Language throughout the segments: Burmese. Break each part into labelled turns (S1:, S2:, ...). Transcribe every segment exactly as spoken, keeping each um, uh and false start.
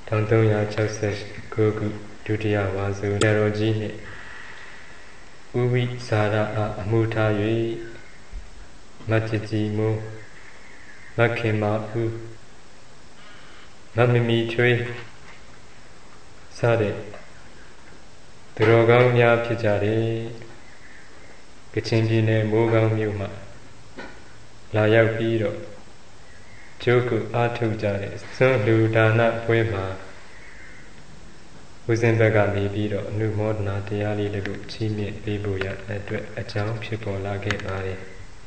S1: ထောင်သုံးရာ၆ဆယ့်ကိုခုဒုတိယဝါဆိုဆရာတော်ကြီးနှင့်ဥဝိဇာရအားအမှုထား၍မတ်ကြည်မိုးမခင်မာဦးမမမီထွေးစတဲ့သူတော်ကောင်းများဖြစ်ကြတယ်ကချင်ပြည်နယ်မိုးကောင်းမြို့မှာလာရောက်ပြီးတော့ကျိုးကုအားထုတ်ကြတဲ့စွန့်လူဒါနပွဲမှာဦးဇင်းဘက်ကနေပြီးတော့အနုမောဒနာတရားလေးတွေကိုချီးမြှင့်ပေးဖို့ရအတွက်အကြောင်းဖြစ်ပေါ်လာခဲ့ပါတယ်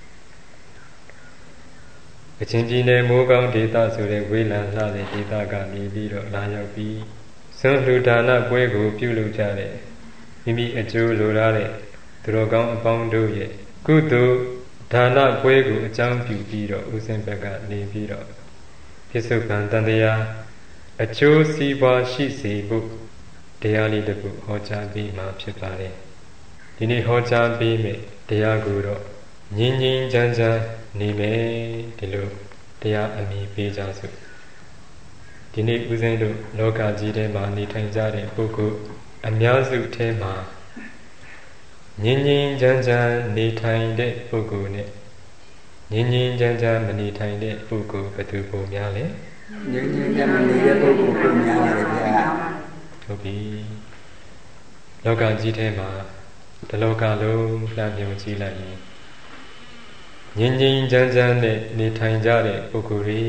S1: ကချင်ပြည်နယ်မိုးကောင်းဒေသဆိုတဲ့ဝေးလံလှတဲ့ဒေသကနေပြီးတော့လာရောက်ပြီးစွန့်လူဒါနပွဲကိုပြုလုပ်ကြတဲ့မိမိအကျိုးလိုလားတဲ့သူတော်ကောင်းအပေါင်းတို့ရဲ့ကုသိုလ်ဒါနပွဲကိုအကြောင်းပြုပြီးတော့ဦးဇင်းဘက်ကနေပြီးတော့ပြစ္ဆုတ်ကံတန်တရားအကျိုးစီးပွားရှိစေဖို့တရားလေးတစ်ခုဟောကြားပြီးမှဖြစ်ပါတယ်ဒီနေ့ဟောကြားပြီးမယ်တရားကိုတော့ငြင်းငြင်းချမ်းချမ်းနေမယ်ဒီလိုတရားအမိပေးကြစို့ဒီနေ့ဦးဇင်းတို့လောကကြီးထဲမှာနေထိုင်ကြတဲ့ပုဂ္ဂိုလ်အများစုထဲမှာငြင်းငြင်းချမ်းချမ်းနေထိုင်တဲ့ပုဂ္ဂိုလ်နဲ့ငြင်းငြင်းချမ်းချမ်းမနေထိုင်တဲ့ပုဂ္ဂိုလ်ဘယ်သူပုံများလဲ
S2: ငြင်းငြင်းချမ်းမနေတဲ့ပုဂ္ဂိုလ်ပုံများပါတယ်ဗျာ
S1: ဟုတ်ပြီလောကကြီးထဲမှာဒီလောကလုံးလှမ်းမြုံကြည့်လိုက်ရင်ငြင်းငြင်းချမ်းချမ်းနဲ့နေထိုင်ကြတဲ့ပုဂ္ဂိုလ်တွေ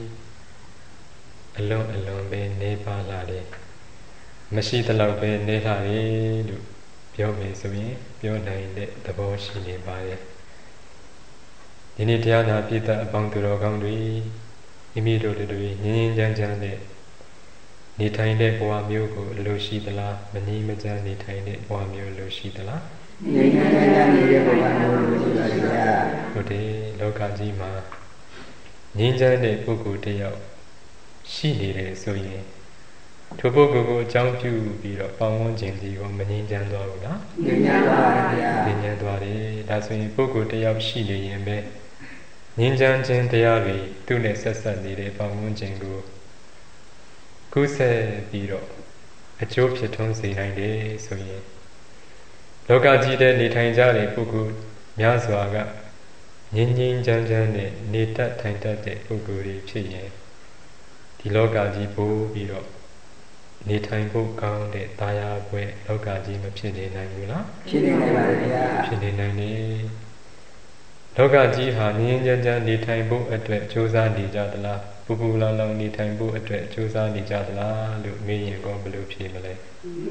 S1: အလုံးအလုံးပဲနေပါလာတယ်မရှိသလောက်ပဲနေလာတယ်လို့ပြောမယ်ဆိုရင်ပြောနိုင်တဲ့သဘောရှိနေပါတယ်ဒီနေ့တရားနာပိဋကအပေါင်းသူတော်ကောင်းတွေမိမိတို့တွေငြင်းငြင်းချမ်းချမ်းနဲ့နေထိုင်တဲ့ဘဝမျိုးကိုလိုရှိသလားမငြင်းမချမ်းနေထိုင်တဲ့ဘဝမျိုးလိုရှိသလား
S2: ငြင်းငြင်းချမ်းချမ်းနေတဲ့ဘဝမျိုးလိုရှိပါဗျာ
S1: ဟုတ်တယ်လောကကြီးမှာငြင်းချမ်းတဲ့ပုဂ္ဂိုလ်တစ်ယောက်ရှိနေတယ်ဆိုရင်ထိုပုဂ္ဂိုလ်ကိုအကြောင်းပြုပြီးတော့ပေါင်းဝန်းကျင်စီကိုမငြင်းချမ်းသွားဘူးလား
S2: ငြင်းချမ်းသွားပါဗျာ
S1: ငြင်းချမ်းသွားတယ်ဒါဆိုရင်ပုဂ္ဂိုလ်တစ်ယောက်ရှိနေရင်ပဲငြင်းချမ်းခြင်းတရားတွေသူ့နဲ့ဆက်ဆက်နေတဲ့ပေါင်းဝန်းကျင်ကိုကုဆက်ပြီးတော့အကျိုးဖြစ်ထွန်းစေနိုင်တယ်ဆိုရင်လောကကြီးထဲနေထိုင်ကြတဲ့ပုဂ္ဂိုလ်များစွာကငြင်းငြင်းချမ်းချမ်းနဲ့နေတတ်ထိုင်တတ်တဲ့ပုဂ္ဂိုလ်တွေဖြစ်ရင်ဒီလောကကြီးပို့ပြီးတော့နေထိုင်ဖို့ကောင်းတဲ့တာယာပွဲလောကကြီးမဖြစ်နေနိုင်ဘူးလား
S2: ဖြစ်နေနိုင်ပါဗျာ
S1: ဖြစ်နေနိုင်တယ်လောကကြီးဟာငြင်းငြင်းချမ်းနေထိုင်ဖို့အတွက်ကြိုးစားနေကြသလားပူပူလောင်လောင်နေထိုင်ဖို့အတွက်ကြိုးစားနေကြသလားလို့မေးရင်ကောဘယ်လိုဖြေမလဲ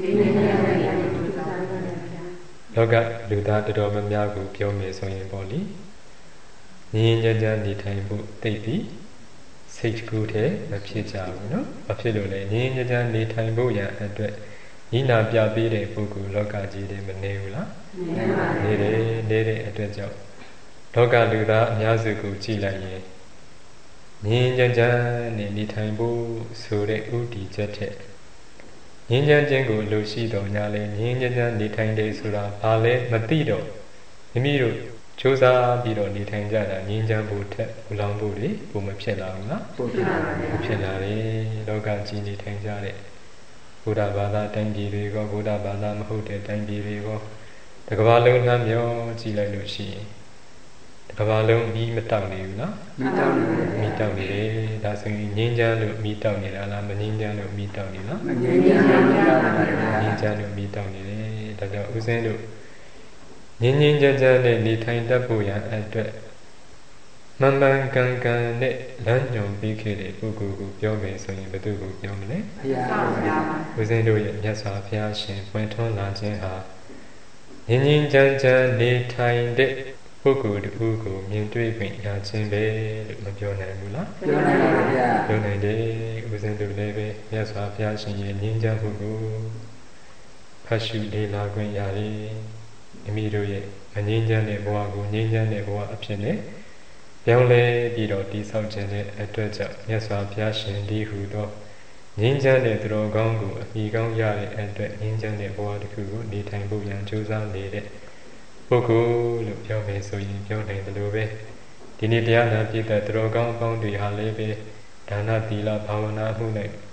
S1: လောကလူသားတော်တော်များများကိုပြောမယ်ဆိုရင်ပေါ့လေငြင်းငြင်းချမ်းနေထိုင်ဖို့သိပြီးစိတ်ကူးတဲ့မဖြစ်ကြဘူးနော်။ဘာဖြစ်လို့လဲငြင်းငြင်းချမ်းနေထိုင်ဖို့ရအတွက်ညီနာပြပေးတဲ့ပုဂ္ဂိုလ်လောကကြီးတွေမနေဘူးလား။နေပါဘူး။နေတယ်နေတဲ့အတွက်ကြောင့်လောကလူသားအများစုကိုကြည့်လိုက်ရင်ငြင်းငြင်းချမ်းနေနေထိုင်ဖို့ဆိုတဲ့ဥတီချက်တဲ့ငြင်းငြင်းခြင်းကိုလိုရှိတော်ညာလဲငြင်းငြင်းချမ်းနေထိုင်တယ်ဆိုတာဘာလဲမသိတော့မိမိတို့ကြိုးစားပြီးတော့နေထိုင်ကြတာငြင်းချမ်းဖို့ထက်ဘူလောင်ဖို့တွေပုံမဖြစ်လာဘူးလား
S2: ပုံဖြစ်လာတယ်
S1: ဖြစ်လာတယ်လောကကြီးနေထိုင်ကြတဲ့ဘုရားဘာသာတိုင်းပြည်တွေကဘုရားဘာသာမဟုတ်တဲ့တိုင်းပြည်တွေကတကဘာလုံးနှမ်းမျောကြည့်လိုက်လို့ရှိရင်တကဘာလုံးပြီးမတောက်နေဘူးလား
S2: မတောက်နေဘူး
S1: မတောက်နေတယ်ဒါဆိုရင်ငြင်းချမ်းလို့မိတောက်နေတာလားမငြင်းချမ်းလို့မိတောက်နေလား
S2: မငြင်းချမ်းလို့မိတောက်နေပါ
S1: ဘူးငြင်းချမ်းလို့မိတောက်နေတယ်ဒါကြောင့်ဦးဇင်းတို့ငြင်းငြင်းချမ်းချမ်းနဲ့နေထိုင်တတ်ဖို့ရန်အတွက်မှန်မှန်ကန်ကန်နဲ့လမ်းညွှန်ပေးခဲ့တဲ့ပုဂ္ဂိုလ်ကိုပြောမယ်ဆိုရင်ဘယ်သူကိုပြောမလဲ
S2: ဘုရားပါဗျာ
S1: ဦးဇင်းတို့ရဲ့မြတ်စွာဘုရားရှင်ပွင့်ထွန်းလာခြင်းဟာငြင်းငြင်းချမ်းချမ်းနေထိုင်တဲ့ပုဂ္ဂိုလ်တူကိုမြင်တွေ့ခွင့်ရခြင်းပဲလို့မပြောနိုင်ဘူးလား
S2: ပြောနိုင်ပါဗျာ
S1: ပြောနိုင်တယ်ဦးဇင်းတို့လည်းပဲမြတ်စွာဘုရားရှင်ရဲ့ငြင်းချမ်းမှုကိုဖတ်ရှုလေ့လာခွင့်ရတယ်မိမိတို့ရဲ့အငြင်းချမ်းတဲ့ဘဝကိုငြင်းချမ်းတဲ့ဘဝအဖြစ်နဲ့ပြောင်းလဲပြီးတော့တည်ဆောက်ခြင်းတဲ့အတွက်ကြောင့်မြတ်စွာဘုရားရှင်ဒီဟုသောငြင်းချမ်းတဲ့သူတော်ကောင်းကိုအမိကောင်းရတဲ့အတွက်ငြင်းချမ်းတဲ့ဘဝတစ်ခုကိုနေထိုင်ဖို့ရန်ကြိုးစားနေတဲ့ပုဂ္ဂိုလ်လို့ပြောမယ်ဆိုရင်ပြောနိုင်တယ်လို့ပဲဒီနေ့တရားနာပြည့်တဲ့သူတော်ကောင်းအပေါင်းတွေဟာလည်းပဲဒါနသီလဘာဝနာမှုနဲ့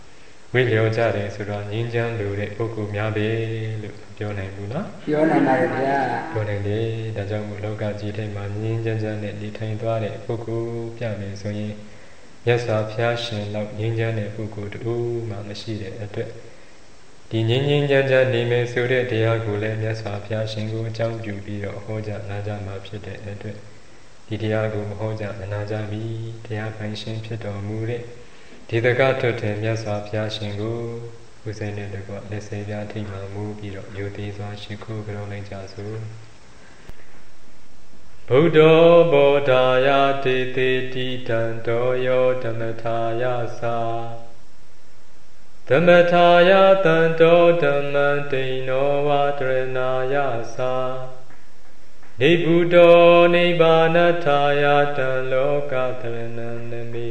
S1: ဝိလျောကြတယ်ဆိုတော့ငြင်းချမ်းလို့တဲ့ပုဂ္ဂိုလ်များပဲလို့ပြောနိုင်ဘူးလား
S2: ပြောနိုင်ပါတယ်ဗျာ
S1: ပြောနိုင်တယ်ဒါကြောင့်မို့လောကကြီးထဲမှာငြင်းချမ်းချမ်းနဲ့နေထိုင်သွားတဲ့ပုဂ္ဂိုလ်ပြမယ်ဆိုရင်မြတ်စွာဘုရားရှင်လောက်ငြင်းချမ်းတဲ့ပုဂ္ဂိုလ်တူမှမရှိတဲ့အတွက်ဒီငြင်းငြင်းချမ်းချမ်းနေမယ်ဆိုတဲ့တရားကိုလည်းမြတ်စွာဘုရားရှင်ကိုအကြောင်းပြုပြီးတော့ဟောကြားနာကြားမှာဖြစ်တဲ့အတွက်ဒီတရားကိုမဟောကြားနာကြားပြီးတရားပိုင်ရှင်ဖြစ်တော်မူတဲ့ဒီတက္ကထွတ်တဲ့မြတ်စွာဘုရားရှင်ကိုဥစဉ်နဲ့တကွလက်စေပြားထိမှမူပြီးတော့ယုသေးစွာရှိခိုးကြောင်းလိုက်ကြစို့ဗုဒ္ဓဘောဓာယတေတေတိတံတောယောဓမ္မထာယသာဓမ္မထာယတံတောဓမ္မံတိနောဝါတရဏာယသာနိဗ္ဗုတောနိဗ္ဗာနထာယတံလောကတရဏံနမိ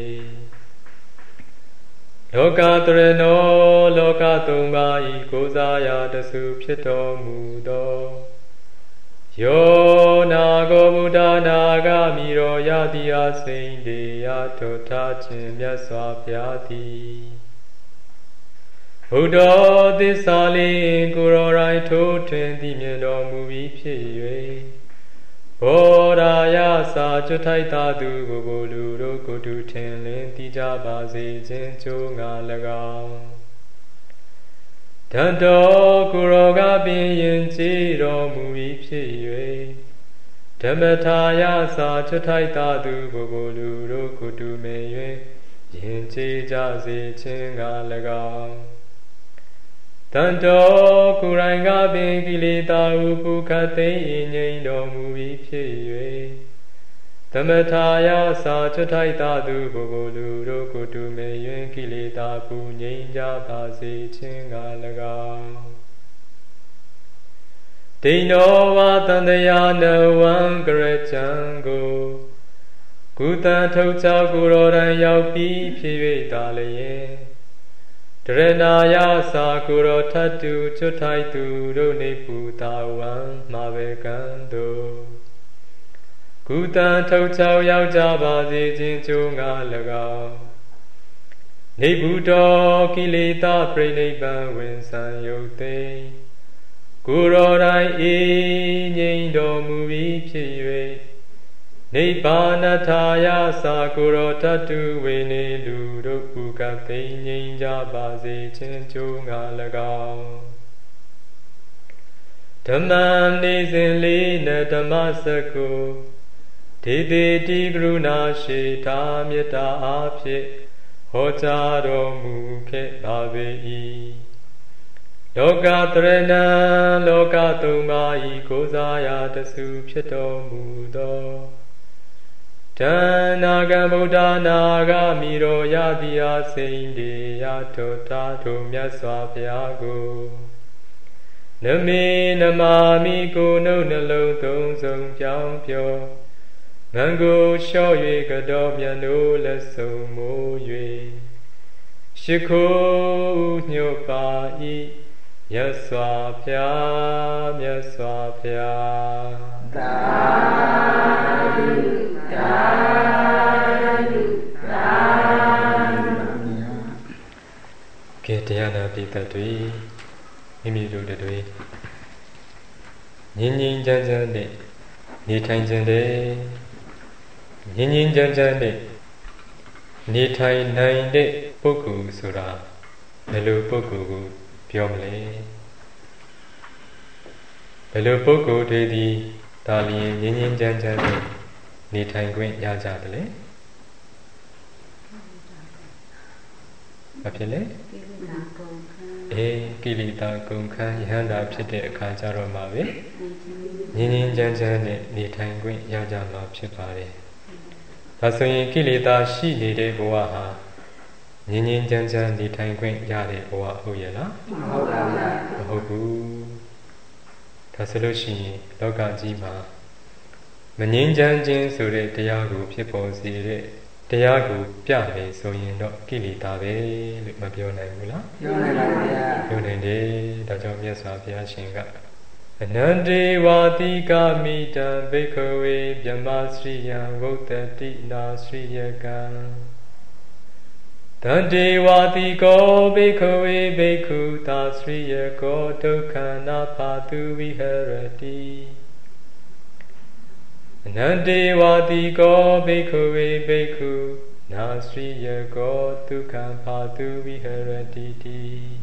S1: လောကတရဏောလောကသုံးပါးဤကိုးစားရာတဆူဖြစ်တော်မူသောယောနာကိုဗုဒ္ဓနာဂမိရောယတိအစိမ့်တေယထောထားခြင်းမြတ်စွာဘုရားသည်ဘုဒ္ဓသစ္စာလေးကိုရောတိုင်းထိုးထွင်းသိမြင်တော်မူပြီးဖြစ်၍ဘောရာယစာကျွတ်ထိုက်သာသူကိုဘိုလ်လူတို့ကိုတူထင်လင်းသိကြပါစေခြင်းကြိုးငါ၎င်းတန်တော်ကိုရောကပင်ယင်ကြည်တော်မူပြီးဖြစ်၍ဓမ္မထာယစာကျွတ်ထိုက်သာသူကိုဘိုလ်လူတို့ကိုတူမြင်၍ယင်ကြည်ကြစေခြင်းငါ၎င်းတန်တော်ကိုယ်တိုင်ကပင်ကိလေသာဥပုခတ်သိငြိမ်တော်မူပြီးဖြစ်၍သမထာယစာချွတ်ထိုက်သာသူဘိုလ်ဘိုလ်လူတို့ကိုတူမြင်၍ကိလေသာပူငြိမ်ကြပါစေခြင်းက၎င်းဒိနောဝါတန္တယာနဝံကရချံကိုကုသံထုတ်ချကိုရောတန်ရောက်ပြီးဖြစ်၍သာလျင်တရဏာယသာကိုရောထတ်တူချွတ်ထိုက်သူတို့နေပူတာဝံမာဘေကံတို့ကုသံထုတ်ချရောက်ကြပါစေခြင်းကြိုးငါ၎င်းနေဘူးတော်ကိလေသာပြိဋိဘံဝင်ဆံယုတ်သိကိုရောတိုင်းအေးငြိမ်တော်မူပြီးဖြစ်၍နိဗ္ဗာနထာယသာကိုရောတတုဝေနေလူတို့ပုကသိငြိမ်ကြပါစေခြင်းကြိုးငါ၎င်းဓမ္မနေစဉ်လေးနဓမ္မစကုဒေတိတိကရုဏာရှိတာမေတ္တာအားဖြင့်ဟောကြားတော်မူခဲ့ပါပေ၏လောကတရဏံလောကသုံးပါးဤကိုးစားရာတဆူဖြစ်တော်မူသောတဏ္ဍာကံဗုဒ္ဓနာဂမိရောယတိအစိမ့်တေယထောထားထိုမြတ်စွာဘုရားကိုနမေနမာမိကိုနှုတ်နှလုံးသုံးစုံပြောင်းပြောငံကိုလျှော့၍ကတော်မြတ်တို့လက်ဆုံမိုး၍ရှိခိုးညွတ်ပါ၏မြတ်စွာဘုရားမြတ်စွာဘုရား
S2: သာဓုသာဓုသာဓု
S1: ကဲတရားနာပိသတ်တွေမိမိတို့တွေငြင်းငြင်းကြမ်းကြမ်းနဲ့နေထိုင်ခြင်းတဲ့ငြင်းငြင်းကြမ်းကြမ်းနဲ့နေထိုင်နိုင်တဲ့ပုဂ္ဂိုလ်ဆိုတာဘယ်လိုပုဂ္ဂိုလ်ကိုပြောမလဲဘယ်လိုပုဂ္ဂိုလ်တွေဒီဒါလျင်ငြင်းငြင်းကြမ်းကြမ်းနဲ့နေထိုင်ခွင့်ရကြတယ်လေဘာဖြစ်လဲအေးကိလေသာကုန်ခန်းယဟန္တာဖြစ်တဲ့အခါကျတော့မှာပဲငြင်းငြင်းကြမ်းကြမ်းနဲ့နေထိုင်ခွင့်ရကြမှာဖြစ်ပါတယ်ဒါဆိုရင်ကိလေသာရှိနေတဲ့ဘဝဟာငြင်းငြင်းကြမ်းကြမ်းနေထိုင်ခွင့်ရတဲ့ဘဝဟုတ်ရဲ့လား
S2: မဟုတ်ပါဘူး
S1: မဟုတ်ဘူးဒါဆိုလို့ရှိရင်လောကကြီးမှာမငြင်းချမ်းခြင်းဆိုတဲ့တရားကိုဖြစ်ပေါ်စေတဲ့တရားကိုပြမယ်ဆိုရင်တော့ကိလေသာပဲလို့မပြောနိုင်ဘူးလား
S2: ပြောနိုင်ပါဗျာ
S1: ပြောနိုင်တယ်ဒါကြောင့်မြတ်စွာဘုရားရှင်ကအနန္တေဝါတိကမိတံဘိက္ခဝေဗြဟ္မစရိယံဝုတ္တတိနာစရိယကံတ Dandevati ko bhikkhave bhikkhu tasriya ko dukkana patu viharati. Nandevati ko bhikkhave bhikkhu nasriya ko dukkana patu viharati.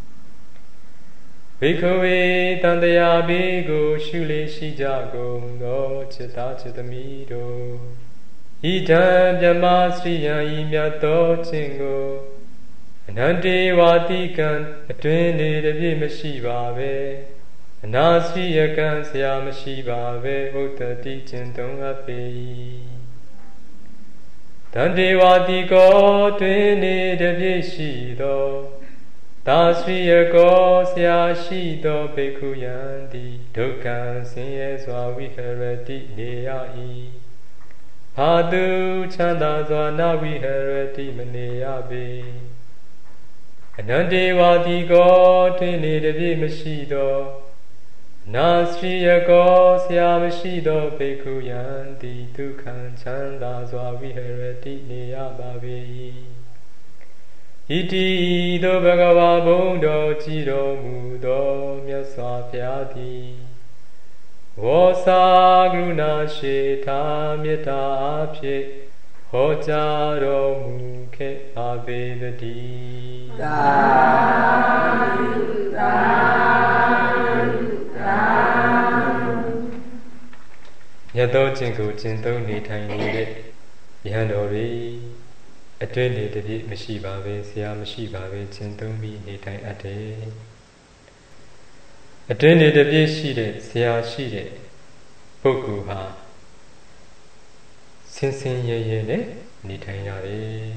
S1: Bhikkhave tandaya bhikkhu shule shijago no chitta chittamido. Idam Yamasriya imyato chingo Anante Vatikan Atwene Devi Mashivabe Anasriyakan Saya Mashivabe Uttati Chintung Ape Dante Vatiko Twene Devi Shido Tasriyako Saya Shido Bhikkhuyanti Dukkan Sinye Swaviharati Neyai Padu chanda zwana viharati maneyabe Anandevati ko twene devi mashido Nasriyako sya mashido bhikkhu yanti Dukkan chanda zwa viharati neyababe Iti ido bhagava buddho jiro mudo myaswa phyati Vosa gruna sheta metta apye hojaro mukhe avevati. Sadhu, sadhu, sadhu. Yato chinko chinto ne thai nede yahanတော်တွေအတွင်းနေတပြည့်မရှိပါပဲဆရာမရှိပါပဲကျင့်သုံးပြီးနေထိုင်အပ်တယ်အတွင်းနေတပြည့်ရှိတဲ့ဆရာရှိတဲ့ပုဂ္ဂိုလ်ဟာဆင်းဆင်းရဲရဲနဲ့နေထိုင်ရတယ်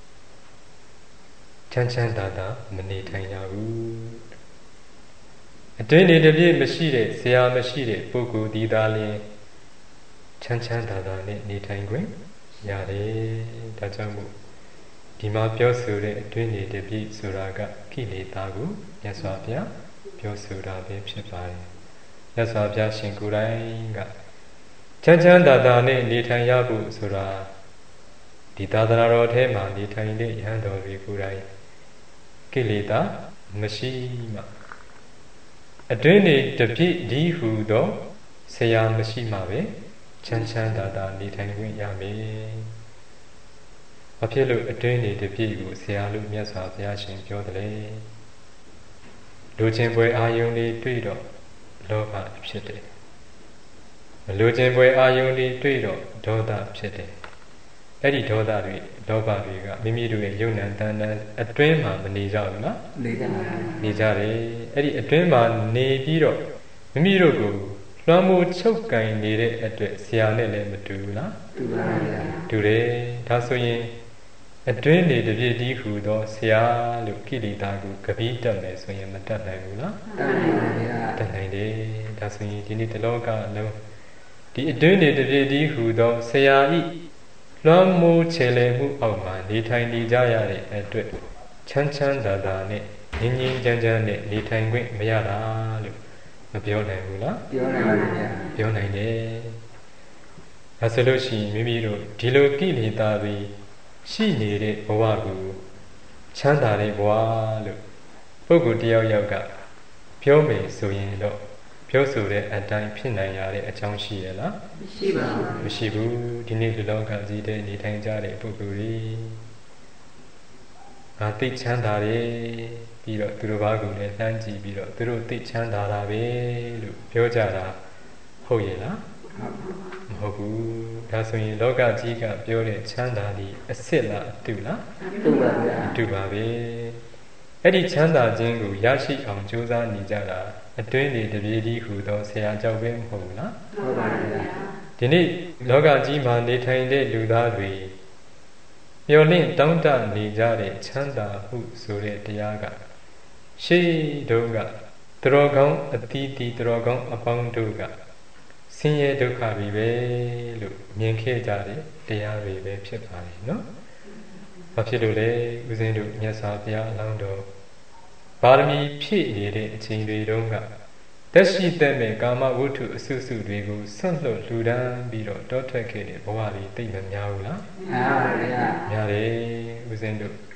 S1: ချမ်းချမ်းသာသာမနေထိုင်ရဘူးအတွင်းနေတပြည့်မရှိတဲ့ဆရာမရှိတဲ့ပုဂ္ဂိုလ်ဒီသာလျှင်ချမ်းချမ်းသာသာနဲ့နေထိုင်ခွင့်ရတယ်ဒါကြောင့်မို့ဒီမှာပြောဆိုတဲ့အတွင်းနေတပြည့်ဆိုတာကကိလေသာကိုမြတ်စွာဘုရားပြောဆိုတာပဲဖြစ်ပါတယ်မြတ်စွာဘုရားရှင်ကိုယ်တိုင်ကချမ်းချမ်းသာသာနဲ့နေထိုင်ရဖို့ဆိုတာဒီသာသနာတော်ထဲမှာနေထိုင်တဲ့ယဟန်တော်တွေကိုယ်တိုင်ကိလေသာမရှိမှအတွင်းနေတပြည့်ဒီဟုသောဆရာမရှိမှပဲချမ်းချမ်းသာသာနေထိုင်ခွင့်ရမယ်။ဘာဖြစ်လို့အတွင်းနေတပြည့်ကိုဆရာလို့မြတ်စွာဘုရားရှင်ပြောတယ်လဲ။လူချင်းပွဲအာယုန်လေးတွေ့တော့လောဘဖြစ်တယ်။မလူချင်းပွဲအာယုန်လေးတွေ့တော့ဒေါသဖြစ်တယ်။အဲ့ဒီဒေါသတွေလောဘတွေကမိမိတို့ရဲ့ယုံနံတန်တန်အတွင်းမှာမနေကြဘူးလား။နေကြပါဘူး။နေကြတယ်။အဲ့ဒီအတွင်းမှာနေပြီးတော့မိမိတို့ကိုလွှမ်းမိုးချုပ်ကင်နေတဲ့အတွက်ဆရာနဲ့လည်းမတူဘူးလားတူပါဗျာတူတယ်ဒါဆိုရင်အတွင်းနေတပြည့်ဒီဟူသောဆရာလို့ကိလေသာကိုကပီးတက်မယ်ဆိုရင်မတက်နိုင်ဘူးလားတက်နိုင်ပါဗျာတက်နိုင်တယ်ဒါဆိုရင်ဒီနေ့တလောကအလုံးဒီအတွင်းနေတပြည့်ဒီဟူသောဆရာဤလွှမ်းမိုးချေလည်မှုအောက်မှာနေထိုင်နေကြရတဲ့အတွက်ချမ်းချမ်းသာသာနဲ့ငြင်းငြင်းချမ်းချမ်းနဲ့နေထိုင်ခွင့်မရတာလို့မပြောနိုင်ဘူးလားပြောနိုင်ပါဗျာပြောနိုင်တယ်ဒါဆိုလို့ရှိရင်မိမိတို့ဒီလိုကိလေသာတွေရှိနေတဲ့ဘဝကိုချမ်းသာတဲ့ဘဝလို့ပုဂ္ဂိုလ်တယောက်ယောက်ကပြောမယ်ဆိုရင်တော့ပြောဆိုတဲ့အတိုင်းဖြစ်နိုင်ရတဲ့အကြောင်းရှိရလားမရှိပါဘူးမရှိဘူးဒီနေ့လူလောကကြီးတဲ့နေထိုင်ကြတဲ့ပုဂ္ဂိုလ်တွေငါသိချမ်းသာတယ်ပြီးတော့သူတို့ဘာကိုလည်းလှမ်းကြည့်ပြီးတော့သူတို့သိချမ်းသာတာပဲလို့ပြောကြတာဟုတ်ရဲ့လားမဟုတ်ဘူးဒါဆိုရင်လောကကြီးကပြောတဲ့ချမ်းသာသည်အစ်စ်လားအတူလားတူပါဗျာအတူပါပဲအဲ့ဒီချမ်းသာခြင်းကိုရရှိအောင်ကြိုးစားနေကြတာအတွင်းနေတပြေးဒီဟူသောဆရာကြောင့်ပဲမဟုတ်ဘူးလားဟုတ်ပါဗျာဒီနေ့လောကကြီးမှာနေထိုင်တဲ့လူသားတွေမျောလင့်တောင်းတနေကြတဲ့ချမ်းသာမှုဆိုတဲ့တရားကရှေးတုန်းကသူတော်ကောင်းအတီးတီသူတော်ကောင်းအပေါင်းတို့ကဆင်းရဲဒုက္ခတွေပဲလို့မြင်ခဲ့ကြတဲ့တရားတွေပဲဖြစ်ပါတယ်နော်။ဘာဖြစ်လို့လဲဦးဇင်းတို့မြတ်စွာဘုရားအလောင်းတော်ပါရမီဖြည့်နေတဲ့အချိန်တွေတုန်းကတက်ရှိတဲ့မဲ့ကာမဝတ္ထုအစုစုတွေကိုဆွန့်လွတ်လူဒန်းပြီးတော့တောထွက်ခဲ့တဲ့ဘဝတွေသိမများဘူးလား။များပါဗျာ။များတယ်ဦးဇင်းတို့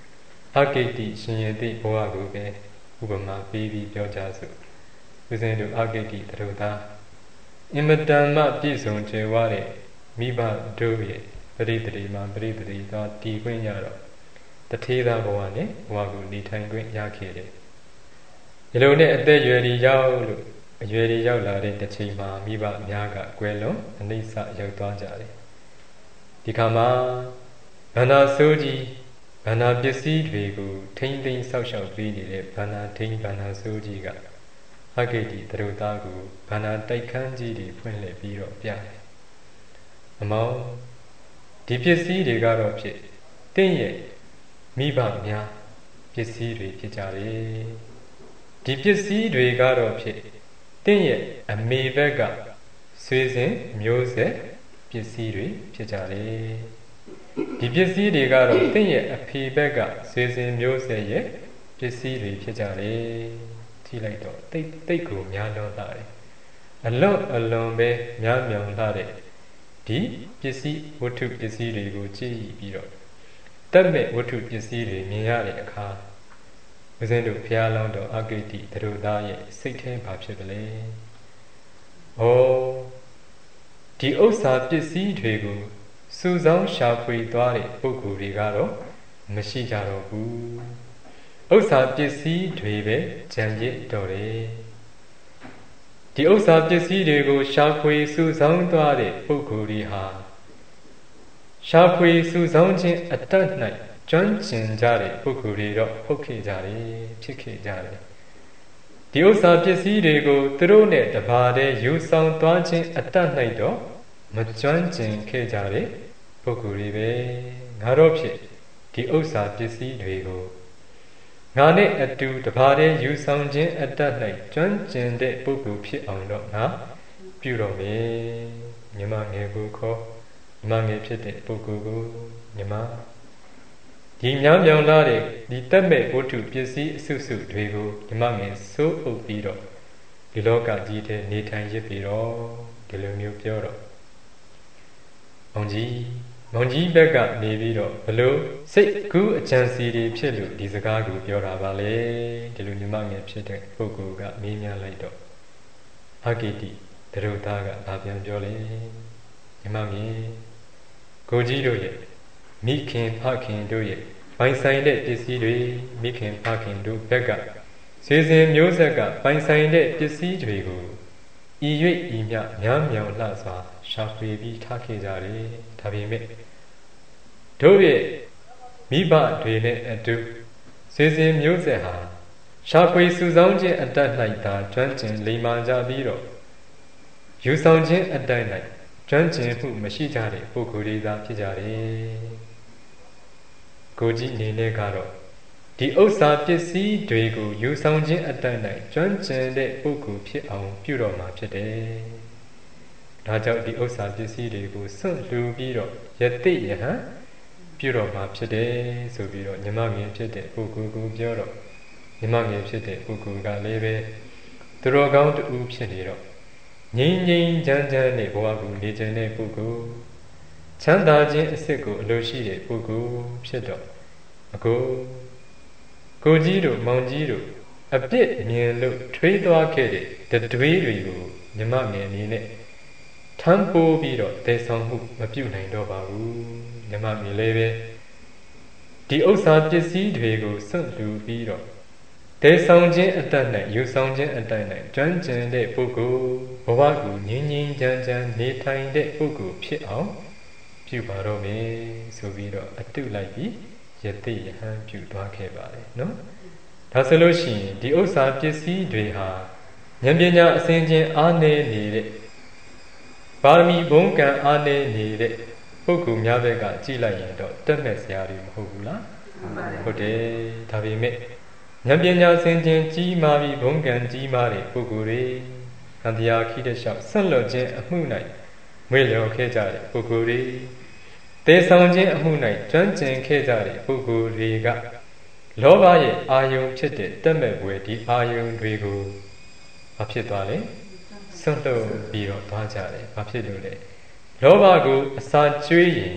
S1: အဂိတိရှင်ရတိဘဝကိုပဲဥပမာပေးပြီးပြောကြစို့ဦးဇင်းတို့အဂိတိသရုပ်သားအင်မတန်မှပြည့်စုံကြွယ်ဝတဲ့မိဘတို့ရဲ့ပရိသေတိမှာပရိသေတိသွားတည်ခွင့်ရတော့တထေးသားဘဝနဲ့ဘဝကိုနေထိုင်ခွင့်ရခဲ့တယ်ဒီလိုနဲ့အသက်ရွယ်ကြီးရောက်လို့အရွယ်ကြီးရောက်လာတဲ့တစ်ချိန်မှာမိဘအများကကွယ်လွန်အနိစ္စရောက်သွားကြတယ်ဒီခါမှာဗန္နာဆိုးကြီးဗန္နာပစ္စည်းတွေကိုထိမ့်သိမ်းဆောက်ရှောက်ပေးနေတဲ့ဗန္နာထိမ့်ဗန္နာဆိုးကြီးကအဂိတိသရုပ်သားကိုဗန္နာတိုက်ခန်းကြီးတွေဖွင့်လှစ်ပြီးတော့ပြတယ်အမောင်ဒီပစ္စည်းတွေကတော့ဖြစ်တင့်ရဲ့မိဘများပစ္စည်းတွေဖြစ်ကြတယ်ဒီပစ္စည်းတွေကတော့ဖြစ်တင့်ရဲ့အမေဘက်ကဆွေစဉ်မျိုးဆက်ပစ္စည်းတွေဖြစ်ကြတယ်ဒီပစ္စည်းတွေကတော့တင့်ရဲ့အဖေဘက်ကဆွေစဉ်မျိုးဆက်ရဲ့ပစ္စည်းတွေဖြစ်ကြတယ်ကြည့်လိုက်တော့တိတ်တိတ်ကိုများလွန်လာတယ်အလွန်အလွန်ပဲများမြောင်လာတဲ့ဒီပစ္စည်းဝတ္ထုပစ္စည်းတွေကိုကြည့်ပြီးတော့တတ်မဲ့ဝတ္ထုပစ္စည်းတွေမြင်ရတဲ့အခါဦးဇင်းတို့ဘုရားလောင်းတော်အဂိတိသရုပ်သားရဲ့စိတ်ထဲဘာဖြစ်ကလေးဩဒီဥစ္စာပစ္စည်းတွေကိုစူဆောင်းရှာဖွေသွားတဲ့ပုဂ္ဂိုလ်တွေကတော့မရှိကြတော့ဘူးဥစ္စာပစ္စည်းတွေပဲကြံရစ်တော်တယ်ဒီဥစ္စာပစ္စည်းတွေကိုရှာဖွေစူဆောင်းသွားတဲ့ပုဂ္ဂိုလ်တွေဟာရှာဖွေစူဆောင်းခြင်းအတတ်၌ကျွမ်းကျင်ကြတဲ့ပုဂ္ဂိုလ်တွေတော့ဟုတ်ခဲ့ကြတယ်ဖြစ်ခဲ့ကြတယ်ဒီဥစ္စာပစ္စည်းတွေကိုသူတို့နဲ့တပါးတည်းယူဆောင်သွားခြင်းအတတ်၌တော့မကျွမ်းကျင်ခဲ့ကြတဲ့ပုဂ္ဂိုလ်တွေပဲငါတော့ဖြစ်ဒီဥစ္စာပစ္စည်းတွေကိုငါနဲ့အတူတပါးတည်းယူဆောင်ခြင်းအတတ်၌ကျွမ်းကျင်တဲ့ပုဂ္ဂိုလ်ဖြစ်အောင်တော့ငါပြုတော့မယ်မြမငယ်ကိုခေါ်မြမငယ်ဖြစ်တဲ့ပုဂ္ဂိုလ်ကိုမြမဒီများမြောင်လာတဲ့ဒီတက်မဲ့ဝတ္ထုပစ္စည်းအစုစုတွေကိုမြမငယ်စိုးအုပ်ပြီးတော့ဒီလောကကြီးထဲနေထိုင်ရစ်ပြီးတော့ဒီလိုမျိုးပြောတော့မောင်ကြီးမောင်ကြီးဘက်ကနေပြီးတော့ဘလို့စိတ်ကူးအကြံစီတွေဖြစ်လို့ဒီစကားကိုပြောတာပါလေဒီလိုမြမငယ်ဖြစ်တဲ့ပုဂ္ဂိုလ်ကမေးမြန်းလိုက်တော့အဂိတိသရုပ်သားကဘာပြန်ပြောလဲမြမငယ်ကိုကြီးတို့ရဲ့မိခင်ဖခင်တို့ရဲ့ပိုင်ဆိုင်တဲ့ပစ္စည်းတွေမိခင်ဖခင်တို့ဘက်ကဆွေစဉ်မျိုးဆက်ကပိုင်ဆိုင်တဲ့ပစ္စည်းတွေကိုဤ၍ဤမြများမြောင်လှစွာရှာဖွေပြီးထားခဲ့ကြတယ်ဒါပေမဲ့တို့ရဲ့မိဘတွေနဲ့အတူဆွေစဉ်မျိုးဆက်ဟာရှာဖွေစုဆောင်းခြင်းအတတ်၌သာကျွမ်းကျင်လိမ္မာကြပြီးတော့ယူဆောင်ခြင်းအတိုင်း၌ကျွမ်းကျင်မှုမရှိကြတဲ့ပုဂ္ဂိုလ်တွေသာဖြစ်ကြတယ်ကိုကြီးအနေနဲ့ကတော့ဒီဥစ္စာပစ္စည်းတွေကိုယူဆောင်ခြင်းအတိုင်း၌ကျွမ်းကျင်တဲ့ပုဂ္ဂိုလ်ဖြစ်အောင်ပြုတော်မှာဖြစ်တယ်ဒါကြောင့်ဒီဥစ္စာပစ္စည်းတွေကိုစွန့်လှူပြီးတော့ယတိယဟံပြုတော်မှာဖြစ်တယ်ဆိုပြီးတော့ညီမငယ်ဖြစ်တဲ့ပုဂ္ဂိုလ်ကိုပြောတော့ညီမငယ်ဖြစ်တဲ့ပုဂ္ဂိုလ်ကလည်းပဲသူတော်ကောင်းတူဖြစ်နေတော့ငြိမ်းငြိမ်းချမ်းချမ်းနဲ့ဘဝကိုနေခြင်းတဲ့ပုဂ္ဂိုလ်ချမ်းသာခြင်းအစစ်ကိုအလိုရှိတဲ့ပုဂ္ဂိုလ်ဖြစ်တော့အကိုကိုကြီးတို့မောင်ကြီးတို့အပြစ်မြင်လို့ထွေးသွားခဲ့တဲ့တတွေးတွေကိုညီမငယ်အနေနဲ့ထမ်းပိုးပြီးတော့သေဆောင်မှုမပြုနိုင်တော့ပါဘူးညီမငယ်လေးပဲဒီဥစ္စာပစ္စည်းတွေကိုစွန့်လှူပြီးတော့သေဆောင်ခြင်းအတတ်နဲ့ယူဆောင်ခြင်းအတတ်နဲ့ကျွမ်းကျင်တဲ့ပုဂ္ဂိုလ်ဘဝကိုငြိမ်းငြိမ်းချမ်းချမ်းနေထိုင်တဲ့ပုဂ္ဂိုလ်ဖြစ်အောင်ပြုပါတော့မယ်ဆိုပြီးတော့အတုလိုက်ပြီးယတိယဟန်ပြုသွားခဲ့ပါတယ်နော်ဒါဆိုလို့ရှိရင်ဒီဥစ္စာပစ္စည်းတွေဟာဉာဏ်ပညာအစဉ်ချင်းအားနည်းနေတဲ့ပါရမီဘုံကံအားနည်းနေတဲ့ပုဂ္ဂိုလ်များဘက်ကကြည့်လိုက်ရင်တော့တက်မဲ့စရာတွေမဟုတ်ဘူးလားဟုတ်တယ်ဒါပေမဲ့ဉာဏ်ပညာအစဉ်ချင်းကြီးမားပြီးဘုံကံကြီးမားတဲ့ပုဂ္ဂိုလ်တွေအန္တရာခိတ္တလျှောက်ဆက်လွတ်ခြင်းအမှု၌မွေ့လျော်ခဲ့ကြတဲ့ပုဂ္ဂိုလ်တွေသေဆောင်ခြင်းအမှု၌ကျွမ်းကျင်ခဲ့ကြတဲ့ပုဂ္ဂိုလ်တွေကလောဘရဲ့အာယုံဖြစ်တဲ့တက်မဲ့ဘွယ်ဒီအာယုံတွေကိုမဖြစ်သွားလေဆွတ်လို့ပြီးတော့သွားကြတယ်ဘာဖြစ်လို့လဲလောဘကိုအစာကျွေးရင်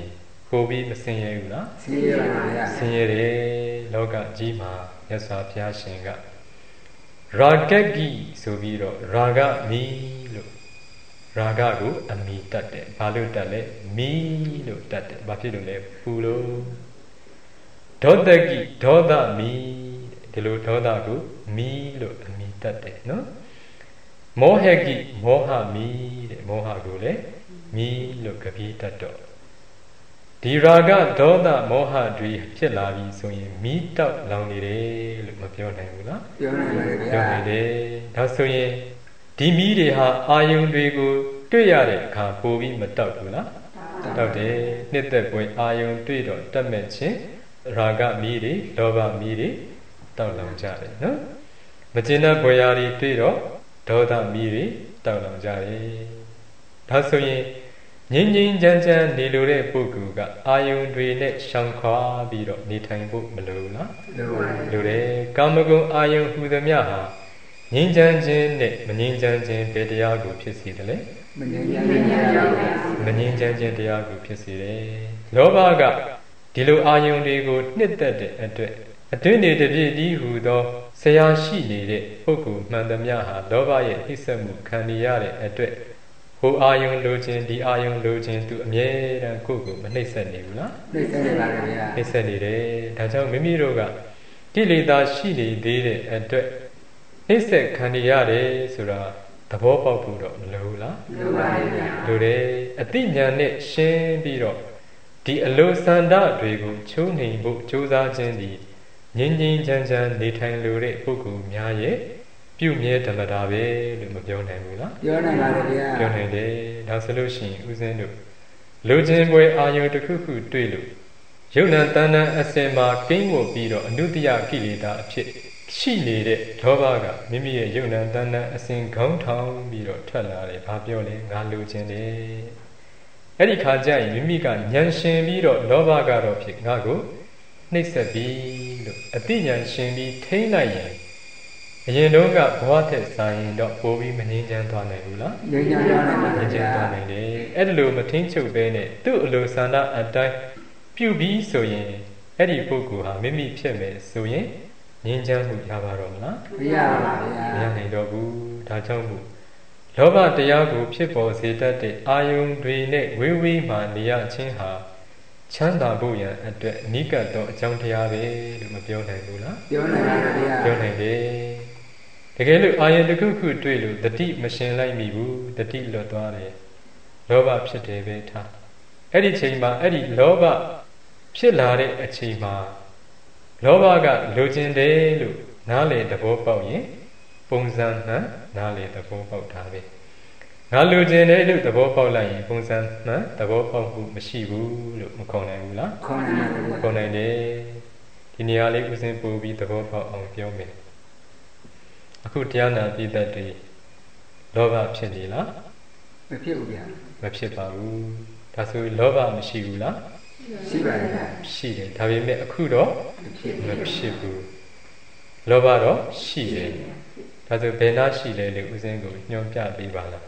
S1: ပိုပြီးမစင်ရဘူးလား
S2: ဆင်းရဲပါဗျာ
S1: ဆင်းရဲတယ်လောကကြီးမှာမြတ်စွာဘုရားရှင်ကရာဂကိဆိုပြီးတော့ရာဂမီလို့ရာဂကိုအမီတတ်တယ်ဘာလို့တတ်လဲမီလို့တတ်တယ်ဘာဖြစ်လို့လဲပူလို့ဒေါသကိဒေါသမီဒီလိုဒေါသကိုမီလို့အမီတတ်တယ်နော်မောဟကိမောဟမီတဲ့မောဟကိုလည်းမီလို့ကပိတတ်တော့ဒီရာဂဒေါသမောဟတွေဖြစ်လာပြီဆိုရင်မီးတောက်လောင်နေတယ်လို့မပြောနိုင်ဘူးလား
S2: ပြောနိုင်ပါတယ်ဗျာ
S1: ပြောနိုင်တယ်ဒါဆိုရင်ဒီမီးတွေဟာအာယုန်တွေကိုတွေ့ရတဲ့အခါပိုပြီးမတောက်ဘူးလားတောက်တယ်နှစ်သက်ပွင့်အာယုန်တွေ့တော့တက်မဲ့ချင်းရာဂမီးတွေလောဘမီးတွေတောက်လောင်ကြတယ်နော်မကျေနပ်ဖွယ်ရာတွေတွေ့တော့ဒေါသမီးတွေတောက်လောင်ကြတယ်ဒါဆိုရင်ငြိမ်ငြိမ်ချမ်းချမ်းနေလိုတဲ့ပုဂ္ဂိုလ်ကအာယုန်တွေနဲ့ရှောင်ခွာပြီးတော့နေထိုင်ဖို့မလိုလား
S2: လိုပါတယ်
S1: လိုတယ်ကာမဂုဏ်အာယုန်ဟူသမျှဟာငြိမ်ချမ်းခြင်းနဲ့မငြိမ်ချမ်းခြင်းဘယ်တရားကိုဖြစ်စေတယ်လဲ
S2: မငြိမ်ချမ်းခြင်းတရားပါ
S1: မငြိမ်ချမ်းခြင်းတရားကိုဖြစ်စေတယ်လောဘကဒီလိုအာယုန်တွေကိုနှစ်သက်တဲ့အတွက်အတွင်းနေတပြည့်ဒီဟူသောဆရာရှိနေတဲ့ပုဂ္ဂိုလ်မှန်သမျှဟာလောဘရဲ့နှိစက်မှုခံရရတဲ့အတွက်ဟိုအာယုံလိုခြင်းဒီအာယုံလိုခြင်းသူအမြဲတမ်းကိုယ့်ကိုမနှိမ့်ဆက်နေဘူးလား
S2: နှိမ့်ဆက်နေပါဗျာ
S1: နှိမ့်ဆက်နေတယ်ဒါကြောင့်မိမိတို့ကကိလေသာရှိနေသေးတဲ့အတွက်နှိမ့်ဆက်ခံရရတယ်ဆိုတာသဘောပေါက်ဖို့တော့မလိုဘူးလား
S2: လိုပါဗျာ
S1: လိုတယ်အသိဉာဏ်နဲ့ရှင်းပြီးတော့ဒီအလိုဆန္ဒတွေကိုချိုးနှိမ်ဖို့ကြိုးစားခြင်းဒီငြိမ်းငြိမ်းချမ်းချမ်းနေထိုင်လိုတဲ့ပုဂ္ဂိုလ်များရဲ့ပြုမြဲဓမ္မတာပဲလို့မပြောနိုင်ဘူးလား
S2: ပြောနိုင်ပါတယ်ဗျာ
S1: ပြောနိုင်တယ်ဒါဆိုလို့ရှိရင်ဦးဇင်းတို့လူချင်းပွဲအာယုတစ်ခုခုတွေ့လို့ယုံ nant တဏ္ဍအစင်မှာကိန်းဝတ်ပြီးတော့အနုတ္တယကိလေသာအဖြစ်ရှိနေတဲ့လောဘကမိမိရဲ့ယုံ nant တဏ္ဍအစင်ခေါင်းထောင်ပြီးတော့ထွက်လာတယ်ဘာပြောလဲငါလူချင်းတယ်အဲ့ဒီခါကျရင်မိမိကဉာဏ်ရှင်ပြီးတော့လောဘကတော့ဖြစ်ငါကိုနှိပ်စက်ပြီးလို့အတိဉာဏ်ရှင်ပြီးထိန်းလိုက်ရင်အရင်တော့ကဘဝထက်ဆိုင်ရင်တော့ပိုပြီးမငြင်းချမ်းသွားနိုင်ဘူးလား
S2: ငြင်းချမ်းသွားနိုင်ပါ
S1: ဘူးငြင်းချမ်းသွားနိုင်တယ်အဲ့ဒါလိုမထင်းချုပ်ပဲနဲ့သူ့အလိုဆန္ဒအတိုင်းပြုပြီးဆိုရင်အဲ့ဒီပုဂ္ဂိုလ်ဟာမိမိဖြစ်မယ်ဆိုရင်ငြင်းချမ်းမှုရပါတော့မလား
S2: မရပါဘူး
S1: မရနိုင်တော့ဘူးဒါကြောင့်မို့လောဘတရားကိုဖြစ်ပေါ်စေတတ်တဲ့အာယုန်တွေနဲ့ဝေးဝေးမှနေရခြင်းဟာချမ်းသာဖို့ရန်အတွက်နိကတ်သောအကြောင်းတရားပဲလို့မပြောနိုင်ဘူးလား
S2: ပြောနိုင်ပါဗျာ
S1: ပြောနိုင်တယ်တကယ်လို့အာယုန်တစ်ခုခုတွေ့လို့တတိမရှင်လိုက်မိဘူးတတိလွတ်သွားတယ်လောဘဖြစ်တယ်ပဲထားအဲ့ဒီချိန်မှာအဲ့ဒီလောဘဖြစ်လာတဲ့အချိန်မှာလောဘကလိုချင်တယ်လို့နားလေသဘောပေါက်ရင်ပုံစံမှန်နားလေသဘောပေါက်တာပဲငါလိုချင်တယ်လို့သဘောပေါက်လိုက်ရင်ပုံစံမှန်သဘောပေါက်မှုမရှိဘူးလို့မခေါ်နိုင်ဘူးလား
S2: ခေါ်နိုင်ပါဘူး
S1: ခေါ်နိုင်တယ်ဒီနေရာလေးဥစဉ်ပို့ပြီးသဘောပေါက်အောင်ပြောမယ်အခုတရားနာပြည်သက်တွေလောဘဖြစ်နေလား
S2: မဖြစ်ဘူးဗျာ
S1: မဖြစ်ပါဘူးဒါဆိုလောဘမရှိဘူးလား
S2: ရှိပါတယ်ဗျာ
S1: ရှိတယ်ဒါပေမဲ့အခုတော့မဖြစ်ဘူးလောဘတော့ရှိတယ်ဒါဆိုဘယ်နာရှိလဲလို့ဥစဉ်ကိုညွှန်ပြပေးပါလား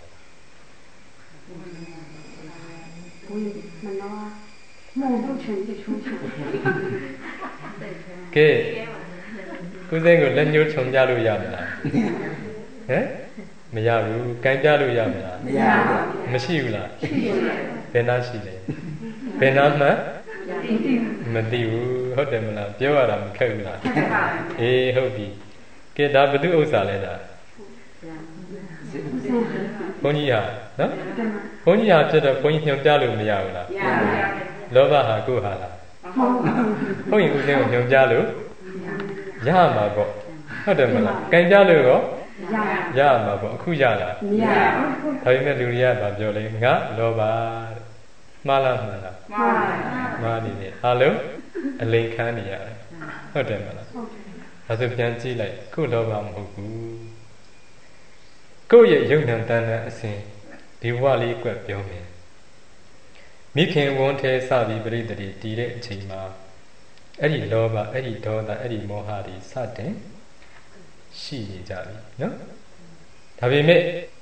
S1: ကဲကုသိုလ်ကိုလက်ညှိုးချုံပြလို့ရမလားဟမ်မရဘူးကန်ပြလို့ရမလား
S2: မရဘူး
S1: မရှိဘူးလားဘယ်နာရှိလဲဘယ်နာမှမသိဘူးဟုတ်တယ်မလားပြောရတာမခက်ဘူးလားအေးဟုတ်ပြီကဲဒါဘယ်သူဥစ္စာလဲဒါဘုန်းကြီးဟာနော်ဘုန်းကြီးဟာဖြစ်တော့ဘုန်းကြီးညွှန်ပြလို့မရဘူးလား
S2: မရပါဘူး
S1: လောဘဟာကိုယ်ဟာလားဟုတ်ရင်ဦးဇင်းကိုညွှန်ပြလို့ရမှာပေါ့ဟုတ်တယ်မလားကြင်ကြလို့ရောရမှာပေါ့အခုရလား
S2: မရဘူး
S1: ဒါပေမဲ့လူတွေကဗာပြောလဲငါလောဘမှားလားမှန်လား
S2: မှားပါ
S1: မှားနေတယ်အားလုံးအလိန်ခမ်းနေရတယ်ဟုတ်တယ်မလားဒါဆိုပြန်ကြည့်လိုက်ကိုယ်လောဘမဟုတ်ဘူးကိုယ့်ရဲ့ယုံ nant တဏ္ဍအစဉ်ဒီဘဝလေးကွက်ပြောမယ်မိခင်ဝန်းထဲစပြီးပရိသေတိတည်တဲ့အချိန်မှာအဲ့ဒီလောဘအဲ့ဒီဒေါသအဲ့ဒီမောဟတွေစတင်ရှိနေကြပြီနော်ဒါပေမဲ့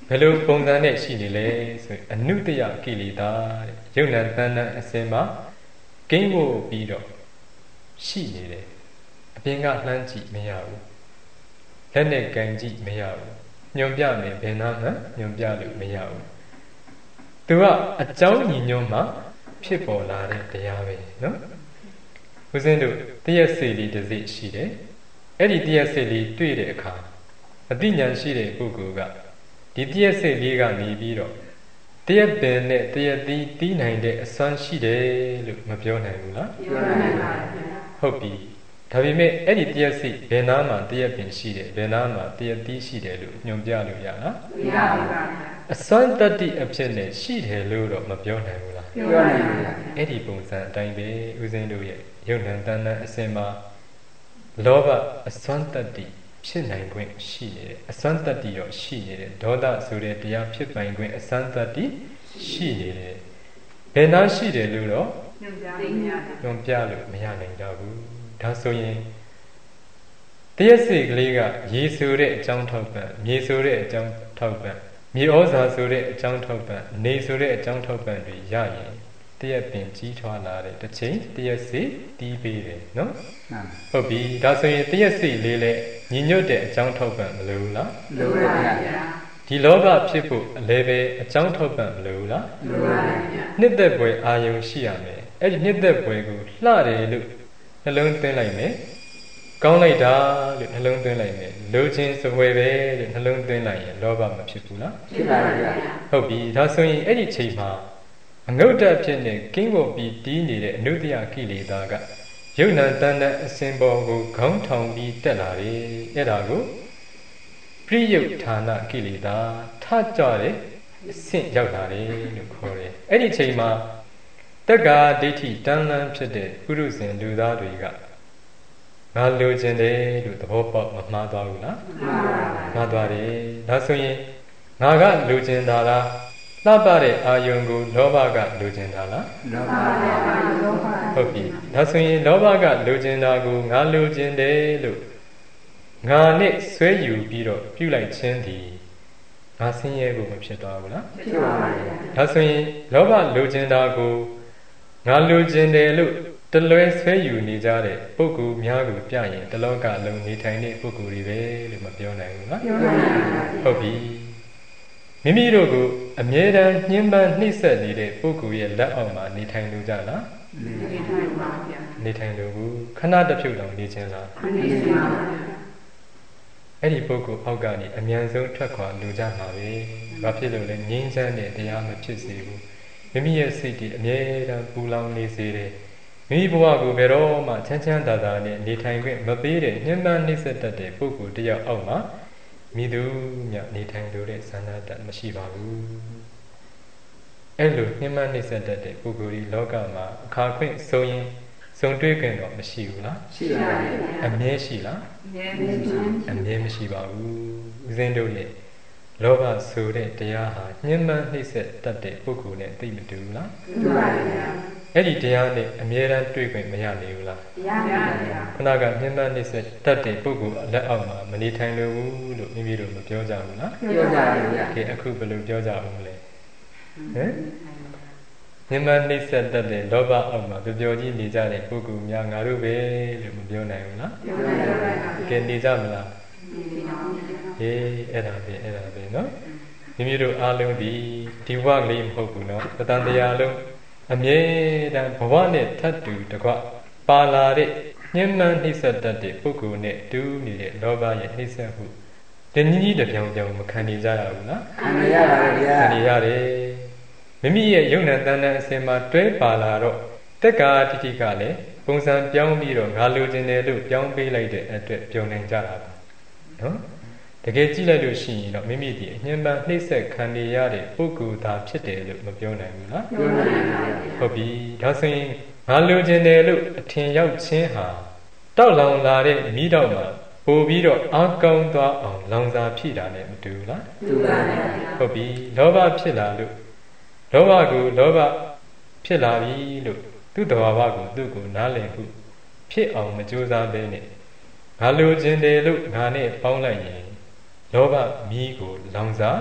S1: ဘယ်လိုပုံစံနဲ့ရှိနေလဲဆိုရင်အနုတ္တယကိလေသာတဲ့ယုံနာတဏ္ဍအစင်မှာကိန်းဖို့ပြီးတော့ရှိနေတယ်အပြင်ကလှမ်းကြည့်မရဘူးလက်နဲ့ကန်ကြည့်မရဘူးညွန်ပြမယ်ဘယ်နာမှညွန်ပြလို့မရဘူးသူကအကြောင်းညီညွတ်မှဖြစ်ပေါ်လာတဲ့တရားပဲနော်ဦးဇင်းတို့တရက်စေလေးတစ်စိရှိတယ်အဲ့ဒီတရက်စေလေးတွေ့တဲ့အခါအသိဉာဏ်ရှိတဲ့ပုဂ္ဂိုလ်ကဒီတရက်စေလေးကနေပြီးတော့တရက်ပင်နဲ့တရက်သီးတီးနိုင်တဲ့အစွမ်းရှိတယ်လို့မပြောနိုင်ဘူးလားပြောနိုင်ပါဘူးဟုတ်ပြီဒါပေမဲ့အဲ့ဒီတရက်စိဘယ်နာမှာတရက်ပင်ရှိတယ်ဘယ်နာမှာတရက်သီးရှိတယ်လို့ညွှန်ပြလို့ရလားမရပါဘူးအစွမ်းတတ္တိအဖြစ်နဲ့ရှိတယ်လို့တော့မပြောနိုင်ဘူးလားပြောနိုင်ပါဘူးအဲ့ဒီပုံစံအတိုင်းပဲဦးဇင်းတို့ရဲ့ယုံ nant တဏ္ဍအစင်မှာလောဘအစွမ်းတတ္တိဖြစ်နိုင်ခွင့်ရှိနေတယ်အစွမ်းတတ္တိတော့ရှိနေတယ်ဒေါသဆိုတဲ့တရားဖြစ်ပိုင်ခွင့်အစွမ်းတတ္တိရှိနေတယ်ဘယ်နာရှိတယ်လို့တော့ညွှန်ပြညွှန်ပြလို့မရနိုင်ကြဘူးဒါဆိုရင်တရက်စိတ်ကလေးကရေဆိုတဲ့အကြောင်းထောက်ပံ့မြေဆိုတဲ့အကြောင်းထောက်ပံ့မြေဩဇာဆိုတဲ့အကြောင်းထောက်ပံ့နေဆိုတဲ့အကြောင်းထောက်ပံ့တွေရရင်တရက်ပင်ကြီးထွားလာတဲ့တစ်ချိန်တရက်စိတ်တီးပေးတယ်နော်ဟုတ်ပြီဒါဆိုရင်တရက်စိတ်လေးလည်းညီညွတ်တဲ့အကြောင်းထောက်ပံ့မလို့ဘူးလားလိုပါဗျာဒီလောဘဖြစ်ဖို့အလဲပဲအကြောင်းထောက်ပံ့မလို့ဘူးလားလိုပါဗျာနှစ်သက်ပွဲအာယုံရှိရမယ်အဲ့ဒီနှစ်သက်ပွဲကိုလှတယ်လို့နှလုံးသွင်းလိုက်မယ်ကောင်းလိုက်တာလို့နှလုံးသွင်းလိုက်မယ်လိုချင်စပွဲပဲလို့နှလုံးသွင်းလိုက်ရင်လောဘမဖြစ်ဘူးလားဖြစ်ပါဗျာဟုတ်ပြီဒါဆိုရင်အဲ့ဒီချိန်မှာအငုတ်တဖြစ်နေကင်းဖို့ပြီးတီးနေတဲ့အနုတ္တယကိလေသာကယုံ nant တဏ္ဍအစင်ပေါ်ကိုခေါင်းထောင်ပြီးတက်လာတယ်အဲ့ဒါကိုပရိယုဌာနကိလေသာထကြတဲ့အဆင့်ရောက်လာတယ်လို့ခေါ်တယ်အဲ့ဒီချိန်မှာတက္ကာဒိဋ္ဌိတန်လန်းဖြစ်တဲ့ပုရုဇဉ်လူသားတွေကငါလိုချင်တယ်လို့သဘောပေါက်မမှားသွားဘူးလားမှားသွားတယ်ဒါဆိုရင်ငါကလိုချင်တာလားလှပတဲ့အာယုံကိုလောဘကလိုချင်တာလားလောဘပါလောဘဟုတ်ပြီဒါဆိုရင်လောဘကလိုချင်တာကိုငါလိုချင်တယ်လို့ငါနဲ့ဆွဲယူပြီးတော့ပြုလိုက်ခြင်းဒီငါဆင်းရဲကိုမဖြစ်သွားဘူးလားဖြစ်ပါပါဒါဆိုရင်လောဘလိုချင်တာကိုငါလိုချင်တယ်လို့တလွဲဆွဲယူနေကြတဲ့ပုဂ္ဂိုလ်များကိုပြရင်တလောကလုံးနေထိုင်တဲ့ပုဂ္ဂိုလ်တွေပဲလို့မပြောနိုင်ဘူးနော်ပြောနိုင်ပါဘူးဟုတ်ပြီမိမိတို့ကိုအမြဲတမ်းညှဉ်းပန်းနှိပ်စက်နေတဲ့ပုဂ္ဂိုလ်ရဲ့လက်အောက်မှာနေထိုင်လို့ကြလားနေထိုင်ပါဗျာနေထိုင်လို့ဘူးခဏတစ်ဖြုတ်တောင်နေခြင်းလားနေခြင်းပါဗျာအဲ့ဒီပုဂ္ဂိုလ်အောက်ကနေအမြန်ဆုံးထွက်ခွာလိုကြမှာပဲဘာဖြစ်လို့လဲငြိမ်းချမ်းတဲ့တရားမဖြစ်စေဘူးမိမိရဲ့စိတ်တွေအမြဲတမ်းပူလောင်နေစေတယ်မိမိဘဝကိုဘယ်တော့မှချမ်းချမ်းသာသာနဲ့နေထိုင်ခွင့်မပေးတဲ့ညှဉ်းပန်းနှိပ်စက်တတ်တဲ့ပုဂ္ဂိုလ်တယောက်အောက်မှာမိသူမြနေထိုင်လို့တဲ့ဆန္ဒတတ်မရှိပါဘူးအဲ့လိုညှဉ်းပန်းနှိပ်စက်တတ်တဲ့ပုဂ္ဂိုလ်ဒီလောကမှာအခါခွင့်ဆုံးရင်စုံတွေ့ခွင့်တော့မရှိဘူးလားရှိပါဘူးအမြဲရှိလားအမြဲမရှိအမြဲမရှိပါဘူးဦးဇင်းတို့ရဲ့လောဘဆိုတဲ့တရားဟာညှဉ်းပန်းနှိပ်စက်တတ်တဲ့ပုဂ္ဂိုလ်နဲ့သိမတူဘူးလားတူပါဗျာအဲ့ဒီတရားနဲ့အမြဲတမ်းတွေ့ခွင့်မရနိုင်ဘူးလားရပါဗျာခဏကညှဉ်းပန်းနှိပ်စက်တတ်တဲ့ပုဂ္ဂိုလ်လက်အောက်မှာမနေထိုင်လို့ဘူးလို့မိမိတို့မပြောကြဘူးလားပြောကြပါဗျာကဲအခုဘယ်လိုပြောကြအောင်လဲဟမ်ညှဉ်းပန်းနှိပ်စက်တတ်တဲ့လောဘအောက်မှာပျော်ပျော်ကြီးနေကြတဲ့ပုဂ္ဂိုလ်များငါတို့ပဲလို့မပြောနိုင်ဘူးလားပြောနိုင်ပါဗျာကဲနေကြမလားနေပါဘူးဟေးအဲ့ဒါပဲအဲ့ဒါပဲနော်မိမိတို့အားလုံးဒီဒီဘဝကလေးမဟုတ်ဘူးနော်တန်တရားလုံးအမြဲတမ်းဘဝနဲ့ထပ်တူတကွပါလာတဲ့ညှဉ်းပန်းနှိပ်စက်တတ်တဲ့ပုဂ္ဂိုလ်နဲ့တူနေတဲ့လောဘရဲ့နှိပ်စက်မှုတနည်းနည်းတစ်ပြောင်ပြောင်မခံနေကြရဘူးလားခံနေရပါဗျာခံနေရတယ်မိမိရဲ့ယုံ nant တဏ္ဍအစင်မှာတွဲပါလာတော့တက္ကာတိတိကလည်းပုံစံပြောင်းပြီးတော့ငါလိုချင်တယ်လို့ပြောင်းပေးလိုက်တဲ့အတွက်ပြောနိုင်ကြတာပါနော်တကယ်ကြည့်လိုက်လို့ရှိရင်တော့မိမိဒီအညှဉ်းပန်းနှိပ်စက်ခံနေရတဲ့ပုဂ္ဂိုလ်သားဖြစ်တယ်လို့မပြောနိုင်ဘူးလားပြောနိုင်ပါဘူးဟုတ်ပြီဒါဆိုရင်ငါလိုချင်တယ်လို့အထင်ရောက်ခြင်းဟာတောက်လောင်လာတဲ့မိတော့မှာပို့ပြီးတော့အာကောင်းသွားအောင်လောင်စာဖြစ်တာနဲ့မတူဘူးလားတူပါဘူးဟုတ်ပြီလောဘဖြစ်လာလို့လောဘကိုလောဘဖြစ်လာပြီလို့သူ့တော်ဘာကိုသူ့ကိုနားလည်ဖို့ဖြစ်အောင်မကြိုးစားဘဲနဲ့ငါလိုချင်တယ်လို့ငါနဲ့ပေါင်းလိုက်ရင်လောဘမီးကိုလောင်စာ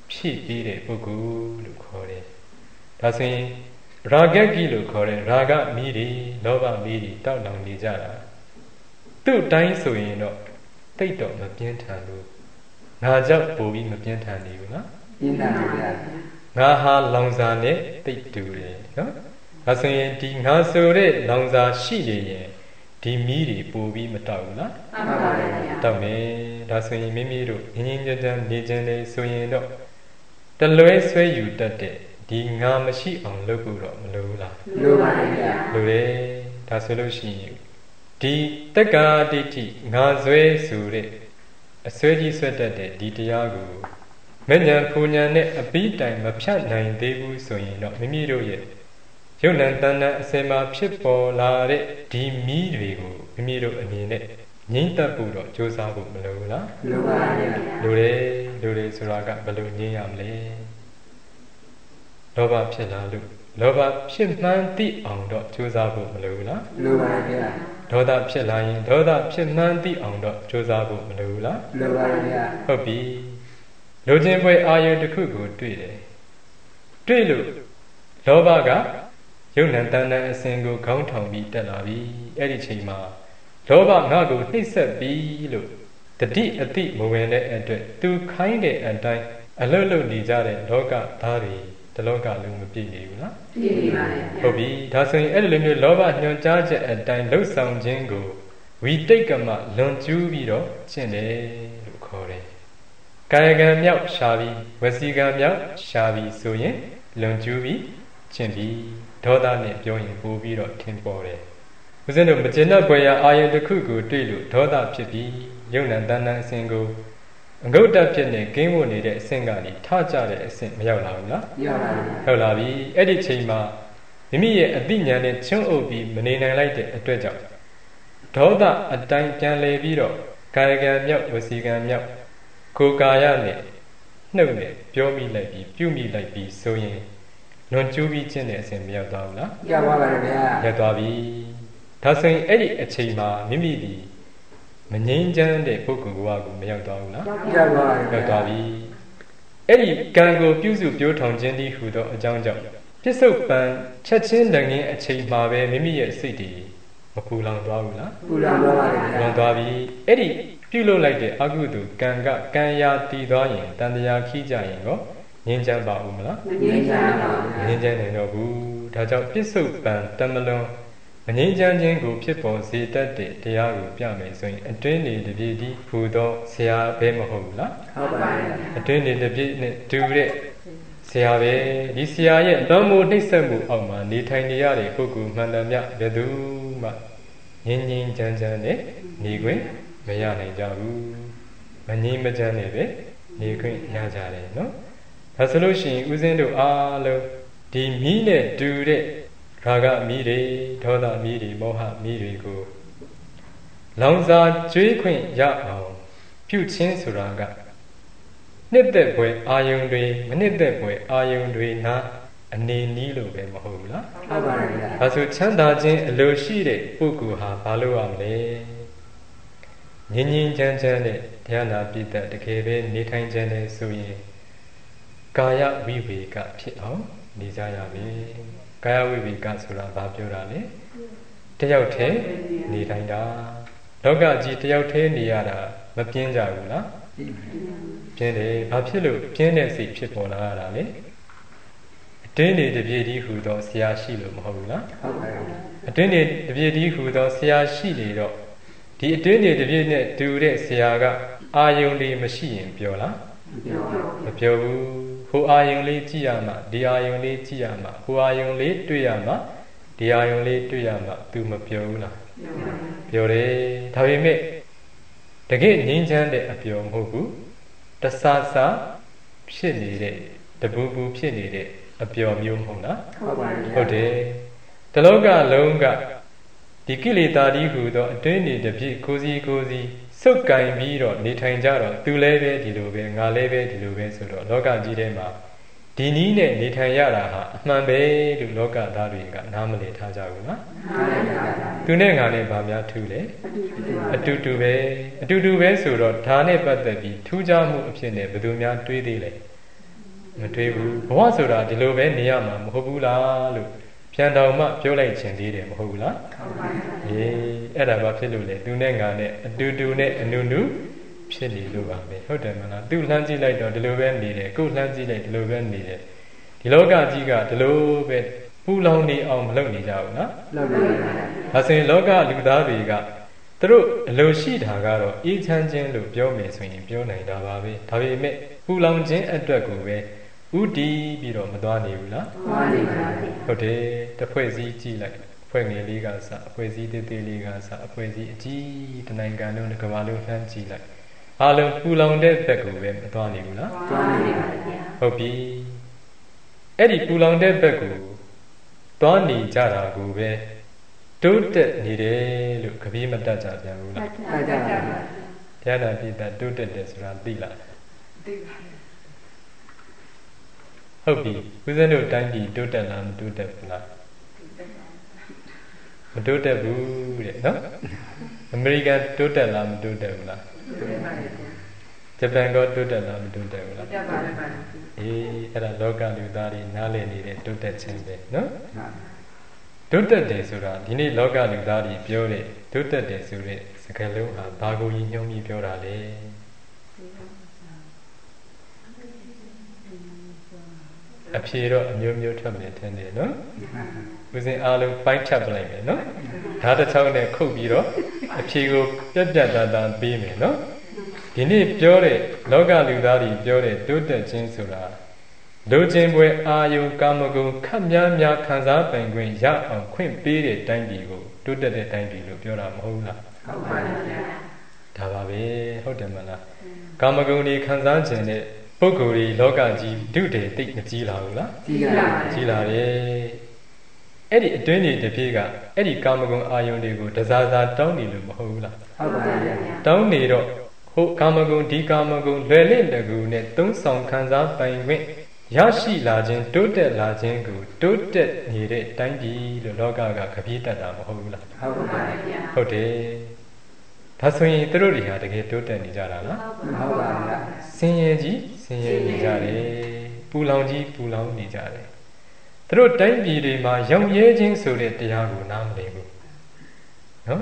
S1: ဖြစ်ပြီးတဲ့ပုဂ္ဂိုလ်လို့ခေါ်တယ်ဒါဆိုရင်ရာဂကိလို့ခေါ်တဲ့ရာဂမီးတွေလောဘမီးတွေတောက်လောင်နေကြတာသူ့တိုင်းဆိုရင်တော့တိတ်တော့မပြင်းထန်လို့ငါကြောက်ပို့ပြီးမပြင်းထန်နေဘူးနော်
S2: ပြင်းထန်ပါဗျာ
S1: ငါဟာလောင်စာနဲ့တိတ်တူတယ်နော်ဒါဆိုရင်ဒီငါဆိုတဲ့လောင်စာရှိနေရင်ဒီမီးတွေပို့ပြီးမတောက်ဘူးလား
S2: မှန်ပါဗျာ
S1: တောက်မယ်ဒါဆိုရင်မိမိတို့ငြင်းငြင်းကြမ်းကြမ်းနေခြင်းလေဆိုရင်တော့တလွဲဆွဲယူတတ်တဲ့ဒီငါမရှိအောင်လုပ်ဖို့တော့မလိုဘူးလား
S2: လိုပါဗျာ
S1: လိုတယ်ဒါဆိုလို့ရှိရင်ဒီတက္ကာဒိဋ္ဌိငါဆွဲဆိုတဲ့အဆွဲကြီးဆွဲတတ်တဲ့ဒီတရားကိုမဉ္ဇဉ်ပူဉ္ဇဉ်နဲ့အပိတိုင်မဖြတ်နိုင်သေးဘူးဆိုရင်တော့မိမိတို့ရဲ့ယုံ nant တဏ္ဍအစင်မှာဖြစ်ပေါ်လာတဲ့ဒီမီးတွေကိုမိမိတို့အနေနဲ့ငြိမ့်သက်ဖို့တော့ကြိုးစားဖို့မလိုဘူးလား
S2: လိုပါဗျာ
S1: လိုတယ်လိုတယ်ဆိုတာကဘယ်လိုငြိမ့်ရမလဲလောဘဖြစ်လာလို့လောဘဖြစ်မှန်းသိအောင်တော့ကြိုးစားဖို့မလိုဘူးလား
S2: လိုပါဗျာ
S1: ဒေါသဖြစ်လာရင်ဒေါသဖြစ်မှန်းသိအောင်တော့ကြိုးစားဖို့မလိုဘူးလား
S2: လိုပါဗျာ
S1: ဟုတ်ပြီလိုချင်ပွဲအာယုတစ်ခုကိုတွေ့တယ်တွေ့လို့လောဘကယုံ nant တဏ္ဍအစဉ်ကိုခေါင်းထောင်ပြီးတက်လာပြီအဲ့ဒီချိန်မှာလောဘငါ့ကိုနှိပ်စက်ပြီလို့တတိအတိမဝင်တဲ့အတွက်သူခိုင်းတဲ့အတိုင်းအလွတ်လွတ်နေကြတဲ့လောကသားတွေဒီလောကလုံးမပြည့်နေဘူးလား
S2: ပြည့်နေပါလေ
S1: ဟုတ်ပြီဒါဆိုရင်အဲ့လိုမျိုးလောဘညွှန်ကြားချက်အတိုင်းလှုပ်ဆောင်ခြင်းကိုဝိတိတ်ကမလွန်ကျူးပြီးတော့ကျင့်တယ်လို့ခေါ်တယ်ကာယကံမြောက်ရှာပြီးဝစီကံမြောက်ရှာပြီးဆိုရင်လွန်ကျူးပြီးကျင့်ပြီးဒေါသနဲ့ပြောရင်ပို့ပြီးတော့ထင်ပေါ်တယ်ဦးဇင်းတို့မကျေနပ်ပွေရအာယုတစ်ခုကိုတွေ့လို့ဒေါသဖြစ်ပြီးယုံ nant တဏ္ဍအစဉ်ကိုအငုတ်တက်ဖြစ်နေကင်းဖို့နေတဲ့အဆင့်ကနေထကြတဲ့အဆင့်မရောက်လာဘူးလား
S2: ရောက်ပါ
S1: ဘူးဟုတ်လာပြီအဲ့ဒီချိန်မှာမိမိရဲ့အသိဉာဏ်နဲ့ချွန်းအုပ်ပြီးမနေနိုင်လိုက်တဲ့အတွက်ကြောင့်ဒေါသအတိုင်းပြန်လည်ပြီးတော့ကာယကံမြောက်ဝစီကံမြောက်ကိုယ်ကာယနဲ့နှုတ်နဲ့ပြောမိလိုက်ပြီးပြုမိလိုက်ပြီးဆိုရင်လွန်ကျူးပြီးကျင့်တဲ့အဆင့်မရောက်သွားဘူးလား
S2: ရောက်ပါပါဗျာ
S1: ရောက်သွားပြီဒါဆိုရင်အဲ့ဒီအချိန်မှာမိမိဒီမငြိမ်းချမ်းတဲ့ပုဂ္ဂိုလ်ဘဝကိုမရောက်သွားဘူးလား
S2: ရောက်ပါပြီ
S1: ရောက်သွားပြီအဲ့ဒီကံကိုပြုစုပြောထောင်ခြင်းတည်းဟူသောအကြောင်းကြောင့်ပြစ္ဆုတ်ပံချက်ချင်းတန်ငင်းအချိန်မှာပဲမိမိရဲ့စိတ်တွေမပူလောင်သွားဘူးလား
S2: ပူလောင်သွားပါပြီ
S1: ပူလောင်သွားပြီအဲ့ဒီပြုလုပ်လိုက်တဲ့အကုသိုလ်ကံကကံရာတည်သွားရင်တန်တရားခီးကြရင်ရောငြိမ်းချမ်းပါဦးမလား
S2: မငြိမ်းချမ်းပါဘူး
S1: ငြိမ်းချမ်းနိုင်တော့ဘူးဒါကြောင့်ပြစ္ဆုတ်ပံတမလွန်မငြိမ်းချမ်းခြင်းကိုဖြစ်ပေါ်စေတတ်တဲ့တရားကိုပြမယ်ဆိုရင်အတွင်းနေတပြည့်ဒီဟူသောဆရာပဲမဟုတ်ဘူးလား
S2: ဟုတ်ပါဘူး
S1: အတွင်းနေတပြည့်နဲ့တူတဲ့ဆရာပဲဒီဆရာရဲ့လွန်မိုးနှိမ့်ဆက်မှုအောက်မှာနေထိုင်နေရတဲ့ပုဂ္ဂိုလ်မှန်တယ်မြဘယ်သူမှငြိမ်းငြိမ်းချမ်းချမ်းနဲ့နေခွင့်မရနိုင်ကြဘူးမငြိမ်းမချမ်းနဲ့ပဲနေခွင့်ရကြတယ်နော်ဒါဆိုလို့ရှိရင်ဦးဇင်းတို့အားလုံးဒီမီးနဲ့တူတဲ့ရာဂမီးတွေဒေါသမီးတွေမောဟမီးတွေကိုလောင်စာကျွေးခွင့်ရအောင်ပြုခြင်းဆိုတာကနှစ်သက်ပွဲအာယုံတွေမနှစ်သက်ပွဲအာယုံတွေနာအနေနီးလို့ပဲမဟုတ်ဘူးလား
S2: ဟုတ်ပါဘူးဗျာ
S1: ဒါဆိုချမ်းသာခြင်းအလိုရှိတဲ့ပုဂ္ဂိုလ်ဟာဘာလို့ရမလဲငြင်းငြင်းချမ်းချမ်းနဲ့တရားနာပိတ္တတကယ်ပဲနေထိုင်ခြင်းနဲ့ဆိုရင်ကာယဝိဝေကဖြစ်အောင်နေကြရမယ်ကာယဝိဝေကဆိုတာဘာပြောတာလဲတယောက်တည်းနေတိုင်းတာလောကကြီးတယောက်တည်းနေရတာမပြင်းကြဘူးလားပြင်းတယ်ဘာဖြစ်လို့ပြင်းတဲ့စိတ်ဖြစ်ပေါ်လာရတာလဲအတွင်းနေတပြေဒီဟူသောဆရာရှိလို့မဟုတ်ဘူးလား
S2: ဟုတ်ပါဘူး
S1: အတွင်းနေတပြေဒီဟူသောဆရာရှိနေတော့ဒီအတွင်းနေတပြေနဲ့တူတဲ့ဆရာကအာယုံလေးမရှိရင်ပြောလားမပြောဘူးဟိုအာယုံလေးကြည့်ရမှဒီအာယုံလေးကြည့်ရမှဟိုအာယုံလေးတွေ့ရမှဒီအာယုံလေးတွေ့ရမှ तू မပြောဘူးလားပြောတယ်ဒါပေမဲ့တကယ်ငြင်းချမ်းတဲ့အပျော်မဟုတ်ဘူးတဆာဆာဖြစ်နေတဲ့တပူပူဖြစ်နေတဲ့အပျော်မျိုးမဟုတ်လား
S2: ဟုတ်ပါဘူး
S1: ဟုတ်တယ်တလောကလုံးကဒီကိလေသာဒီဟူသောအတွင်းနေတပြည့်ကိုစီကိုစီစုပ်ကင်ပြီးတော့နေထိုင်ကြတော့သူလည်းပဲဒီလိုပဲငါလည်းပဲဒီလိုပဲဆိုတော့လောကကြီးထဲမှာဒီနည်းနဲ့နေထိုင်ရတာဟာအမှန်ပဲလို့လောကသားတွေကနားမလည်ထားကြဘူးနော်သူနဲ့ငါနဲ့ဗာများထူးလေအတူတူပဲအတူတူပဲဆိုတော့ဒါနဲ့ပတ်သက်ပြီးထူးခြားမှုအဖြစ်နဲ့ဘယ်သူများတွေးသေးလဲမတွေးဘူးဘဝဆိုတာဒီလိုပဲနေရမှာမဟုတ်ဘူးလားလို့ပြန်တော်မှပြောလိုက်ခြင်းသေးတယ်မဟုတ်ဘူးလားဟုတ်ပါဘူးအေးအဲ့ဒါဘာဖြစ်လို့လဲသူနဲ့ငါနဲ့အတူတူနဲ့အနုနုဖြစ်နေလို့ပါပဲဟုတ်တယ်မလားသူလှမ်းကြည့်လိုက်တော့ဒီလိုပဲနေတယ်ကိုယ်လှမ်းကြည့်လိုက်ဒီလိုပဲနေတယ်ဒီလောကကြီးကဒီလိုပဲပူလောင်နေအောင်မလုပ်နေကြဘူးနော်လုပ်နေပါဘူးဒါဆိုရင်လောကလူသားတွေကသူတို့အလိုရှိတာကတော့အေးချမ်းခြင်းလို့ပြောမယ်ဆိုရင်ပြောနိုင်တာပါပဲဒါပေမဲ့ပူလောင်ခြင်းအတွက်ကိုပဲဥတီးပြီးတော့မသွားနေဘူးလားသွားနေပါဘူးဟုတ်တယ်တစ်ဖွဲ့စည်းကြည့်လိုက်ဖွဲ့ငယ်လေးကစအဖွဲ့စည်းသေးသေးလေးကစအဖွဲ့စည်းအကြီးတနိုင်ငံလုံးတစ်ကမ္ဘာလုံးလှမ်းကြည့်လိုက်အားလုံးပူလောင်တဲ့ဘက်ကိုပဲမသွားနေဘူးလားသွားနေပါဗျာဟုတ်ပြီအဲ့ဒီပူလောင်တဲ့ဘက်ကိုသွားနေကြတာကိုပဲတိုးတက်နေတယ်လို့ခပြီးမတတ်ကြပြန်ဘူးလားတတ်ကြပါဗျာတရားနာပိတ္တတိုးတက်တယ်ဆိုတာသိလားသိပါဟုတ်ပြီဦးဇင်းတို့တိုင်းပြည်တိုးတက်လားမတိုးတက်ဘူးလားမတိုးတက်ဘူးတဲ့နော်အမေရိကန်တိုးတက်လားမတိုးတက်ဘူးလားဂျပန်ကတိုးတက်လားမတိုးတက်ဘူးလားတိုးတက်ပါတယ်ပါအေးအဲ့ဒါလောကလူသားတွေနားလည်နေတဲ့တိုးတက်ခြင်းပဲနော်တိုးတက်တယ်ဆိုတာဒီနေ့လောကလူသားတွေပြောတဲ့တိုးတက်တယ်ဆိုတဲ့စကားလုံးဟာဘာကိုရည်ညွှန်းပြီးပြောတာလဲအဖြေတော့အမျိုးမျိုးထွက်မယ်ထင်တယ်နော်ဦးစင်အားလုံးပိုင်းချက်ပလိုက်မယ်နော်ဓာတ်တစ်ချောင်းနဲ့ခုတ်ပြီးတော့အဖြေကိုပြတ်ပြတ်သားသားပေးမယ်နော်ဒီနေ့ပြောတဲ့လောကလူသားတွေပြောတဲ့တိုးတက်ခြင်းဆိုတာလူချင်းပွဲအာယုကာမဂုဏ်ခက်များများခံစားပိုင်ခွင့်ရအောင်ခွင့်ပေးတဲ့တိုင်းပြည်ကိုတိုးတက်တဲ့တိုင်းပြည်လို့ပြောတာမဟုတ်လားဟုတ်ပါဘူးဗျာဒါပါပဲဟုတ်တယ်မလားကာမဂုဏ်တွေခံစားခြင်းနဲ့ပုဂ္ဂိုလ်တွေလောကကြီးဒုတေတိတ်မကြီးလာဘူးလားကြီးလာပါကြီးလာတယ်အဲ့ဒီအတွင်းတွေတစ်ပြေးကအဲ့ဒီကာမဂုဏ်အာယုန်တွေကိုတစားစားတောင်းနေလို့မဟုတ်ဘူးလားဟုတ်ပါဗျာတောင်းနေတော့ဟိုကာမဂုဏ်ဒီကာမဂုဏ်လွယ်လင့်တကူနဲ့သုံးဆောင်ခံစားပိုင်ခွင့်ရရှိလာခြင်းတိုးတက်လာခြင်းကိုတိုးတက်နေတဲ့တိုင်းပြည်လို့လောကကခပြေးတတ်တာမဟုတ်ဘူးလားဟုတ်ပါဗျာဟုတ်တယ်ဒါဆိုရင်သူတို့တွေဟာတကယ်တိုးတက်နေကြတာလားဟုတ်ပါဗျာဆင်းရဲကြီးဆင်းရဲနေကြတယ်ပူလောင်ကြီးပူလောင်နေကြတယ်သူတို့တိုင်းပြည်တွေမှာရောင်ရဲခြင်းဆိုတဲ့တရားကိုနားမလည်ဘူးနော်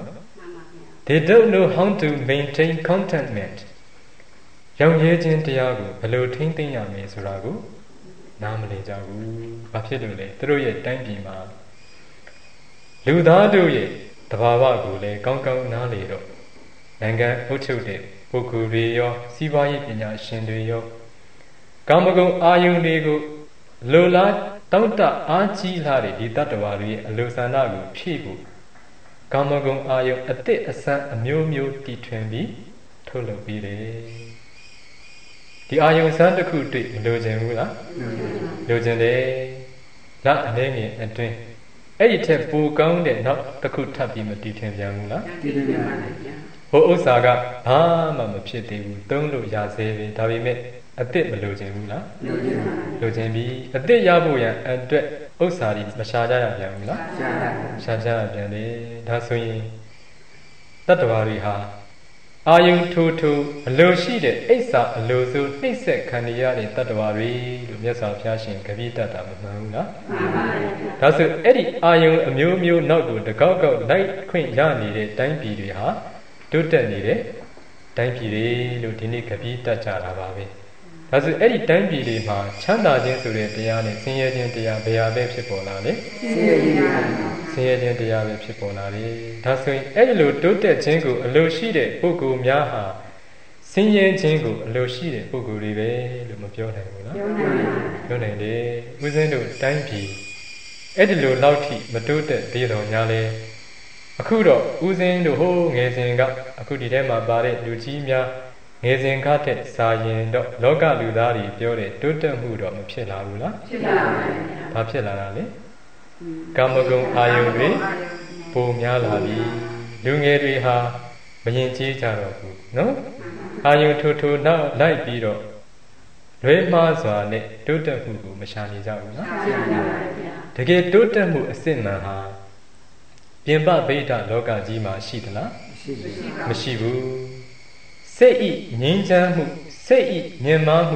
S1: They don't know how to maintain contentment ရောင်ရဲခြင်းတရားကိုဘယ်လိုထိန်းသိမ်းရမလဲဆိုတာကိုနားမလည်ကြဘူးဘာဖြစ်လို့လဲသူတို့ရဲ့တိုင်းပြည်မှာလူသားတို့ရဲ့တဘာဝကိုလည်းကောင်းကောင်းနားလည်တော့နိုင်ငံအုပ်ချုပ်တဲ့ပုဂ္ဂိုလ်တွေရောစီးပွားရေးပညာရှင်တွေရောကာမဂုဏ်အာယုန်တွေကိုလိုလားတောင့်တအားကြီးလာတဲ့ဒီတတ္တဝါတွေရဲ့အလိုဆန္ဒကိုဖြည့်ဖို့ကာမဂုဏ်အာယုန်အသစ်အဆန်းအမျိုးမျိုးတည်ထွင်ပြီးထုတ်လုပ်ပြီးတယ်ဒီအာယုန်ဆန်းတစ်ခုတွေ့မလိုချင်ဘူးလားလိုချင်တယ်လက်အနေငယ်အတွင်းအဲ့ဒီထက်ပိုကောင်းတဲ့နောက်တစ်ခုထပ်ပြီးမတည်ထွင်ပြန်ဘူးလားတည်ထွင်ပြန်ပါလေဗျာဟိုဥစ္စာကဘာမှမဖြစ်သေးဘူးသုံးလို့ရသေးပဲဒါပေမဲ့အစ်စ်မလိုချင်ဘူးလားလိုချင်ပါလိုချင်ပြီးအစ်စ်ရဖို့ရန်အတွက်ဥစ္စာကြီးမရှာကြရပြန်ဘူးလားရှာကြရှာကြရပြန်တယ်ဒါဆိုရင်တတ္တဝါတွေဟာအာယုထိုးထိုးအလိုရှိတဲ့အိစ္ဆာအလိုဆိုနှိမ့်ဆက်ခံရတဲ့တတ္တဝါတွေလို့မြတ်စွာဘုရားရှင်ကပိတတ်တာမမှန်ဘူးလားမှန်ပါပါဒါဆိုအဲ့ဒီအာယုအမျိုးမျိုးနောက်ကိုတကောက်ကောက်လိုက်ခွင့်ရနေတဲ့တိုင်းပြည်တွေဟာတိုးတက်နေတဲ့တိုင်းပြည်တွေလို့ဒီနေ့ကပိတတ်ကြတာပါပဲဒါဆိုအဲ့ဒီတိုင်းပြည်တွေမှာချမ်းသာခြင်းဆိုတဲ့တရားနဲ့ဆင်းရဲခြင်းတရားဘယ်ဟာပဲဖြစ်ပေါ်လာလဲဆင်းရဲခြင်းတရားဆင်းရဲခြင်းတရားပဲဖြစ်ပေါ်လာတယ်ဒါဆိုရင်အဲ့ဒီလိုတိုးတက်ခြင်းကိုအလိုရှိတဲ့ပုဂ္ဂိုလ်များဟာဆင်းရဲခြင်းကိုအလိုရှိတဲ့ပုဂ္ဂိုလ်တွေပဲလို့မပြောနိုင်ဘူးလားပြောနိုင်တယ်ဦးဇင်းတို့တိုင်းပြည်အဲ့ဒီလိုလောက်ထိမတိုးတက်သေးတော့ညာလဲအခုတော့ဦးဇင်းတို့ဟိုးငယ်စဉ်ကအခုဒီထဲမှာပါတဲ့လူကြီးများငယ်စဉ်ကတည်းစာရင်တော့လောကလူသားတွေပြောတဲ့တိုးတက်မှုတော့မဖြစ်လာဘူးလားဖြစ်လာပါဘူး။ဘာဖြစ်လာတာလဲ။ကာမဂုဏ်အာယုန်တွေပုံများလာပြီ။လူငယ်တွေဟာမရင်ကျေးကြတော့ဘူးနော်။အာယုန်ထိုးထိုးနောက်လိုက်ပြီးတော့လွဲမှားစွာနဲ့တိုးတက်မှုကိုမရှာနေကြဘူးနော်။ရှာနေပါဗျာ။တကယ်တိုးတက်မှုအစစ်မှန်ဟာပြင်ပဗိဒ္ဓလောကကြီးမှာရှိသလားမရှိဘူးစိတ်ဤငြိမ်းချမ်းမှုစိတ်ဤမြင်မာမှု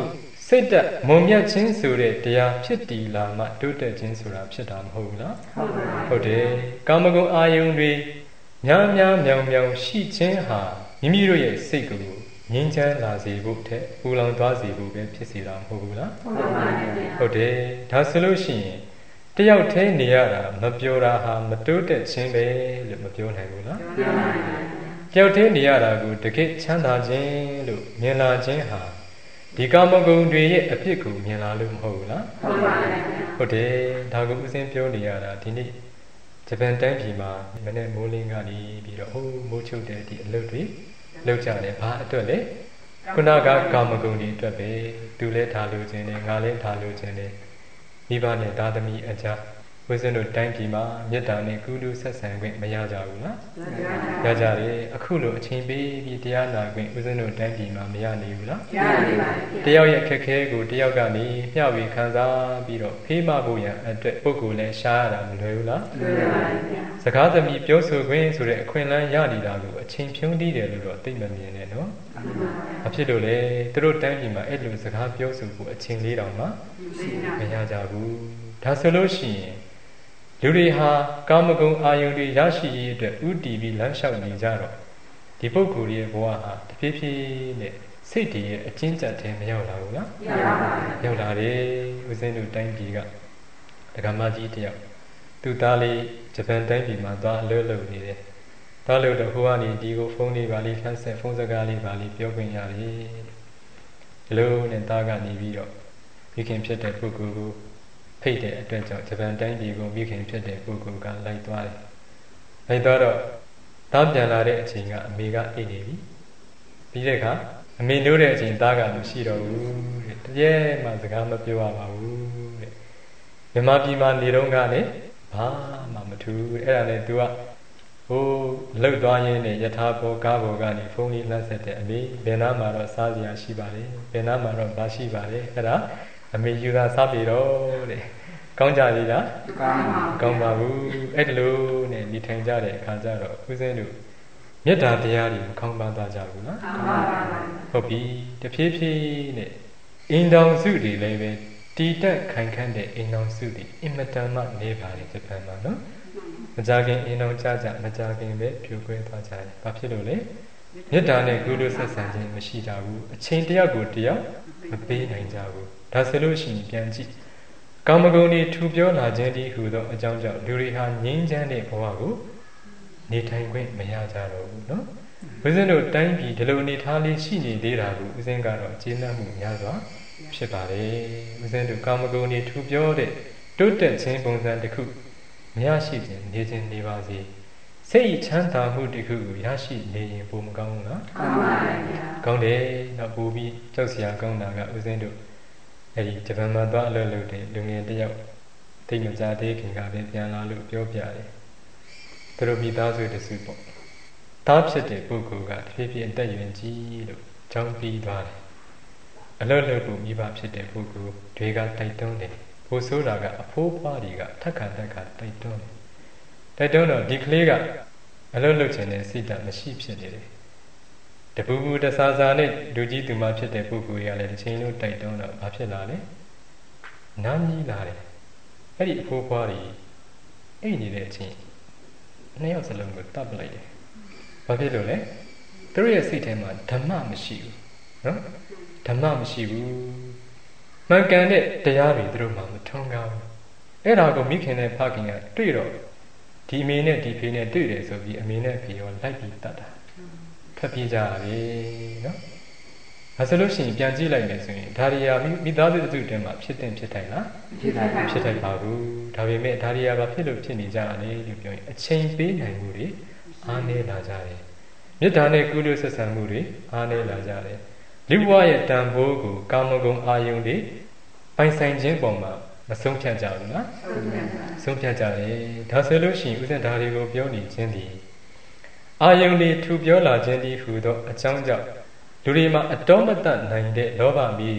S1: စိတ်တက်မုံမြတ်ခြင်းဆိုတဲ့တရားဖြစ်တည်လာမှတိုးတက်ခြင်းဆိုတာဖြစ်တာမဟုတ်ဘူးလားဟုတ်တယ်ကာမဂုဏ်အာယုန်တွေများများမြောင်မြောင်ရှိခြင်းဟာမိမိတို့ရဲ့စိတ်ကိုငြိမ်းချမ်းလာစေဖို့တဲ့ပူလောင်သွားစေဖို့ပဲဖြစ်စေတာမဟုတ်ဘူးလားဟုတ်တယ်ဒါဆိုလို့ရှိရင်တယောက်တည်းနေရတာမပြောတာဟာမတိုးတက်ခြင်းပဲလို့မပြောနိုင်ဘူးလားတယောက်တည်းနေရတာကိုတကယ်ချမ်းသာခြင်းလို့မြင်လာခြင်းဟာဒီကာမဂုဏ်တွေရဲ့အဖြစ်ကိုမြင်လာလို့မဟုတ်ဘူးလားဟုတ်ပါဘူးဟုတ်တယ်ဒါကိုဦးစင်းပြောနေရတာဒီနေ့ဂျပန်တိုင်းပြည်မှာမနေ့မိုးလင်းကနေပြီးတော့ဟိုးမိုးချုပ်တဲ့ဒီအလုပ်တွေလုပ်ကြတယ်ဘာအတွက်လဲခုနကကာမဂုဏ်တွေအတွက်ပဲသူလည်းထားလို့ခြင်းနဲ့ငါလည်းထားလို့ခြင်းနဲ့မိဘနဲ့သားသမီးအကြားဝိဇ္ဇတို့တိုင်းပြည်မှာမေတ္တာနဲ့ကုသိုလ်ဆက်ဆံခွင့်မရကြဘူးလားရကြတယ်အခုလိုအချိန်ပေးပြီးတရားနာခွင့်ဝိဇ္ဇတို့တိုင်းပြည်မှာမရနိုင်ဘူးလားရနိုင်ပါဘူးတယောက်ရဲ့ခက်ခဲကိုတယောက်ကနေမျှဝေခံစားပြီးတော့ဖေးမဖို့ရန်အတွက်ပုဂ္ဂိုလ်လည်းရှားရတာမလွယ်ဘူးလားလွယ်ပါဘူးစကားသမီးပြောဆိုခွင့်ဆိုတဲ့အခွင့်အလမ်းရနေတာကိုအချိန်ဖြုံးတည်တယ်လို့တော့သိမမြင်နဲ့နော်အဖြစ်လို့လေသူတို့တိုင်းပြည်မှာအဲ့လိုစကားပြောဆိုဖို့အချိန်လေးတောင်မှမရကြဘူးဒါဆိုလို့ရှိရင်လူတွေဟာကာမဂုဏ်အာယုန်တွေရရှိရေးအတွက်ဥတည်ပြီးလမ်းလျှောက်နေကြတော့ဒီပုဂ္ဂိုလ်ရဲ့ဘဝဟာတဖြည်းဖြည်းနဲ့စိတ်တည်ရဲ့အကျဉ်းချက်ထဲမရောက်လာဘူးလားရောက်လာတယ်ဦးဇင်းတို့တိုင်းပြည်ကဒကာမကြီးတယောက်သူသားလေးဂျပန်တိုင်းပြည်မှာသွားအလုပ်လုပ်နေတယ်သွားလို့တော့ဟိုကနေဒီကိုဖုန်းလေးပါလေးဖျက်ဆက်ဖုန်းစကားလေးပါလေးပြောခွင့်ရတယ်ဒီလိုနဲ့သားကနေပြီးတော့မိခင်ဖြစ်တဲ့ပုဂ္ဂိုလ်ကိုဖိတ်တဲ့အတွက်ကြောင့်ဂျပန်တိုင်းပြည်ကိုမိခင်ဖြစ်တဲ့ပုဂ္ဂိုလ်ကလိုက်သွားတယ်။လိုက်သွားတော့သားပြန်လာတဲ့အချိန်ကအမေကအိတ်နေပြီ။ပြီးတဲ့အခါအမေနိုးတဲ့အချိန်သားကမရှိတော့ဘူးတဲ့။တကယ်မှစကားမပြောရပါဘူးတဲ့။မြန်မာပြည်မှာနေတော့ကလည်းဘာမှမထူး။အဲ့ဒါနဲ့ तू ကဟိုလှုပ်သွားရင်းနဲ့ယထာဘောကားဘောကနေဖုန်းလေးလှမ်းဆက်တဲ့အမေဘယ်နားမှာတော့စားစရာရှိပါလေ။ဘယ်နားမှာတော့ဘာရှိပါလေ။အဲ့ဒါအမေယူတာစားပြီတော့တဲ့ကောင်းကြသေးလားကောင်းပါဘူးအဲ့ဒါလို့နဲ့နေထိုင်ကြတဲ့အခါကျတော့ဦးဇင်းတို့မေတ္တာတရားတွေမခေါင်းပန်းသွားကြဘူးနော်ဟုတ်ပြီတဖြည်းဖြည်းနဲ့အင်တောင်စုတွေလည်းပဲတီတက်ခိုင်ခန့်တဲ့အိမ်တော်စုတွေအင်မတန်မှနေပါတယ်ဂျပန်မှာနော်မကြခင်အိမ်တော်ကြကြမကြခင်ပဲဖြိုခွဲသွားကြတယ်ဘာဖြစ်လို့လဲမေတ္တာနဲ့ကုသိုလ်ဆက်ဆံခြင်းမရှိကြဘူးအချိန်တယောက်ကိုတယောက်မပေးနိုင်ကြဘူးဒါဆိုလို့ရှိရင်ပြန်ကြည့်ကာမဂုဏ်တွေထူပြောလာခြင်းဒီဟူသောအကြောင်းကြောင့်လူတွေဟာငြိမ်းချမ်းတဲ့ဘဝကိုနေထိုင်ခွင့်မရကြတော့ဘူးနော်ဦးဇင်းတို့တိုင်းပြည်ဒီလိုအနေထားလေးရှိနေသေးတာကိုဦးဇင်းကတော့ကျေနပ်မှုများစွာဖြစ်ပါတယ်ဦးဇင်းတို့ကာမဂုဏ်တွေထူပြောတဲ့တိုးတက်ခြင်းပုံစံတစ်ခုမရရှိခြင်းနေခြင်းနေပါစေစိတ်ချမ်းသာမှုတစ်ခုကိုရရှိနေရင်ပုံမကောင်းဘူးလားကောင်းပါဗျာကောင်းတယ်တော့ပို့ပြီးကြောက်စရာကောင်းတာကဦးဇင်းတို့အဲ့ဒီဂျပန်မှာသွားအလုပ်လုပ်တဲ့လူငယ်တယောက်တိတ်မကြသေးခင်ကပဲပြန်လာလို့ပြောပြတယ်သူတို့မိသားစုတစုပေါ့တားဖြစ်တဲ့ပုဂ္ဂိုလ်ကတဖြည်းဖြည်းအသက်ရွယ်ကြီးလို့ကြောင်းပြီးသွားတယ်အလုပ်လုပ်ဖို့မိဘဖြစ်တဲ့ပုဂ္ဂိုလ်တွေကတိုက်တွန်းတယ်ဘိုးဆိုးတာကအဖိုးဖွားတွေကထက်ခါတက်ခါတိုက်တွန်းတယ်တိုက်တွန်းတော့ဒီကလေးကအလုပ်လုပ်ခြင်းနဲ့စိတ်ဓာတ်မရှိဖြစ်နေတယ်တပူပူတဆာဆာနဲ့လူကြီးသူမဖြစ်တဲ့ပုဂ္ဂိုလ်ရလည်းတစ်ချိန်လုံးတိုက်တွန်းတော့ဘာဖြစ်လာလဲနားကြီးလာတယ်အဲ့ဒီအဖိုးဖွားတွေအိတ်နေတဲ့အချိန်နှစ်ယောက်စလုံးကိုတပ်ပလိုက်တယ်ဘာဖြစ်လို့လဲသူတို့ရဲ့စိတ်ထဲမှာဓမ္မမရှိဘူးနော်ဓမ္မမရှိဘူးမှန်ကန်တဲ့တရားတွေသူတို့မှမထုံးကားဘူးအဲ့ဒါကိုမိခင်နဲ့ဖခင်ကတွေ့တော့ဒီအမေနဲ့ဒီဖေနဲ့တွေ့တယ်ဆိုပြီးအမေနဲ့ဖေရောလိုက်ပြီးတတ်တာဖက်ပြေးကြရတယ်နော်အဲဆိုလို့ရှိရင်ပြန်ကြည့်လိုက်မယ်ဆိုရင်ဒါရီယာမိသားစုအစုတည်းမှာဖြစ်တဲ့ဖြစ်တိုင်းလားဖြစ်တိုင်းပါဖြစ်တိုင်းပါဘူးဒါပေမဲ့ဒါရီယာဘာဖြစ်လို့ဖြစ်နေကြတာလဲလို့ပြောရင်အချိန်ပေးနိုင်မှုတွေအားနည်းလာကြတယ်မေတ္တာနဲ့ကုသိုလ်ဆက်ဆံမှုတွေအားနည်းလာကြတယ်လူဘဝရဲ့တန်ဖိုးကိုကာမဂုဏ်အာယုန်တွေပိုင်ဆိုင်ခြင်းပုံမှာမဆုံးဖြတ်ကြဘူးလားဆုံးဖြတ်ကြတယ်ဒါဆိုလို့ရှိရင်ဥစဉ်ဓာရီကိုပြောနေခြင်းဒီအာယုန်တွေထူပြောလာခြင်းဒီဟူသောအကြောင်းကြောင့်လူတွေမှာအတော်မတတ်နိုင်တဲ့လောဘမီး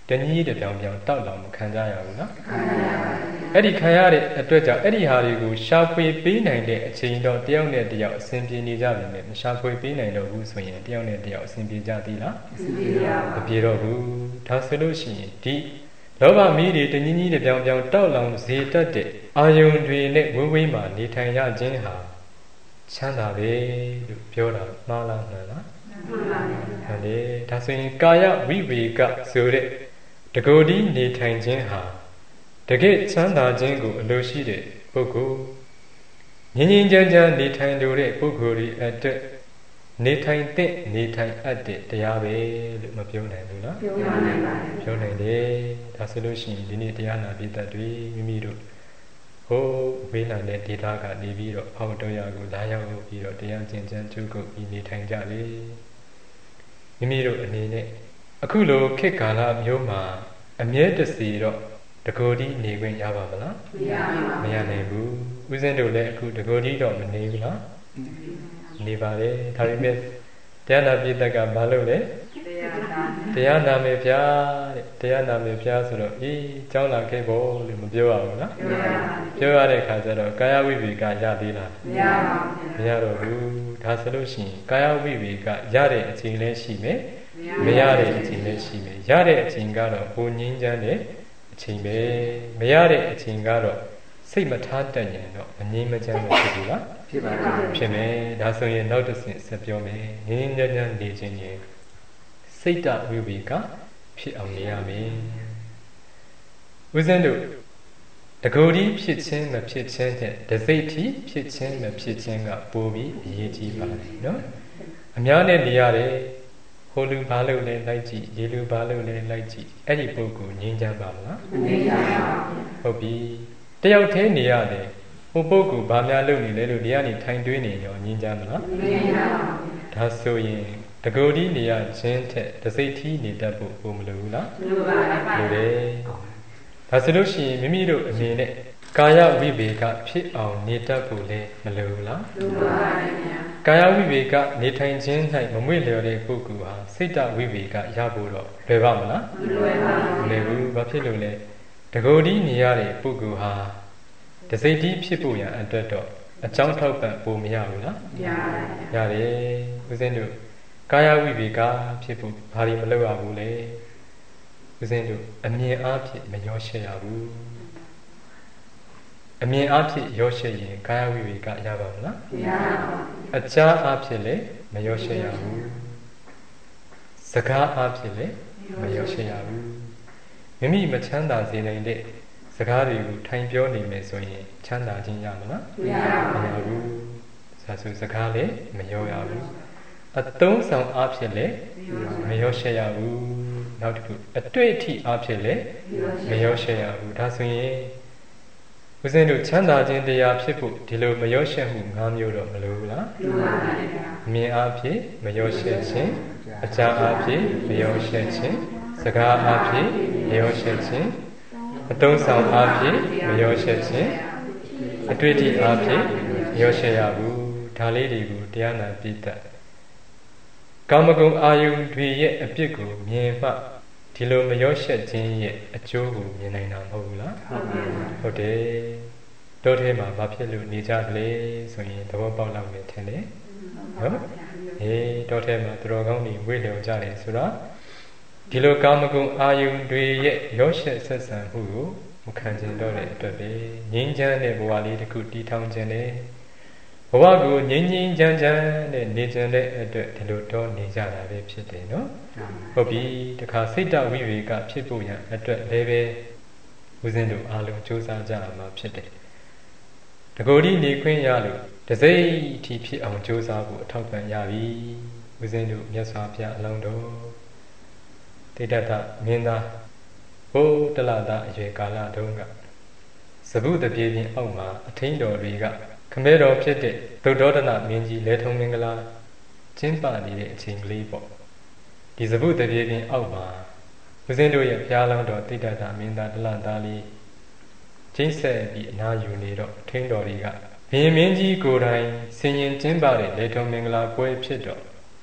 S1: တနည်းတစ်ပြောင်ပြောင်တောက်လောင်မခံကြရဘူးနော်အဲ့ဒီခံရတဲ့အတွက်ကြောင့်အဲ့ဒီဟာတွေကိုရှာဖွေပေးနိုင်တဲ့အချိန်တော့တယောက်နဲ့တယောက်အစဉ်ပြေနေကြပြီနဲ့မရှာဖွေပေးနိုင်တော့ဘူးဆိုရင်တယောက်နဲ့တယောက်အစဉ်ပြေကြသေးလားအစဉ်ပြေပါဘူးမပြေတော့ဘူးဒါဆိုလို့ရှိရင်ဒီလောဘမီးတွေတနည်းနည်းတစ်ပြောင်ပြောင်တောက်လောင်စေတတ်တဲ့အာယုန်တွေနဲ့ဝိဝိမှာနေထိုင်ရခြင်းဟာချမ်းသာပဲလို့ပြောတာမှားလားမှန်လားမှန်ပါဘူးဟုတ်တယ်ဒါဆိုရင်ကာယဝိဝေကဆိုတဲ့တကိုယ်ဒီနေထိုင်ခြင်းဟာတကယ်ချမ်းသာခြင်းကိုအလိုရှိတဲ့ပုဂ္ဂိုလ်ငြင်းငြင်းကြမ်းကြမ်းနေထိုင်လိုတဲ့ပုဂ္ဂိုလ်တွေအတွက်နေထိုင်တဲ့နေထိုင်အပ်တဲ့တရားပဲလို့မပြောနိုင်ဘူးနော်ပြောနိုင်ပါတယ်ပြောနိုင်တယ်ဒါဆိုလို့ရှိရင်ဒီနေ့တရားနာပိသက်တွေမိမိတို့ဟိုဝေးလာတဲ့ဒေတာကနေပြီးတော့အောက်တော်ရကိုလာရောက်ပြီးတော့တရားကျင့်ကြံကြိုးကုပ်ပြီးနေထိုင်ကြလေမိမိတို့အနေနဲ့အခုလိုခေတ်ကာလမျိုးမှာအမြဲတစေတော့တကိုယ်ဒီနေခွင့်ရပါမလားမရပါဘူးမရနိုင်ဘူးဦးဇင်းတို့လည်းအခုတကိုယ်ဒီတော့မနေဘူးလားနေပါလေဒါပေမဲ့တရားနာပိသက်ကမလုပ်လေတရားနာမယ်ဗျာတဲ့တရားနာမယ်ဗျာဆိုတော့အေးကြောင်းလာခဲ့ဖို့လို့မပြောရဘူးနော်ပြောရတဲ့အခါကျတော့ကာယဝိဝေကရသေးလားမရပါဘူးမရတော့ဘူးဒါဆိုလို့ရှိရင်ကာယဝိဝေကရတဲ့အချိန်လည်းရှိမယ်မရတဲ့အချိန်လည်းရှိမယ်ရတဲ့အချိန်ကတော့ဘုံငင်းချမ်းတဲ့အချိန်ပဲမရတဲ့အချိန်ကတော့စိတ်မထားတတ်ရင်တော့မငြင်းမချမ်းမဖြစ်ဘူးလားဖြစ်ပါဘူးဖြစ်မယ်ဒါဆိုရင်နောက်တစ်ဆင့်ဆက်ပြောမယ်ငြင်းငြင်းချမ်းနေခြင်းရင်စိတ်တဝိဝေကဖြစ်အောင်နေရမယ်ဦးဇင်းတို့တကိုယ်ဒီဖြစ်ခြင်းမဖြစ်ခြင်းတဲ့တစိတ်ထိဖြစ်ခြင်းမဖြစ်ခြင်းကပိုပြီးအရေးကြီးပါတယ်နော်အများနဲ့နေရတယ်ဟိုလူဘာလို့လဲလိုက်ကြည့်ရေလူဘာလို့လဲလိုက်ကြည့်အဲ့ဒီပုဂ္ဂိုလ်ငြင်းချမ်းပါမလားမငြင်းချမ်းပါဘူးဟုတ်ပြီတယောက်တည်းနေရတယ်ဟိုပုဂ္ဂိုလ်ဘာများလုပ်နေလဲလို့ဒီကနေထိုင်တွေးနေရောငြင်းချမ်းမလားမငြင်းချမ်းပါဘူးဒါဆိုရင်တကိုယ်ဒီနေရခြင်းထက်တစိတ်ထီးနေတတ်ဖို့ဘုံမလိုဘူးလားလိုပါပါလိုတယ်ဒါဆိုလို့ရှိရင်မိမိတို့အနေနဲ့ကာယဝိဝေကဖြစ်အောင်နေတတ်ဖို့လည်းမလိုဘူးလားလိုပါပါဗျာကာယဝိဝေကနေထိုင်ခြင်း၌မမွေ့လျော်တဲ့ပုဂ္ဂိုလ်ဟာစိတ်တဝိဝေကရဖို့တော့လွယ်ပါမလားမလွယ်ပါဘူးမလွယ်ဘူးဘာဖြစ်လို့လဲတကိုယ်ဒီနေရတဲ့ပုဂ္ဂိုလ်ဟာတစိတ်ထီးဖြစ်ဖို့ရန်အတွက်တော့အကြောင်းထောက်ပံ့ဖို့မရဘူးလားရပါတယ်ရတယ်ဦးဇင်းတို့ကာယဝိဝေကဖြစ်ဖို့ဘာလို့မလုပ်ရဘူးလဲဦးဇင်းတို့အမြင်အားဖြင့်မရောရှက်ရဘူးအမြင်အားဖြင့်ရောရှက်ရင်ကာယဝိဝေကရပါမလားမရပါဘူးအကြားအားဖြင့်လည်းမရောရှက်ရဘူးစကားအားဖြင့်လည်းမရောရှက်ရဘူးမိမိမချမ်းသာစေနိုင်တဲ့စကားတွေကိုထိုင်ပြောနေမယ်ဆိုရင်ချမ်းသာခြင်းရမလားမရပါဘူးဒါဆိုစကားလည်းမရောရဘူးအသုံးဆောင်အားဖြင့်လည်းမရောရှက်ရဘူးနောက်တစ်ခုအတွေ့အထိအားဖြင့်လည်းမရောရှက်ရဘူးဒါဆိုရင်ဦးဇင်းတို့ချမ်းသာခြင်းတရားဖြစ်ဖို့ဒီလိုမရောရှက်မှု၅မျိုးတော့မလိုဘူးလားလိုပါပါဘုရားမြင်အားဖြင့်မရောရှက်ခြင်းအကြားအားဖြင့်မရောရှက်ခြင်းစကားအားဖြင့်မရောရှက်ခြင်းအသုံးဆောင်အားဖြင့်မရောရှက်ခြင်းအတွေ့အထိအားဖြင့်မရောရှက်ရဘူးဒါလေးတွေကိုတရားနာပြီးတတ်ကာမဂုဏ်အာယုန်တွေရဲ့အပြစ်ကိုမြင်မှဒီလိုမရောရှက်ခြင်းရဲ့အကျိုးကိုမြင်နိုင်တာမဟုတ်ဘူးလားဟုတ်တယ်တို့ထဲမှာဘာဖြစ်လို့နေကြလဲဆိုရင်သဘောပေါက်လောက်နေထင်တယ်နော်အေးတို့ထဲမှာသူတော်ကောင်းတွေဝေ့လျော်ကြတယ်ဆိုတော့ဒီလိုကာမဂုဏ်အာယုန်တွေရဲ့ရောရှက်ဆက်ဆံမှုကိုမခံကျင်တော့တဲ့အတွက်ပဲငြိမ်းချမ်းတဲ့ဘဝလေးတစ်ခုတည်ထောင်ခြင်းနဲ့ဘဝကိုငြိမ်းငြိမ်းချမ်းချမ်းနဲ့နေကြတဲ့အတွက်ဒီလိုတော့နေကြတာပဲဖြစ်တယ်နော်ဟုတ်ပြီတခါစိတ်တဝိဝေကဖြစ်ဖို့ရန်အတွက်လည်းပဲဦးဇင်းတို့အားလုံးစူးစမ်းကြရမှာဖြစ်တယ်တကိုယ်ဒီနေခွင့်ရလို့တစိမ့်အထိဖြစ်အောင်စူးစမ်းဖို့အထောက်ပံ့ရပြီဦးဇင်းတို့မြတ်စွာဘုရားအလုံးတော်တိတ္တတမင်းသားဘုဒ္ဓလတာအရွယ်ကာလတုန်းကစဗုတပြေပြင်းအောက်မှာအထင်းတော်တွေကခမဲတော်ဖြစ်တဲ့သုဒ္ဓောဒနာမင်းကြီးလဲထုံမင်္ဂလာကျင်းပနေတဲ့အချိန်ကလေးပေါ့ဒီစဗုတပြေပြင်းအောက်မှာဦးဇင်းတို့ရဲ့ဘုရားလောင်းတော်တိတ္တတမင်းသားဒလသားလေးကျင်းဆက်ပြီးအနာယူနေတော့ထင်းတော်တွေကဘုရင်မင်းကြီးကိုယ်တိုင်ဆင်ရင်ကျင်းပတဲ့လဲထုံမင်္ဂလာပွဲဖြစ်တော့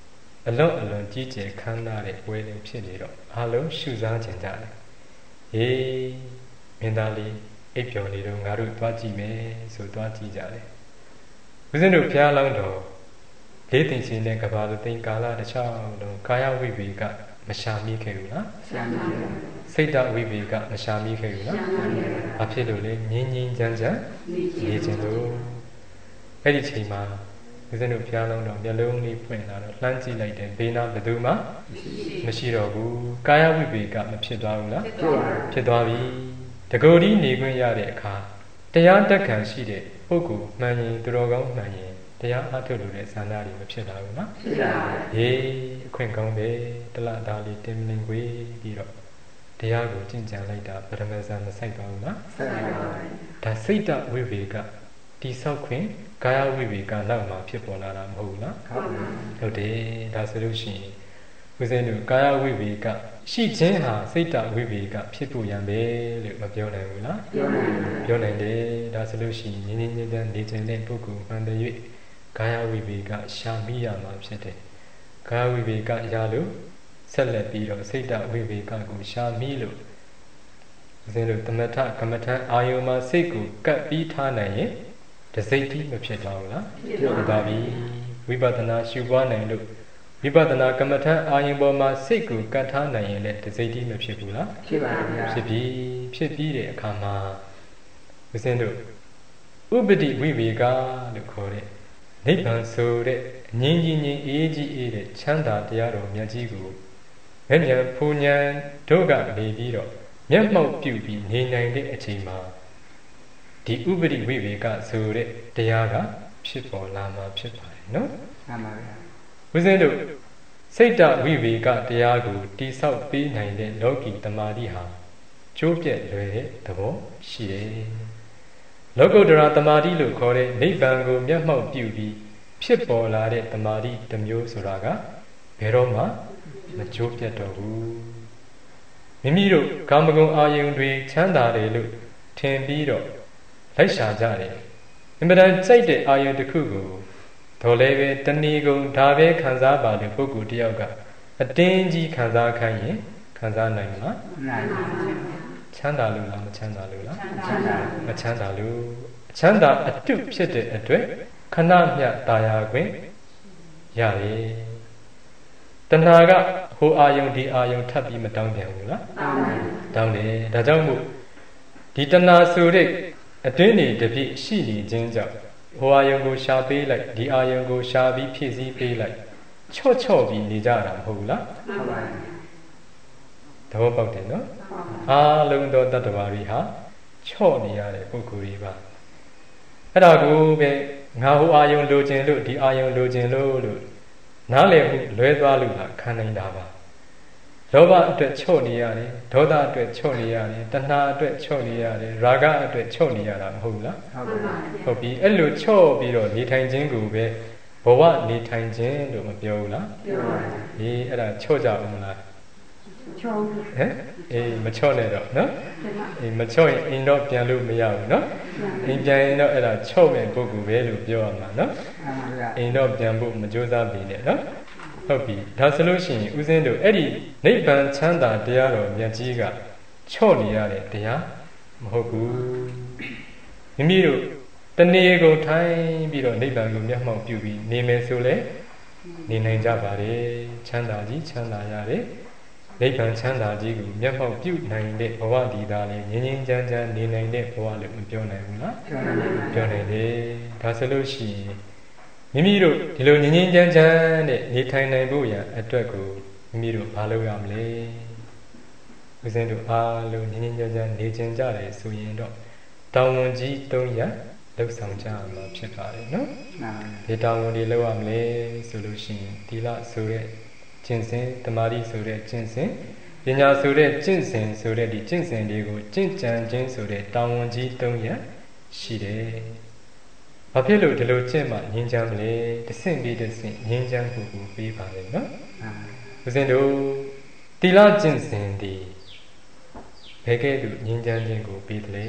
S1: အလွန်အလွန်ကြီးကျယ်ခမ်းနားတဲ့ပွဲလေးဖြစ်နေတော့အားလုံးရှုစားကြတယ်ဟေးမင်းသားလေးအိပ်ပျော်နေတော့ငါတို့သွားကြည့်မယ်ဆိုသွားကြည့်ကြတယ်ဦးဇင်းတို့ဘုရားလောင်းတော်လေးသိချင်းတဲ့ကဘာလူသိန်းကာလတစ်ချောင်းလုံးကာယဝိပေကမရှာမိခဲ့ဘူးလားရှာမိခဲ့စိတ်တဝိပေကမရှာမိခဲ့ဘူးလားဘာဖြစ်လို့လဲငြင်းငြင်းကြမ်းကြမ်းနေခြင်းလို့အဲ့ဒီချိန်မှာဦးဇင်းတို့ဘုရားလုံးတော်မျက်လုံးလေးဖွင့်လာတော့လှမ်းကြည့်လိုက်တယ်ဘေးနားဘယ်သူမှမရှိတော့ဘူးကာယဝိပေကမဖြစ်သွားဘူးလားဖြစ်သွားပြီတကူဒီနေခွင့်ရတဲ့အခါတရားတက်ခံရှိတဲ့ပုဂ္ဂိုလ်မှန်ရင်သူတော်ကောင်းမှန်ရင်တရားအားထုတ်လို့တဲ့ဇာနာတွေမဖြစ်လာဘူးနော်ဖြစ်လာပါဘူးဟေးအခွင့်ကောင်းတယ်တလသားလေးတင်းမင်းခွေပြီးတော့တရားကိုကျင့်ကြံလိုက်တာပရမဇန်မဆိုင်ပါဘူးနော်ဆိုင်ပါဘူးဒါစိတ်တဝိဝေကတိဆောက်ခွင့်ကာယဝိဝေကနောက်မှာဖြစ်ပေါ်လာတာမဟုတ်ဘူးလားဟုတ်ပါဘူးဟုတ်တယ်ဒါဆိုလို့ရှိရင်ဦးဇင်းတို့ကာယဝိဝေကရှိခြင်းဟာစိတ်တဝိဝေကဖြစ်ဖို့ရံပဲလို့မပြောနိုင်ဘူးလားပြောနိုင်တယ်ပြောနိုင်တယ်ဒါဆိုလို့ရှိရင်ငြင်းငြင်းကြမ်းနေခြင်းတဲ့ပုဂ္ဂိုလ်မှန်တယ်၍ကာယဝိပေကရှာမိရမှာဖြစ်တယ်။ကာယဝိပေကရလို့ဆက်လက်ပြီးတော့စိတ်တဝိပေကကိုရှာမိလို့ဦးဇင်းတို့သမထကမ္မထအာယုံမှာစိတ်ကိုကပ်ပြီးထားနိုင်ရင်တစိတ်တိမဖြစ်တော့ဘူးလားဖြစ်ပါပြီဝိပဿနာရှုပွားနိုင်လို့ဝိပဿနာကမ္မထအာယုံပေါ်မှာစိတ်ကိုကပ်ထားနိုင်ရင်လည်းတစိတ်တိမဖြစ်ဘူးလားဖြစ်ပါဗျာဖြစ်ပြီးဖြစ်ပြီးတဲ့အခါမှာဦးဇင်းတို့ဥပတိဝိပေကလို့ခေါ်တဲ့နိဗ္ဗာန်ဆိုတဲ့ငြင်းကြီးငြင်းအေးကြီးအေးတဲ့ချမ်းသာတရားတော်မြတ်ကြီးကိုမျက်မြင်ဖူဉဏ်တို့ကနေပြီးတော့မျက်မှောက်ပြုပြီးနေနိုင်တဲ့အချိန်မှာဒီဥပရိဝိဝေကဆိုတဲ့တရားကဖြစ်ပေါ်လာမှာဖြစ်ပါတယ်နော်မှန်ပါဗျာဦးဇင်းတို့စိတ်တဝိဝေကတရားကိုတိဆောက်ပေးနိုင်တဲ့လောကီတမာတိဟာကျိုးပြက်လွယ်တဲ့သဘောရှိတယ်လောကုတ္တရာတမာတိလို့ခေါ်တဲ့နိဗ္ဗာန်ကိုမျက်မှောက်ပြုပြီးဖြစ်ပေါ်လာတဲ့တမာတိတစ်မျိုးဆိုတာကဘယ်တော့မှမကျိုးပြတ်တော့ဘူးမိမိတို့ကာမဂုဏ်အာယုန်တွေချမ်းသာတယ်လို့ထင်ပြီးတော့လိုက်ရှာကြတယ်အင်မတန်စိတ်တဲ့အာယုန်တစ်ခုကိုတော်လည်းပဲတဏီကုံဒါပဲခံစားပါတဲ့ပုဂ္ဂိုလ်တစ်ယောက်ကအတင်းကြီးခံစားခိုင်းရင်ခံစားနိုင်မလားနိုင်ပါဘူးချမ်းသာလို့လားမချမ်းသာလို့လားချမ်းသာမချမ်းသာလို့အချမ်းသာအတုဖြစ်တဲ့အတွက်ခဏမျှတာယာခွင့်ရတယ်တဏှာကဟိုအာယုံဒီအာယုံထပ်ပြီးမတောင်းပြန်ဘူးလားတောင်းတယ်ဒါကြောင့်မို့ဒီတဏှာဆိုတဲ့အတွင်းနေတပြည့်ရှိနေခြင်းကြောင့်ဟိုအာယုံကိုရှာပေးလိုက်ဒီအာယုံကိုရှာပြီးဖြည့်ဆည်းပေးလိုက်ချော့ချော့ပြီးနေကြတာမဟုတ်ဘူးလားဟုတ်ပါဘူးသဘောပေါက်တယ်နော်အားလုံးသောတတ္တဝါတွေဟာချော့နေရတဲ့ပုဂ္ဂိုလ်တွေပါအဲ့ဒါကိုပဲငါဟိုအာယုံလိုချင်လို့ဒီအာယုံလိုချင်လို့လို့နားလည်မှုလွဲသွားလို့လားခံနိုင်တာပါလောဘအတွက်ချော့နေရတယ်ဒေါသအတွက်ချော့နေရတယ်တဏှာအတွက်ချော့နေရတယ်ရာဂအတွက်ချော့နေရတာမဟုတ်လားဟုတ်ပါဘူးဟုတ်ပြီအဲ့လိုချော့ပြီးတော့နေထိုင်ခြင်းကိုပဲဘဝနေထိုင်ခြင်းလို့မပြောဘူးလားပြောပါဘူးဒီအဲ့ဒါချော့ကြအောင်မလားချော့ဟမ်အေးမချော့နဲ့တော့နော်အေးမချော့ရင်အိမ်တော့ပြန်လို့မရဘူးနော်အိမ်ပြန်ရင်တော့အဲ့ဒါချော့မဲ့ပုဂ္ဂိုလ်ပဲလို့ပြောရမှာနော်အိမ်တော့ပြန်ဖို့မကြိုးစားပြီနဲ့နော်ဟုတ်ပြီဒါဆိုလို့ရှိရင်ဦးဇင်းတို့အဲ့ဒီနိဗ္ဗာန်ချမ်းသာတရားတော်မြတ်ကြီးကချော့နေရတဲ့တရားမဟုတ်ဘူးမိမိတို့တဏှေကိုထိုင်ပြီးတော့နိဗ္ဗာန်ကိုမျက်မှောက်ပြုပြီးနေမယ်ဆိုလဲနေနိုင်ကြပါတယ်ချမ်းသာကြီးချမ်းသာရတယ်နိဗ္ဗာန်ချမ်းသာကြီးကိုမျက်မှောက်ပြုနိုင်တဲ့ဘဝဒီသားလေးငြင်းငြင်းချမ်းချမ်းနေနိုင်တဲ့ဘဝလို့မပြောနိုင်ဘူးလားပြောနိုင်တယ်ဒါဆိုလို့ရှိရင်မိမိတို့ဒီလိုငြင်းငြင်းချမ်းချမ်းနဲ့နေထိုင်နိုင်ဖို့ရန်အတွက်ကိုမိမိတို့ဘာလုပ်ရမလဲဦးဇင်းတို့အားလုံးငြင်းငြင်းချမ်းချမ်းနေကျင်ကြတယ်ဆိုရင်တော့တောင်းဝန်ကြီးသုံးရပ်လှုပ်ဆောင်ကြရမှာဖြစ်ပါတယ်နော်ဒီတောင်းဝန်တွေလုပ်ရမလဲဆိုလို့ရှိရင်သီလဆိုတဲ့ကျင့်စဉ်တမာတိဆိုတဲ့ကျင့်စဉ်ပညာဆိုတဲ့ကျင့်စဉ်ဆိုတဲ့ဒီကျင့်စဉ်တွေကိုကျင့်ကြံခြင်းဆိုတဲ့တောင်းဝန်ကြီးသုံးရပ်ရှိတယ်။ဘာဖြစ်လို့ဒီလိုကျင့်မှငြင်းချမ်းမလဲ။တစ်ဆင့်ပြီးတစ်ဆင့်ငြင်းချမ်းဖို့ကိုပေးပါလေနော်။ဦးဇင်းတို့သီလကျင့်စဉ်ဒီဘယ်ကဲ့သို့ငြင်းချမ်းခြင်းကိုပေးတယ်လဲ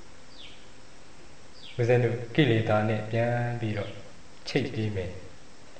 S1: ။ဦးဇင်းတို့ကိလေသာနဲ့ပြန်ပြီးတော့ချိတ်ပြီးမယ်။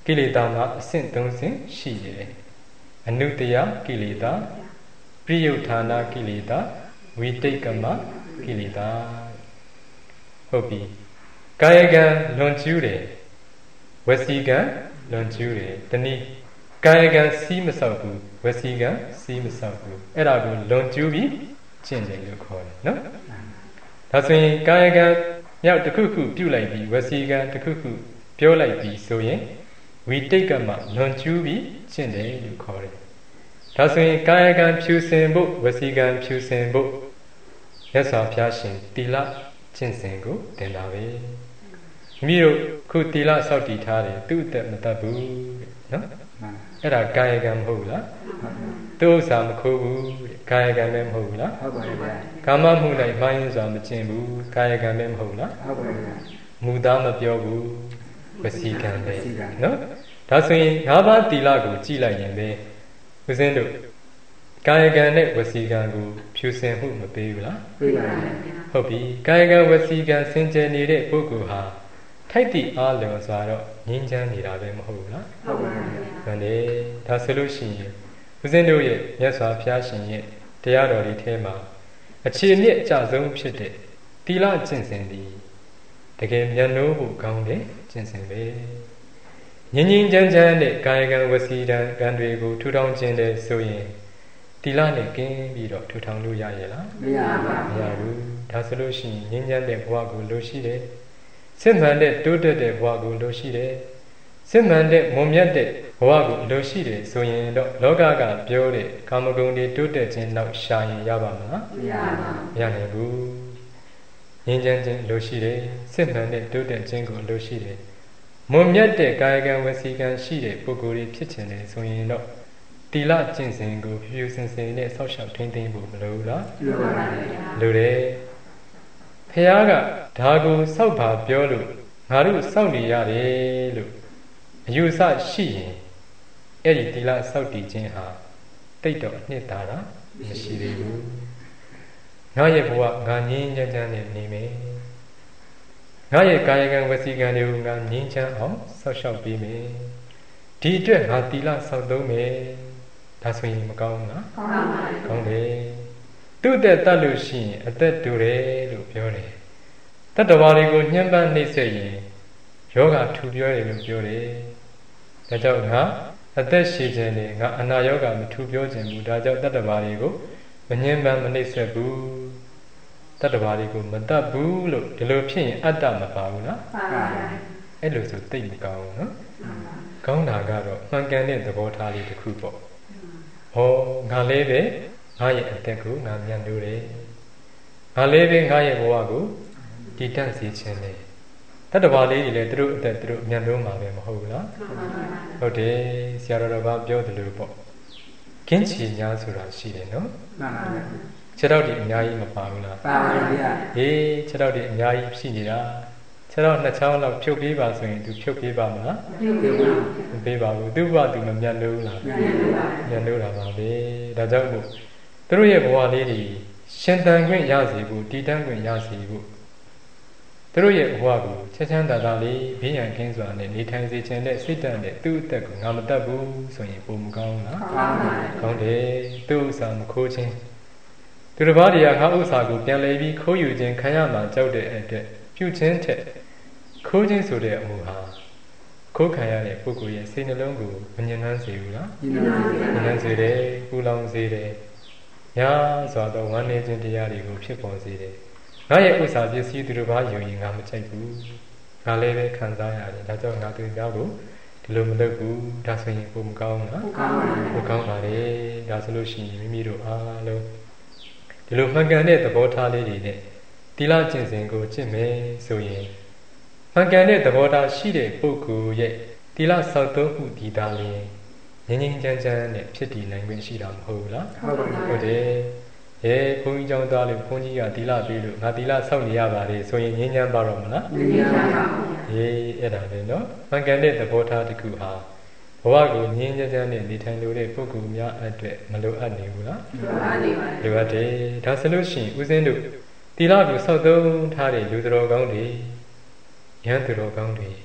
S1: ကိလေသာမှာအဆင့်သုံးဆင့်ရှိတယ်အနုတ္တယကိလေသာပရိယုဌာနာကိလေသာဝိတိတ်ကမကိလေသာဟုတ်ပြီကာယကံလွန်ကျူးတယ်ဝစီကံလွန်ကျူးတယ်တနည်းကာယကံစီးမဆောက်ဘူးဝစီကံစီးမဆောက်ဘူးအဲ့ဒါကိုလွန်ကျူးပြီးကျင့်တယ်လို့ခေါ်တယ်နော်ဒါဆိုရင်ကာယကံမြောက်တစ်ခုခုပြုတ်လိုက်ပြီးဝစီကံတစ်ခုခုပြောလိုက်ပြီးဆိုရင်ဝိတိတ်ကမလွန်ကျူးပြီးကျင့်တယ်လို့ခေါ်တယ်ဒါဆိုရင်ကာယကံဖြူစင်ဖို့ဝစီကံဖြူစင်ဖို့မြတ်စွာဘုရားရှင်တိလကျင့်စဉ်ကိုသင်တာပဲမိတို့ခုတိလစောင့်တည်ထားတယ်သူ့အသက်မတတ်ဘူးတဲ့နော်အဲ့ဒါကာယကံမဟုတ်ဘူးလားသူ့ဥစ္စာမခိုးဘူးတဲ့ကာယကံလည်းမဟုတ်ဘူးလားဟုတ်ပါရဲ့ဗျာကာမမှု၌မှားယွင်းစွာမကျင့်ဘူးကာယကံလည်းမဟုတ်လားဟုတ်ပါရဲ့ဗျာမူသားမပြောဘူးဝစီကံပဲနော်ဒါဆိုရင်ငါးပါးတိလကိုကြည်လိုက်ရင်ပဲဦးဇင်းတို့ကာယကံနဲ့ဝစီကံကိုဖြူစင်မှုမပေးဘူးလားပေးပါဘူးဟုတ်ပြီကာယကံဝစီကံစင်ကြယ်နေတဲ့ပုဂ္ဂိုလ်ဟာထိုက်တည်အားလျော်စွာတော့ငြိမ်းချမ်းနေတာပဲမဟုတ်ဘူးလားဟုတ်ပါဘူး။ဒါနဲ့ဒါဆိုလို့ရှိရင်ဦးဇင်းတို့ရဲ့မြတ်စွာဘုရားရှင်ရဲ့တရားတော်ဒီထဲမှာအခြေအမြစ်အကျဆုံးဖြစ်တဲ့သီလကျင့်စဉ်ဒီတကယ်မျက်နှိုးဖို့ကောင်းတဲ့ကျင့်စဉ်ပဲ။ငြိမ်းငြိမ်းချမ်းချမ်းနဲ့ကာယကံဝစီကံကံတွေကိုထူထောင်ခြင်းတဲ့ဆိုရင်သီလနဲ့ကင်းပြီးတော့ထူထောင်လို့ရရဲ့လားမရပါဘူးမရဘူးဒါဆိုလို့ရှိရင်ငြိမ်းချမ်းတဲ့ဘဝကိုလိုရှိတယ်စစ်မှန်တဲ့တိုးတက်တဲ့ဘဝကိုလိုရှိတယ်စစ်မှန်တဲ့မွန်မြတ်တဲ့ဘဝကိုလိုရှိတယ်ဆိုရင်တော့လောကကပြောတဲ့ကာမဂုဏ်တွေတိုးတက်ခြင်းနောက်ရှာရင်ရပါမလားမရပါဘူးမရနိုင်ဘူးငြိမ်းချမ်းခြင်းလိုရှိတယ်စစ်မှန်တဲ့တိုးတက်ခြင်းကိုလိုရှိတယ်မွန်မြတ်တဲ့ကာယကံဝစီကံရှိတဲ့ပုဂ္ဂိုလ်တွေဖြစ်ခြင်းတယ်ဆိုရင်တော့တိလကျင့်စဉ်ကိုဖြူစင်စင်နဲ့ဆောက်ရှောက်ထိန်းသိမ်းဖို့မလိုဘူးလားလိုပါဘူးလိုတယ်ဖះကဒါကိုစောက်ပါပြောလို့ငါတို့စောက်နေရတယ်လို့အယူဆရှိရင်အဲ့ဒီတိလစောက်တည်ခြင်းဟာတိတ်တော့အနှစ်သာရမရှိသေးဘူးငါရဲ့ဘဝငါငြင်းချမ်းချမ်းနဲ့နေမယ်ငါရဲ့ကာယကံဝစီကံတွေကိုငါငြင်းချမ်းအောင်ဆောက်ရှောက်ပေးမယ်ဒီအတွက်ငါတိလစောက်သုံးမယ်ဒါဆိုရင်မကောင်းဘူးလားကောင်းပါဘူးကောင်းတယ်သူ့အသက်တတ်လို့ရှိရင်အသက်တူတယ်လို့ပြောတယ်တတ္တဝါတွေကိုညှဉ်းပန်းနှိပ်စက်ရင်ယောဂထူပြောတယ်လို့ပြောတယ်ဒါကြောင့်ငါအသက်ရှည်ခြင်းနဲ့ငါအနာယောဂမထူပြောခြင်းဘူးဒါကြောင့်တတ္တဝါတွေကိုမညှဉ်းပန်းမနှိပ်စက်ဘူးတတ္တဝါတွေကိုမတတ်ဘူးလို့ဒီလိုဖြစ်ရင်အတ္တမပါဘူးလားပါပါအဲ့လိုဆိုသိမကောင်းဘူးနော်ကောင်းတာကတော့မှန်ကန်တဲ့သဘောထားလေးတစ်ခုပေါ့ဟောငါလေးပဲငါရဲ့အသက်ကိုငါမြတ်လို့တယ်ငါလေးပဲငါရဲ့ဘဝကိုတည်တံ့စေခြင်းလေတတ္တဝါလေးတွေလည်းသူတို့အသက်သူတို့မြတ်လို့မှာပဲမဟုတ်ဘူးလားဟုတ်တယ်ဆရာတော်တော်ဘာပြောတယ်လို့ပေါ့ကင်းချီညာဆိုတာရှိတယ်နော်မှန်ပါဗျာခြေတော်ဒီအများကြီးမပါဘူးလားပါပါဗျာဟေးခြေတော်ဒီအများကြီးရှိနေတာခြေတော်နှစ်ချောင်းလောက်ဖြုတ်ပေးပါဆိုရင်သူဖြုတ်ပေးပါမလားမပေးပါဘူးသူ့ဘဝသူမမြတ်လို့လားမြတ်လို့တာပါပဲဒါကြောင့်မို့သူတို့ရဲ့ဘဝလေးတွေရှင်သန်ခွင့်ရစေဖို့တည်တံ့ခွင့်ရစေဖို့သူတို့ရဲ့ဘဝကိုချမ်းချမ်းသာသာလေးဘေးရန်ကင်းစွာနဲ့နေထိုင်စေခြင်းနဲ့စိတ်တန်တဲ့သူ့အသက်ကိုငါမတတ်ဘူးဆိုရင်ပုံမကောင်းလားကောင်းပါဘူးကောင်းတယ်သူ့ဥစ္စာမခိုးခြင်းသူတစ်ပါးတရားခါဥစ္စာကိုပြန်လည်ပြီးခိုးယူခြင်းခံရမှာကြောက်တဲ့အတွက်ပြုခြင်းထက်ခိုးခြင်းဆိုတဲ့အမှုဟာခိုးခံရတဲ့ပုဂ္ဂိုလ်ရဲ့စိတ်နှလုံးကိုမညှဉ်းနှံစေဘူးလားညှဉ်းနှံစေတယ်ပူလောင်စေတယ်ညာစွာသောဝမ်းနည်းခြင်းတရားတွေကိုဖြစ်ပေါ်စေတယ်ငါရဲ့ဥစ္စာပစ္စည်းသူတစ်ပါးယူရင်ငါမချိုက်ဘူးငါလည်းပဲခံစားရတယ်ဒါကြောင့်ငါသူများကိုဒီလိုမလုပ်ဘူးဒါဆိုရင်ပုံမကောင်းဘူးနော်ပုံကောင်းပါလေဒါဆိုလို့ရှိရင်မိမိတို့အားလုံးဒီလိုမှန်ကန်တဲ့သဘောထားလေးတွေနဲ့တိလကျင့်စဉ်ကိုကျင့်မယ်ဆိုရင်မှန်ကန်တဲ့သဘောထားရှိတဲ့ပုဂ္ဂိုလ်ရဲ့တိလစောင့်သုံးမှုဒီသားလေးငြိမ်းငြိမ်းချမ်းချမ်းနဲ့ဖြစ်တည်နိုင်ခွင့်ရှိတာမဟုတ်ဘူးလားဟုတ်ပါဘူးဟုတ်တယ်အဲဘုန်းကြီးကျောင်းသားလေးဘုန်းကြီးကတိလပြီးလို့ငါတိလစောင့်နေရပါလေဆိုရင်ငြိမ်းချမ်းပါတော့မလားငြိမ်းချမ်းပါဘူးအေးအဲ့ဒါပဲနော်မှန်ကန်တဲ့သဘောထားတစ်ခုဟာဘဝကိုငြိမ်းချမ်းချမ်းနဲ့နေထိုင်လို့တဲ့ပုဂ္ဂိုလ်များအတွက်မလိုအပ်နေဘူးလားလိုအပ်နေပါဘူးလိုအပ်တယ်ဒါဆိုလို့ရှိရင်ဦးဇင်းတို့တိလကိုစောင့်သုံးထားတဲ့လူတော်ကောင်းတွေရဟန်းသူတော်ကောင်းတွေ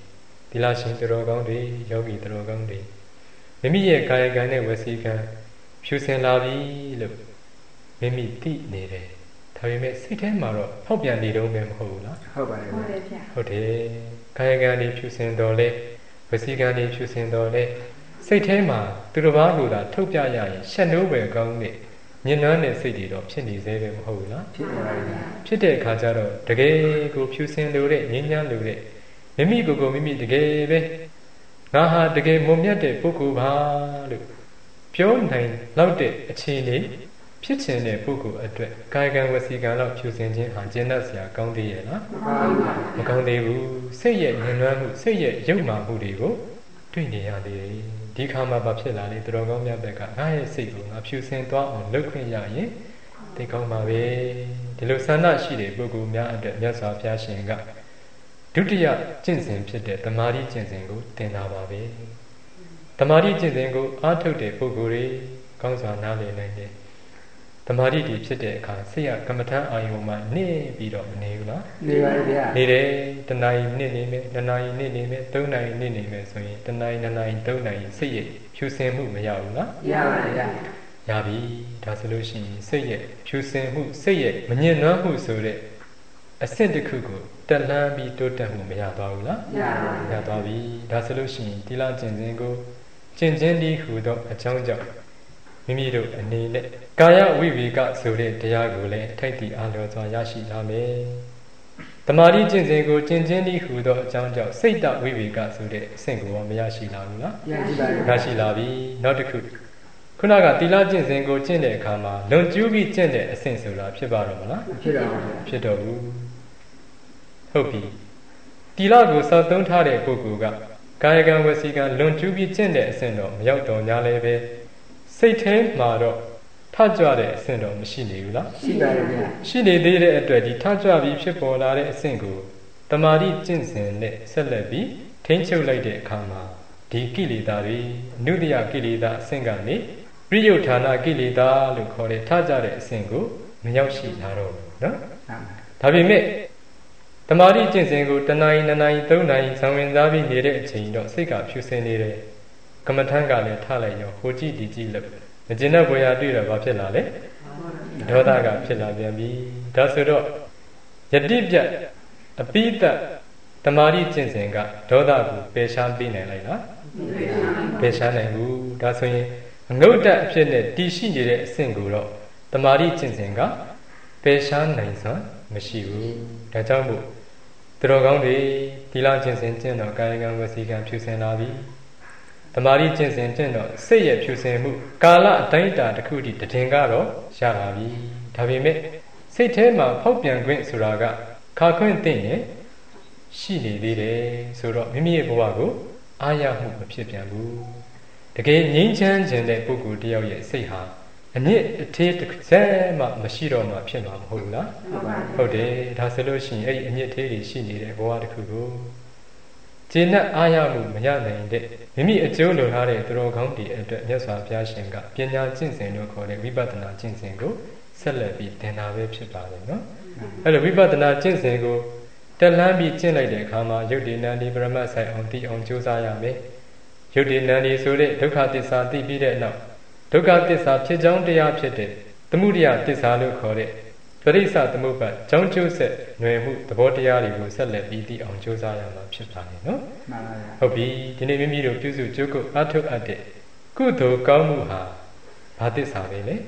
S1: သီလရှင်သူတော်ကောင်းတွေယောဂီသူတော်ကောင်းတွေမိမိရဲ့ကာယကံနဲ့ဝစီကံဖြူစင်လာပြီလို့မိမိသိနေတယ်ဒါပေမဲ့စိတ်ထဲမှာတော့ဖောက်ပြန်နေတော့မှမဟုတ်ဘူးလား
S2: ဟုတ်ပါတယ်ဟုတ်တယ်ဗျာ
S1: ဟုတ်တယ်ကာယကံတွေဖြူစင်တော်လဲဝစီကံတွေဖြူစင်တော်လဲစိတ်ထဲမှာသူတစ်ပါးကသာထုတ်ပြရရင်ရှက်နိုးပဲကောင်းတဲ့ညဉ့်နှွမ်းတဲ့စိတ်တွေတော့ဖြစ်နေသေးပဲမဟုတ်ဘူးလား
S2: ဖြစ်ပါပါဗျာ
S1: ဖြစ်တဲ့အခါကျတော့တကယ်ကိုဖြူစင်လို့တဲ့ငြိမ်းချမ်းလို့တဲ့မိမိကိုယ်ကိုမိမိတကယ်ပဲငါဟာတကယ်မုံမြတ်တဲ့ပုဂ္ဂိုလ်ပါလို့ပြောနိုင်လောက်တဲ့အခြေအနေဖြစ်ခြင်းတဲ့ပုဂ္ဂိုလ်အတွက်ကာယကံဝစီကံလောက်ဖြူစင်ခြင်းဟာကျင့်တတ်စရာကောင်းသေးရဲ့လားမကောင်းသေးဘူးစိတ်ရဲ့ညှဉ်းနှွမ်းမှုစိတ်ရဲ့ယုံမှမှုတွေကိုတွေ့နေရသေးတယ်ဒီခါမှာဘာဖြစ်လာလဲသူတော်ကောင်းများဘက်ကငါရဲ့စိတ်ကိုငါဖြူစင်သွားအောင်လုပ်ခွင့်ရရင်သိကောင်းပါပဲဒီလိုဆန္ဒရှိတဲ့ပုဂ္ဂိုလ်များအတွက်မြတ်စွာဘုရားရှင်ကဒုတိယကျင့်စဉ်ဖြစ်တဲ့တမာတိကျင့်စဉ်ကိုတင်တာပါပဲတမာတိကျင့်စဉ်ကိုအားထုတ်တဲ့ပုဂ္ဂိုလ်တွေကောင်းစွာနားလည်နိုင်တယ်တမာတိတည်ဖြစ်တဲ့အခါစိတ်ရကမ္မထအာယုံမှာနေပြီးတော့မနေဘူးလား
S2: နေပါရဲ့ဗျာ
S1: နေတယ်တဏှာကြီးနေနေမယ်နှစ်နာရီနေနေမယ်သုံးနာရီနေနေမယ်ဆိုရင်တဏှာကြီးနှစ်နာရီသုံးနာရီစိတ်ရဖြူစင်မှုမရဘူးလား
S2: ရပါတယ်ဗျာ
S1: ရပြီဒါဆိုလို့ရှိရင်စိတ်ရဖြူစင်မှုစိတ်ရမညှဉ်းနှွမ်းမှုဆိုတဲ့အဆင့်တစ်ခုကိုတက်လှမ်းပြီးတိုးတက်မှုမရသွားဘူးလား
S2: ရပါဘူး
S1: ရသွားပြီဒါဆိုလို့ရှိရင်တိလကျင့်စဉ်ကိုကျင့်ခြင်းဒီဟူသောအကြောင်းကြောင့်မိမိတို့အနေနဲ့ကာယဝိဝေကဆိုတဲ့တရားကိုလည်းထိုက်တည်အားလျော်စွာရရှိလာမယ်။တမာတိကျင့်စဉ်ကိုကျင့်ခြင်းဒီဟူသောအကြောင်းကြောင့်စိတ်တဝိဝေကဆိုတဲ့အဆင့်ကိုမရရှိလာဘူးလား
S2: ။ရရှိပါပြီ
S1: ။ရရှိလာပြီ။နောက်တစ်ခုခုနကသီလကျင့်စဉ်ကိုကျင့်တဲ့အခါမှာလွန်ကျူးပြီးကျင့်တဲ့အဆင့်ဆိုတာဖြစ်ပါတော့မလား
S2: ။ဖြစ်တော့ပါဘူး
S1: ။ဖြစ်တော့ဘူး။ဟုတ်ပြီ။သီလကိုစောင့်သုံးထားတဲ့ပုဂ္ဂိုလ်ကကာယကံဝစီကံလွန်ကျူးပြီးကျင့်တဲ့အဆင့်တော့မရောက်တော့냐လည်းပဲစိတ်ထဲမှာတော့ထကြွတဲ့အဆင့်တော့မရှိနေဘူးလား
S2: ရှိပါရဲ့ဗျာ
S1: ရှိနေသေးတဲ့အတွက်ဒီထကြွပြီးဖြစ်ပေါ်လာတဲ့အဆင့်ကိုတမာတိကျင့်စဉ်နဲ့ဆက်လက်ပြီးထိန်းချုပ်လိုက်တဲ့အခါမှာဒီကိလေသာတွေအနုတ္တယကိလေသာအဆင့်ကနေပြိယုဌာဏကိလေသာလို့ခေါ်တဲ့ထကြတဲ့အဆင့်ကိုမရောက်ရှိလာတော့ဘူးနော်ဒါပေမဲ့တမာတိကျင့်စဉ်ကိုတနာရီနှစ်နာရီသုံးနာရီဇံဝင်စားပြီးနေတဲ့အချိန်တော့စိတ်ကဖြူစင်နေတယ်ကမ္မထံကလည်းထားလိုက်ရောဟိုကြည့်ဒီကြည့်လို့မကျင်တဲ့ဘွယ်ရတွေ့တော့ဘာဖြစ်လာလဲဒေါသကဖြစ်လာပြန်ပြီဒါဆိုတော့ယတိပြတ်အပိတ္တတမာတိကျင့်စဉ်ကဒေါသကိုပယ်ရှားပေးနိုင်လိုက်လားပယ်ရှားနိုင်ဘူးဒါဆိုရင်အငုတ်တက်အဖြစ်နဲ့တည်ရှိနေတဲ့အဆင့်ကိုတော့တမာတိကျင့်စဉ်ကပယ်ရှားနိုင်စွမ်းမရှိဘူးဒါကြောင့်မို့သူတော်ကောင်းတွေသီလကျင့်စဉ်ကျင့်တော့ကာယကံဝစီကံဖြူစင်လာပြီတမာတိကျင့်စဉ်ကျင့်တော့စိတ်ရဲ့ဖြူစင်မှုကာလအတိုင်းအတာတစ်ခုတည်းတည်ကတော့ရလာပြီဒါပေမဲ့စိတ်ထဲမှာဖောက်ပြန်ခွင့်ဆိုတာကခါခွင့်သိရင်ရှိနေသေးတယ်ဆိုတော့မိမိရဲ့ဘဝကိုအာရမှုမဖြစ်ပြန်ဘူးတကယ်ငြိမ်းချမ်းခြင်းတဲ့ပုဂ္ဂိုလ်တယောက်ရဲ့စိတ်ဟာအနစ်အထေးတစ်စက်မှမရှိတော့မှဖြစ်မှာမဟုတ်ဘူးလားဟုတ်တယ်ဒါဆိုလို့ရှိရင်အဲ့ဒီအနစ်အထေးတွေရှိနေတဲ့ဘဝတစ်ခုကိုကျင့်တဲ့အာရမှုမရနိုင်တဲ့မိမိအကျိုးလိုထားတဲ့သူတော်ကောင်းတွေအတွက်မြတ်စွာဘုရားရှင်ကပညာကျင့်စဉ်လို့ခေါ်တဲ့ဝိပဿနာကျင့်စဉ်ကိုဆက်လက်ပြီးသင်တာပဲဖြစ်ပါတယ်နော်အဲ့လိုဝိပဿနာကျင့်စဉ်ကိုတက်လှမ်းပြီးကျင့်လိုက်တဲ့အခါမှာယုတ်တိနန္ဒီပရမတ်ဆိုင်အောင်သိအောင်ကြိုးစားရမယ်ယုတ်တိနန္ဒီဆိုတဲ့ဒုက္ခသစ္စာသိပြီးတဲ့နောက်ဒုက္ခသစ္စာဖြစ်ကြောင်းတရားဖြစ်တဲ့သမုဒယသစ္စာလို့ခေါ်တဲ့ပရိစ္ဆသမုပ္ပါကြောင်းကျိုးဆက်ຫນွယ်မှုသဘောတရားတွေကိုဆက်လက်ပြီးသိအောင်ကြိုးစားရမှာဖြစ်ပါတယ်နော်
S2: မှန်ပါဗျာ
S1: ဟုတ်ပြီဒီနေ့မိမိတို့ပြုစုကြိုးကုပ်အထောက်အပ်တဲ့ကုသိုလ်ကောင်းမှုဟာဘာသစ္စာပဲလဲ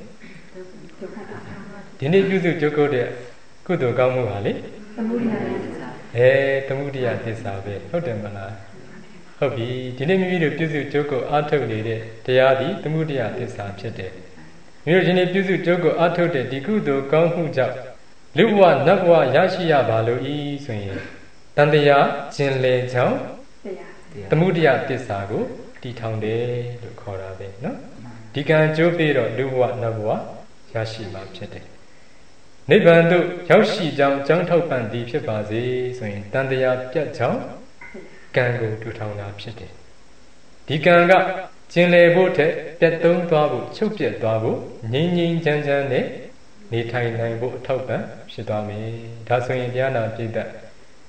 S1: ဒီနေ့ပြုစုကြိုးကုပ်တဲ့ကုသိုလ်ကောင်းမှုဟာလေ
S3: သမုဒယသစ္စာ
S1: အဲသမုဒယသစ္စာပဲဟုတ်တယ်မလားဟုတ်ပြီဒီနေ့မိမိတို့ပြုစုကြိုးကုပ်အထောက်နေတဲ့တရားဒီသမုဒယသစ္စာဖြစ်တယ်မိတို့ဒီနေ့ပြုစုကြိုးကိုအထုတ်တဲ့ဒီကုသိုလ်ကောင်းမှုကြောင့်လူဘဝနတ်ဘဝရရှိရပါလို့ဤဆိုရင်တန်တရားကျင်လည်ကြောင်းသမုဒယသစ္စာကိုတည်ထောင်တယ်လို့ခေါ်တာပဲเนาะဒီကံကျိုးပြီးတော့လူဘဝနတ်ဘဝရရှိမှာဖြစ်တယ်နိဗ္ဗာန်သို့ရောက်ရှိကြောင်းကြောင်းထောက်ပံ့သည်ဖြစ်ပါစေဆိုရင်တန်တရားပြတ်ကြောင်းကံကိုထူထောင်တာဖြစ်တယ်ဒီကံကကျင်လည်ဖို့တဲ့ပြတ်သုံးသွားဖို့ချုပ်ပြတ်သွားဖို့ငြိမ်းငြိမ်းချမ်းချမ်းနဲ့နေထိုင်နိုင်ဖို့အထောက်ပံ့ဖြစ်သွားမယ်ဒါဆိုရင်တရားနာပြည့်တဲ့ဘ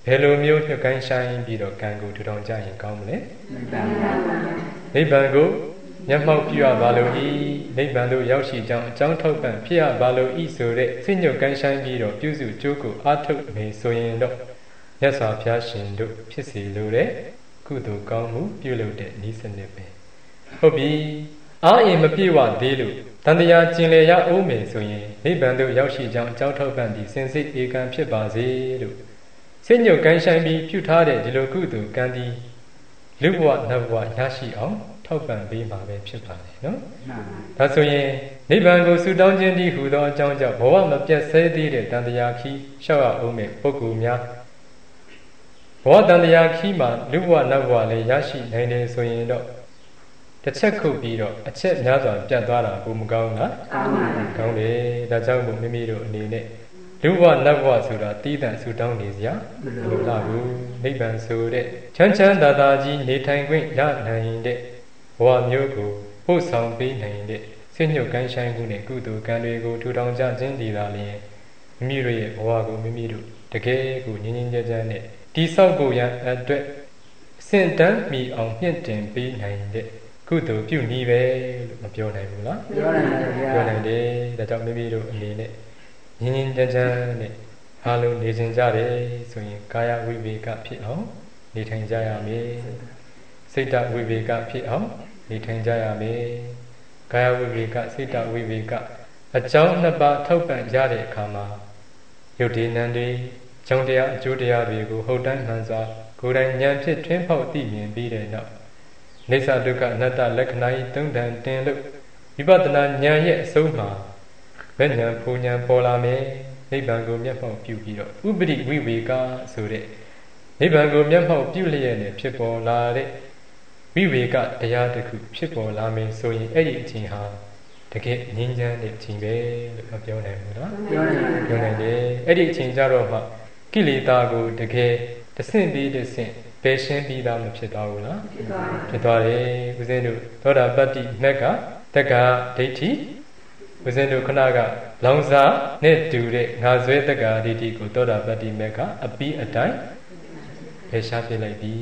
S1: ဘယ်လိုမျိုးညှို့ကိုင်းဆိုင်ပြီးတော့ကံကိုထူထောင်ကြရင်ကောင်းမလဲနိဗ္ဗာန်ကိုမျက်မှောက်ပြုရပါလို့ဤနိဗ္ဗာန်သို့ရောက်ရှိကြောင်းအကြောင်းထောက်ပံ့ဖြစ်ရပါလို့ဤဆိုတဲ့စိတ်ညှို့ကိုင်းဆိုင်ပြီးတော့ပြုစုကြိုးကိုအားထုတ်နေဆိုရင်တော့မြတ်စွာဘုရားရှင်တို့ဖြစ်စီလိုတဲ့ကုသိုလ်ကောင်းမှုပြုလုပ်တဲ့ဤစနစ်ပဲဟုတ်ပြီအားအင်မပြည့်ဝသေးလို့တန်တရားကျင်လည်ရအောင်မယ်ဆိုရင်နိဗ္ဗာန်သို့ရောက်ရှိကြောင်းအကြောင်းထောက်ပံ့ပြီးစင်စစ်ဧကံဖြစ်ပါစေလို့စိတ်ညှို့ကိုင်းဆိုင်ပြီးပြုထားတဲ့ဒီလိုကုသိုလ်ကံဒီလူဘဝနတ်ဘဝရရှိအောင်ထောက်ပံ့ပေးမှာပဲဖြစ်ပါလေနော်ဒါဆိုရင်နိဗ္ဗာန်ကိုဆုတောင်းခြင်းတည်းဟူသောအကြောင်းကြောင့်ဘဝမပြတ်ဆဲသေးတဲ့တန်တရားခီးလျှောက်ရအောင်မယ်ပုဂ္ဂိုလ်များဘဝတန်တရားခီးမှာလူဘဝနတ်ဘဝလည်းရရှိနိုင်တယ်ဆိုရင်တော့တစ်ချက်ခုပြီးတော့အချက်များစွာပြတ်သွားတာကိုမကောင်းလားကောင်းပါဘူးကောင်းတယ်ဒါကြောင့်မို့မိမိတို့အနေနဲ့လူဘဝနတ်ဘဝဆိုတာတီးတန့်ဆူတောင်းနေစရာမလိုတော့ဘူးနိဗ္ဗာန်ဆိုတဲ့ချမ်းချမ်းသာသာကြီးနေထိုင်ခွင့်ရနိုင်တဲ့ဘဝမျိုးကိုပို့ဆောင်ပေးနိုင်တဲ့စိတ်ညှို့ကိုင်းဆိုင်မှုနဲ့ကုသိုလ်ကံတွေကိုထူထောင်ကြခြင်းဒီသာလျှင်မိမိတို့ရဲ့ဘဝကိုမိမိတို့တကယ်ကိုငြင်းငြင်းကြကြနဲ့တိဆောက်ဖို့ရန်အတွက်စင်တန်းမိအောင်မြင့်တင်ပေးနိုင်တဲ့ကုသိုလ်ပြုနည်းပဲလို့မပြောနိုင်ဘူးလားပြောနိုင်တယ်ဗျာပြောနိုင်တယ်ဒါကြောင့်မိမိတို့အနေနဲ့ငြင်းငြင်းကြကြနဲ့အားလုံးနေစဉ်ကြတယ်ဆိုရင်ကာယဝိဝေကဖြစ်အောင်နေထိုင်ကြရမယ်စိတ်တဝိဝေကဖြစ်အောင်နေထိုင်ကြရမယ်ကာယဝိဝေကစိတ်တဝိဝေကအကြောင်းနှစ်ပါးထောက်ပံ့ရတဲ့အခါမှာယုတ်ဒီနံတွေကြောင့်တရားအကျိုးတရားတွေကိုဟုတ်တိုင်းမှန်စွာကိုယ်တိုင်ဉာဏ်ဖြင့်ထွင်းဖောက်သိမြင်ပြီးတဲ့နောက်နိစ္စဒုက္ခအနတ္တလက္ခဏာဤသုံးတန်တင်လို့ဝိပဿနာဉာဏ်ရဲ့အဆုံးမှာဘယ်ဉာဏ်ဖူဉာဏ်ပေါ်လာမယ်နိဗ္ဗာန်ကိုမျက်မှောက်ပြုပြီးတော့ဥပရိဝိဝေကဆိုတဲ့နိဗ္ဗာန်ကိုမျက်မှောက်ပြုလျက်နဲ့ဖြစ်ပေါ်လာတဲ့ဝိဝေကတရားတစ်ခုဖြစ်ပေါ်လာမယ်ဆိုရင်အဲ့ဒီအချိန်ဟာတကယ်ငြိမ်းချမ်းတဲ့အချိန်ပဲလို့မပြောနိုင်ဘူးနော်ပြောနိုင်တယ်ပြောနိုင်တယ်အဲ့ဒီအချိန်ကျတော့မှကိလေသာကိုတကယ်တဆင့်ပြီးတဆင့်ပယ်ရှင်းပြီးသားမဖြစ်သွားဘူးလားဖြစ်သွားတယ်ဦးဇင်းတို့သောတာပတ္တိမက်ကတက္ကဒိဋ္ဌိဦးဇင်းတို့ခဏကလောင်စာနဲ့တူတဲ့ငါဇွဲတက္ကဒိဋ္ဌိကိုသောတာပတ္တိမက်ကအပြီးအတိုင်းပယ်ရှားပြလိုက်ပြီ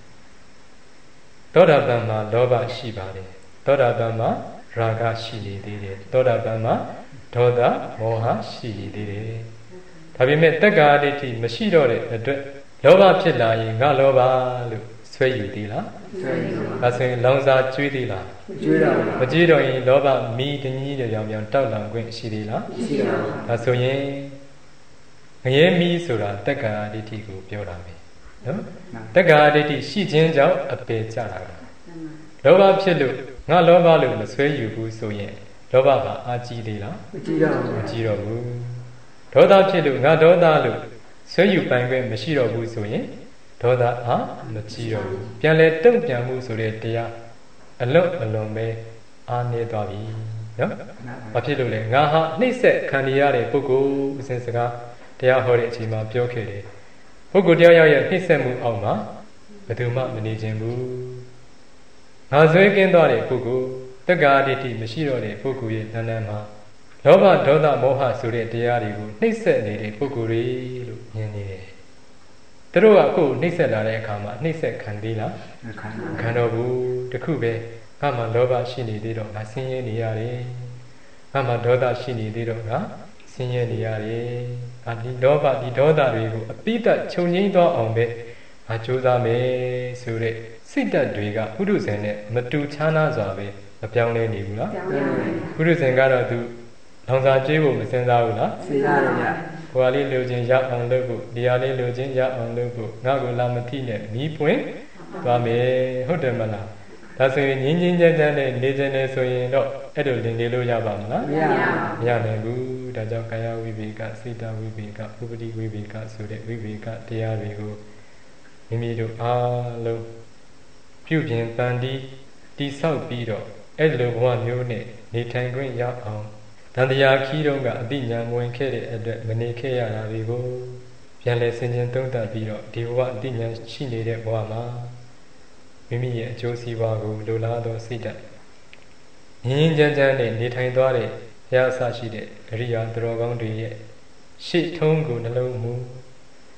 S1: သောတာပန်မှာလောဘရှိပါတယ်သောတာပန်မှာရာဂရှိနေသေးတယ်သောတာပန်မှာဒေါသမောဟရှိနေသေးတယ်ဒါပေမဲ့တက္ကဒိဋ္ဌိမရှိတော့တဲ့အတွက်လောဘဖြစ်လာရင်ငါလောဘလို့ဆွဲယူသေးလားဆွဲယူပါဒါဆိုရင်လောင်စာကျွေးသေးလားကျွေးတော့မကျွေးတော့ရင်လောဘမီးတကြီးတဲ့ကြောင်ကြောင်တောက်လောင်ခွင့်ရှိသေးလားရှိပါဘူးဒါဆိုရင်ငရဲမီးဆိုတာတက္ကရာဒိဋ္ဌိကိုပြောတာပဲနော်တက္ကရာဒိဋ္ဌိရှိခြင်းကြောင့်အပေကြတာကလောဘဖြစ်လို့ငါလောဘလို့မဆွဲယူဘူးဆိုရင်လောဘကအာကြီးသေးလားမကြီးတော့ဘူးမကြီးတော့ဘူးဒေါသဖြစ်လို့ငါဒေါသလို့ဆွဲယူပိုင်ခွင့်မရှိတော့ဘူးဆိုရင်ဒေါသအားမကြီးတော့ဘူးပြန်လဲတုံ့ပြန်မှုဆိုတဲ့တရားအလုံးအလုံးပဲအားနေသွားပြီနော်ဘာဖြစ်လို့လဲငါဟာနှိမ့်ဆက်ခံရတဲ့ပုဂ္ဂိုလ်အစဉ်စကားတရားဟောတဲ့အချိန်မှာပြောခဲ့တယ်ပုဂ္ဂိုလ်တရားရောက်ရဲ့နှိမ့်ဆက်မှုအောက်မှာဘယ်သူမှမနေခြင်းဘူးငါဆွဲကင်းသွားတဲ့ပုဂ္ဂိုလ်တက္ကရာဒိဋ္ဌိမရှိတော့တဲ့ပုဂ္ဂိုလ်ရဲ့တဏ္ဍာမှာလောဘဒေါသမောဟဆိုတဲ့တရားတွေကိုနှိမ့်ဆက်နေတဲ့ပုဂ္ဂိုလ်တွေလို့မြင်နေတယ်သူတို့ကအခုနှိမ့်ဆက်လာတဲ့အခါမှာနှိမ့်ဆက်ခံသေးလားမခံပါဘူးခံတော့ဘူးတခုပဲငါမှလောဘရှိနေသေးတော့ငါဆင်းရဲနေရတယ်ငါမှဒေါသရှိနေသေးတော့ငါဆင်းရဲနေရတယ်အာဒီလောဘဒီဒေါသတွေကိုအပိတချုပ်ငြိမ်းသွားအောင်ပဲငါကြိုးစားမယ်ဆိုတဲ့စိတ်ဓာတ်တွေကပုရုဇဉ်နဲ့မတူခြားနာစွာပဲမပြောင်းလဲနေဘူးလားပုရုဇဉ်ကတော့သူလောင်စာကျွေးဖို့မစင်စားဘူးလားစင်စားတယ်ဗျဟိုဟာလေးလိုချင်ရအောင်လုပ်ဖို့ဒီဟာလေးလိုချင်ရအောင်လုပ်ဖို့ငါ့ကိုလာမထိနဲ့မီးပွင့်သွားမယ်ဟုတ်တယ်မလားဒါဆိုရင်ငင်းငင်းကြမ်းကြမ်းနဲ့နေကြတယ်ဆိုရင်တော့အဲ့လိုလင်နေလို့ရပါမလားမရပါဘူးမရနိုင်ဘူးဒါကြောင့်ကာယဝိဝေကစိတ္တဝိဝေကဥပတိဝိဝေကဆိုတဲ့ဝိဝေကတရားတွေကိုမိမိတို့အားလုံးပြုပြင်ပန်တီးတိဆောက်ပြီးတော့အဲ့လိုဘဝမျိုးနဲ့နေထိုင်ခွင့်ရအောင်တန်တရားခီးတုံးကအတိညာမဝင်ခဲ့တဲ့အတွက်မနေခဲ့ရတာတွေကိုပြန်လဲဆင်ခြင်သုံးသပ်ပြီးတော့ဒီဘဝအတိညာရှိနေတဲ့ဘဝမှာမိမိရဲ့အကျိုးစီးပွားကိုလိုလားသောစိတ်ဓာတ်ငြင်းကြမ်းကြမ်းနဲ့နေထိုင်သွားတဲ့ဘုရားအစရှိတဲ့အရိယာသူတော်ကောင်းတွေရဲ့ရှေ့ထုံးကိုနှလုံးမူ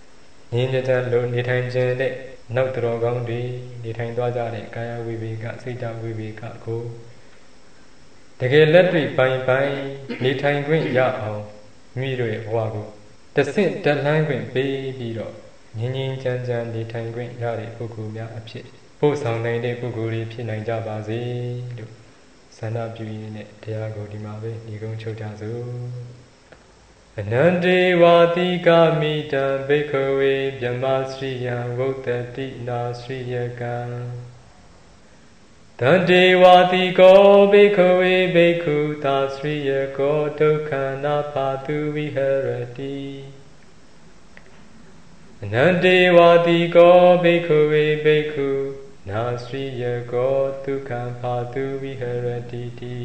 S1: ငြင်းကြလို့နေထိုင်ခြင်းနဲ့နောက်တော်ကောင်းတွေနေထိုင်သွားကြတဲ့ကာယဝိဝေကစိတ်တဝိဝေကကိုတကယ်လက်တွေ့ပိုင်ပိုင်နေထိုင်ခွင့်ရအောင်မိတို့ရဲ့ဘဝကိုတဆင့်တက်လှမ်းခွင့်ပေးပြီးတော့ငြင်းငြင်းကြမ်းကြမ်းနေထိုင်ခွင့်ရတဲ့ပုဂ္ဂိုလ်များအဖြစ်ပို့ဆောင်နိုင်တဲ့ပုဂ္ဂိုလ်တွေဖြစ်နိုင်ကြပါစေလို့ဆန္ဒပြုရင်းနဲ့တရားကိုဒီမှာပဲညီကုန်းချုပ်ကြစို့အနန္တေဝါတိကမိတံဘိက္ခဝေဗြဟ္မစရိယံဝုတ္တတိနာစရိယကံတန္တေဝါတိကောဘိက္ခဝေဘိက္ခုသာစရိယကောဒုက္ခနာဖာတုဝိဟရတိအနန္တေဝါတိကောဘိက္ခဝေဘိက္ခုနာစရိယကောဒုက္ခဖာတုဝိဟရတိတိ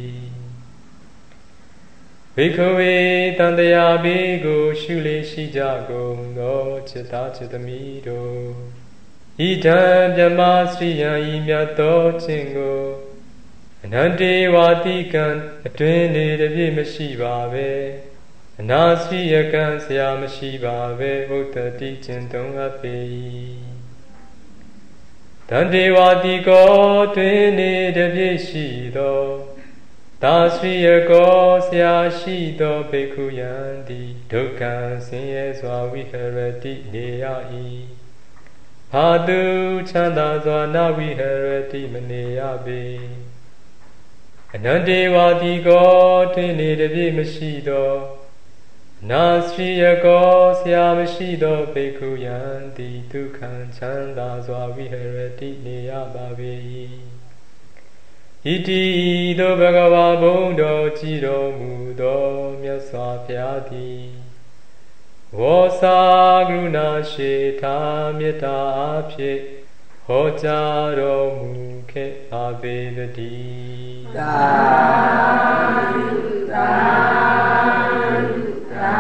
S1: ဘိက္ခဝေတန်တရားဘေးကိုရှုလေရှိကြကုန်သောจิตသားจิตသမီးတို့ဣဒံဗြဟ္မစရိယံဤမြတ်သောခြင်းကိုအနန္တေဝါတိကံအတွင်နေတပြည့်မရှိပါပဲအနာစရိယကံဆရာမရှိပါပဲဘုဒ္ဓတိကျင့်သုံးအပ်ပေ၏တန္တေဝါတိကောတွင်နေတပြည့်ရှိသောသာစရိယကောဆရာရှိသောဘိက္ခုယံသည်ဒုက္ခဆင်းရဲစွာဝိဟရတိနေရ၏ဟာတုချမ်းသာစွာနာဝိဟရတိမနေရပေအနန္တေဝါတိကောတွင်နေတပြည့်မရှိသောနာစရိယကောဆရာမရှိသောဘိက္ခုယံသည်ဒုက္ခချမ်းသာစွာဝိဟရတိနေရပါပေ၏ဣတိသောဘဂဝါဘုံတော်ကြည်တော်မူသောမြတ်စွာဘုရားသည်ဝေါစာကရုဏာရှိထာမေတ္တာအဖြစ်ဟောကြားတော်မူခဲ့ပါပေတည်းသာသာသာ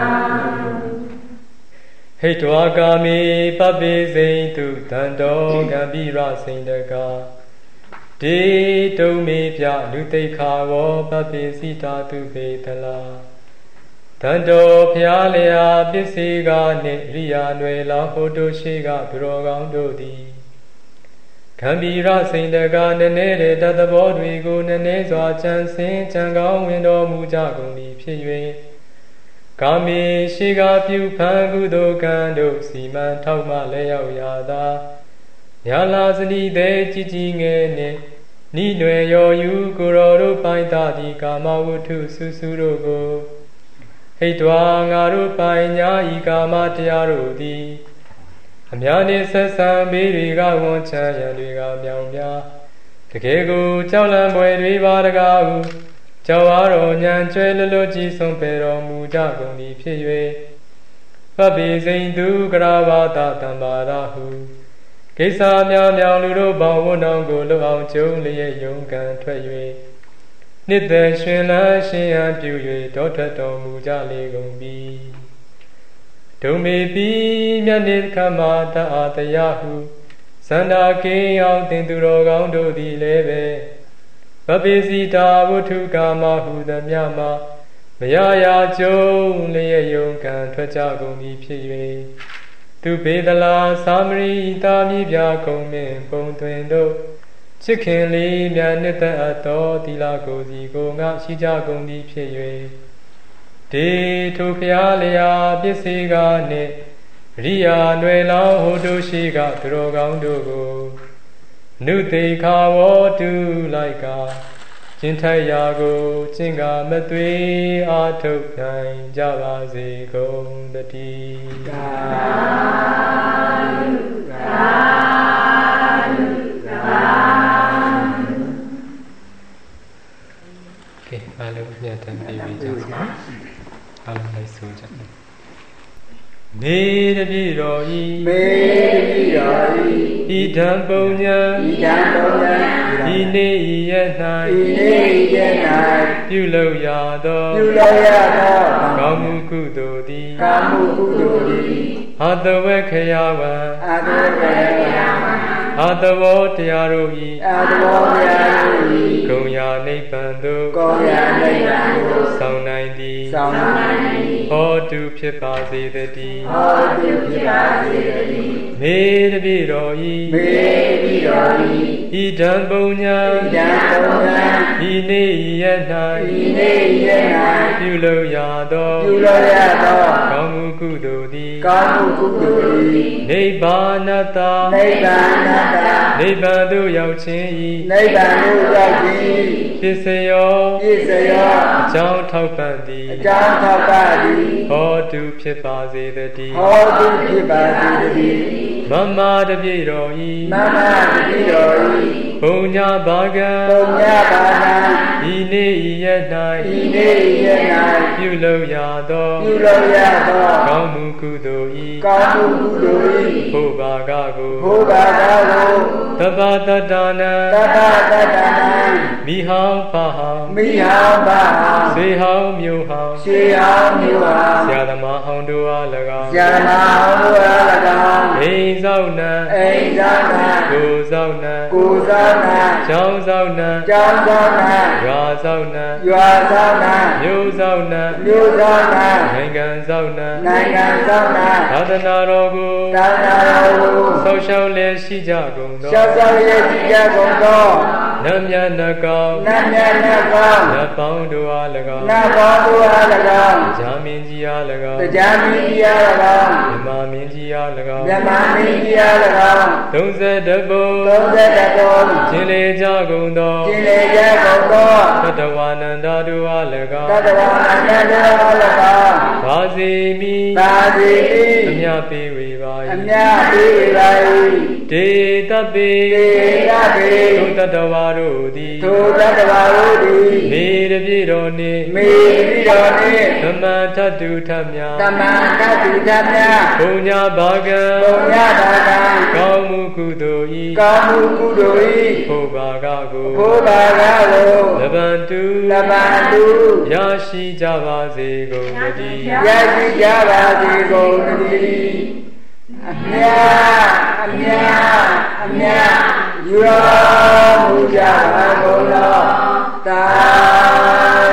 S1: ဟိတဝါကာမိပပိစိန်တုတံတော်ကံပိရစိန်တကာဒေတုံမေပြလူတိခါဝောပပိစိတာတုပေတလာတန်တော်ဖျားလျာပစ္စေကနှင့်ရိယာနွယ်လာဟိုတို့ရှိကသူတော်ကောင်းတို့သည်ခံဘီရစိန်တကာနည်းနည်းတဲ့တသဘောတွေကိုနည်းနည်းစွာချမ်းစင်ချမ်းကောင်းဝင်တော်မူကြကုန်သည်ဖြစ်၍ကာမေရှိကပြုဖန်ကုသိုလ်ကံတို့စီမံထောက်မှလည်းရောက်ရာသာညာလာစနီတဲ့ကြည်ကြည်ငယ်နှင့်နိနွယ်ရောယူကိုရောတို့ပိုင်တာဒီကာမဝတ္ထုစုစုတို့ကိုဟိတ်တွာငါတို့ပိုင်ညာဤကာမတရားတို့သည်အများနှင့်ဆက်ဆံဘေးတွေကဝန်ချမ်းရန်တွေကမြောင်များတကယ်ကိုကြောက်လန့်ပွေတွေပါတကားဟုကြောက်အားတော်ညံကျွဲလလွတ်ကြီးဆုံးပေတော်မူကြကုန်သည်ဖြစ်၍ပပိစိန်သူကရာဝတတံပါရဟုကိစ္စများများလူတို့ပေါင်းဝန်းတော်ကိုလွတ်အောင်ကျုံလျက်ယုံကံထွက်၍နှစ်သက်ရှင်လန်းရှင်ရန်ပြု၍တောထွက်တော်မူကြလေကုန်ပြီဒုံမေပိမြတ်နေခမတအာတယဟုသန္တာကေအောင်တင်သူတော်ကောင်းတို့သည်လည်းပဲပပိစီတာဝုထုကာမဟုသမျှမှာမရရာကျုံလျက်ယုံကံထွက်ကြကုန်ပြီဖြစ်၍သူပေဒလာသာမရိတာမိပြကုံမင်းပုံတွင်တို့ချစ်ခင်လေးမြတ်နှစ်သက်အပ်သောသီလကိုစီကိုငါရှိကြကုန်သည်ဖြစ်၍ဒေထုဖျားလျာပစ္စေကနှင့်ရိယာနွယ်လောင်းဟိုတို့ရှိကသူတော်ကောင်းတို့ကိုနုတေခါဝောတုလိုက်ကကျင့်ထိုက်ရာကိုကျင့်ကမသွေအာထုတ်နိုင်ကြပါစေကုန်တည်းသာသာသာကဲအားလုံးညတ်တယ်ပြီးပြီကြပါအားလုံးလိုက်ဆိုကြမေတပြည့်တော်ဤ
S2: မေတပြည့်တော်ဤ
S1: ဣဒံပုံညာ
S2: ဣဒံပုံညာ
S1: ဤနေ့ဤရက်၌
S2: ဤနေ့ဤရက်၌
S1: ပြုလုပ်ရသော
S2: ပြုလုပ်ရသော
S1: ကောင်းမှုကုသိုလ်သည်
S2: ကောင်းမှုကုသိုလ်သည်
S1: အာတဝေခယဝံ
S2: အာတဝေခယဝံ
S1: အာတဝောတရားတို့ဤ
S2: အာတဝောတရားတို့ဤ
S1: ဂုံယာနိဗ္ဗာန်သို့
S2: ကောင်းရာနိဗ္ဗာန်ကို
S1: ဆောင်နိုင်သည်
S2: ဆောင်နိုင်သည်
S1: ဟောတုဖြစ်ပါစေတည်း
S2: ဟောတုဖြစ်ပါစေတည်း
S1: မေတပိတော်ဤ
S2: မေပိတော်ဤ
S1: ဤဓမ္ပုံညာ
S2: ဣဒံပုံညာ
S1: ဤနေ့ရ၌
S2: ဤနေ့ရ၌
S1: ပြုလုပ်ရသော
S2: ပြုလို့ရသော
S1: ကောင်းမှုကုသိုလ်သည်
S2: ကောင်းမှုကုသိုလ်သည်
S1: နိဗ္ဗာနတ
S2: နိဗ္ဗာန်တ
S1: နိဗ္ဗာန်သို့ရောက်ခြင်းဤ
S2: နိဗ္ဗာန်သို့ရောက်ခြင်း
S1: ဖြစ်စေရော
S2: ပြည့်စုံသော
S1: အကြောင်းထောက်ပံ့သည်
S2: အကြောင်းထောက်ပါသည်
S1: ဟောတုဖြစ်ပါစေတည်း
S2: ဟောတုဖြစ်ပါစေတည်း
S1: မမတပိတော်ဤ
S2: မမတတိတော်ဤ
S1: ဘုံညာဘာကံ
S2: ပုံညပါဏံ
S1: ဤနေ့ရ
S2: ဤ
S1: ၌
S2: နေ့ရ၌
S1: ပြုလုပ်ရသော
S2: ပြုလို့ရသော
S1: ကောင်းမှုကုသိုလ်ဤ
S2: ကောင်းမှုကုသိုလ်ဤ
S1: ဘုဘာကကို
S2: ဘုရားသာကို
S1: သဗ္ဗတတ္တနံ
S2: တတ္တတတ္တနံ
S1: မိဟောင်းဖဟောင်း
S2: မိဟောင်းပါဟောင်း
S1: စေဟောင်းမြို့ဟောင်း
S2: ရှေဟောင်းမြို့ဟောင်း
S1: ဆရာသမားဟောင်းတို့အား၎င်း
S2: ဇာမဟောင်းတို့အား၎င်း
S1: အိမ်ဆောင်နံ
S2: အိမ်သာနာ
S1: ကိုယ်ဆောင်နံ
S2: ကိုယ်သာနာ
S1: ကျောင်းဆောင်နံ
S2: ကျောင်းသာနာ
S1: ရွာဆောင်နံ
S2: ရွာသာနာ
S1: မြို့ဆောင်နံ
S2: မြို့သာနာ
S1: နိုင်ငံဆောင်နံ
S2: နိုင်ငံသာနာ
S1: သာသနာတော်ကို
S2: သာနာတော်ကို
S1: ဆောက်ရှောက်လျက်ရှိကြကုန်သော
S2: ရှောက်ဆောင်ရဲ့ကြည်ကြကုန်သော
S1: နတ်မြတ်နတ်ကောင်း
S2: နတ်မြတ်နတ်ကောင်း
S1: နတ်ပေါင်းတို့အား၎င်း
S2: နတ်ပေါင်းတို့အား၎င်း
S1: ဂျာမင်းကြီးအား၎င်း
S2: တရားမင်းကြီးအား၎င်း
S1: မြမမင်းကြီးအား၎င်း
S2: မြမမင်းကြီးအား၎င်း
S1: သုံးဆယ်တဘုံ
S2: သုံးသက်တော်
S1: ကျင်လေကြကုန်သော
S2: ကျင်လေကြကုန်သော
S1: တတဝါနန္ဒတို့အား၎င်း
S2: တတဝါနန္ဒတော်အား၎င်း
S1: ဘာစီမိ
S2: သာသီ
S1: အမြပေးဝေပါ
S2: အ
S1: ၏
S2: မြပေးဝေပါ၏
S1: ဒေတပိ
S2: ဒေရပေ
S1: သုတတဝါတို့သည်
S2: ထိုတတဝါတို့သည်
S1: မေတပြည့်တော်နှင့်
S2: မေတိတော်နှင့်
S1: သမန်ထတုထမြာ
S2: တမန်ကတိသမြတ်
S1: ဘုံညာဘာကံ
S2: ဘုံညတာကံ
S1: ကောင်းမှုကုသိုလ်ဤ
S2: ကောင်းမှုကုသိုလ်၏
S1: ဘုဘာကကို
S2: ဘုရားကကို
S1: လဗန္တု
S2: လဗန္တု
S1: ရရှိကြပါစေကုန်သတည်း
S2: ရရှိကြပါစေကုန်သတည်းအမြတ်အမြတ်အမြတ်ယူတော်မူကြပါကုန်သောတာ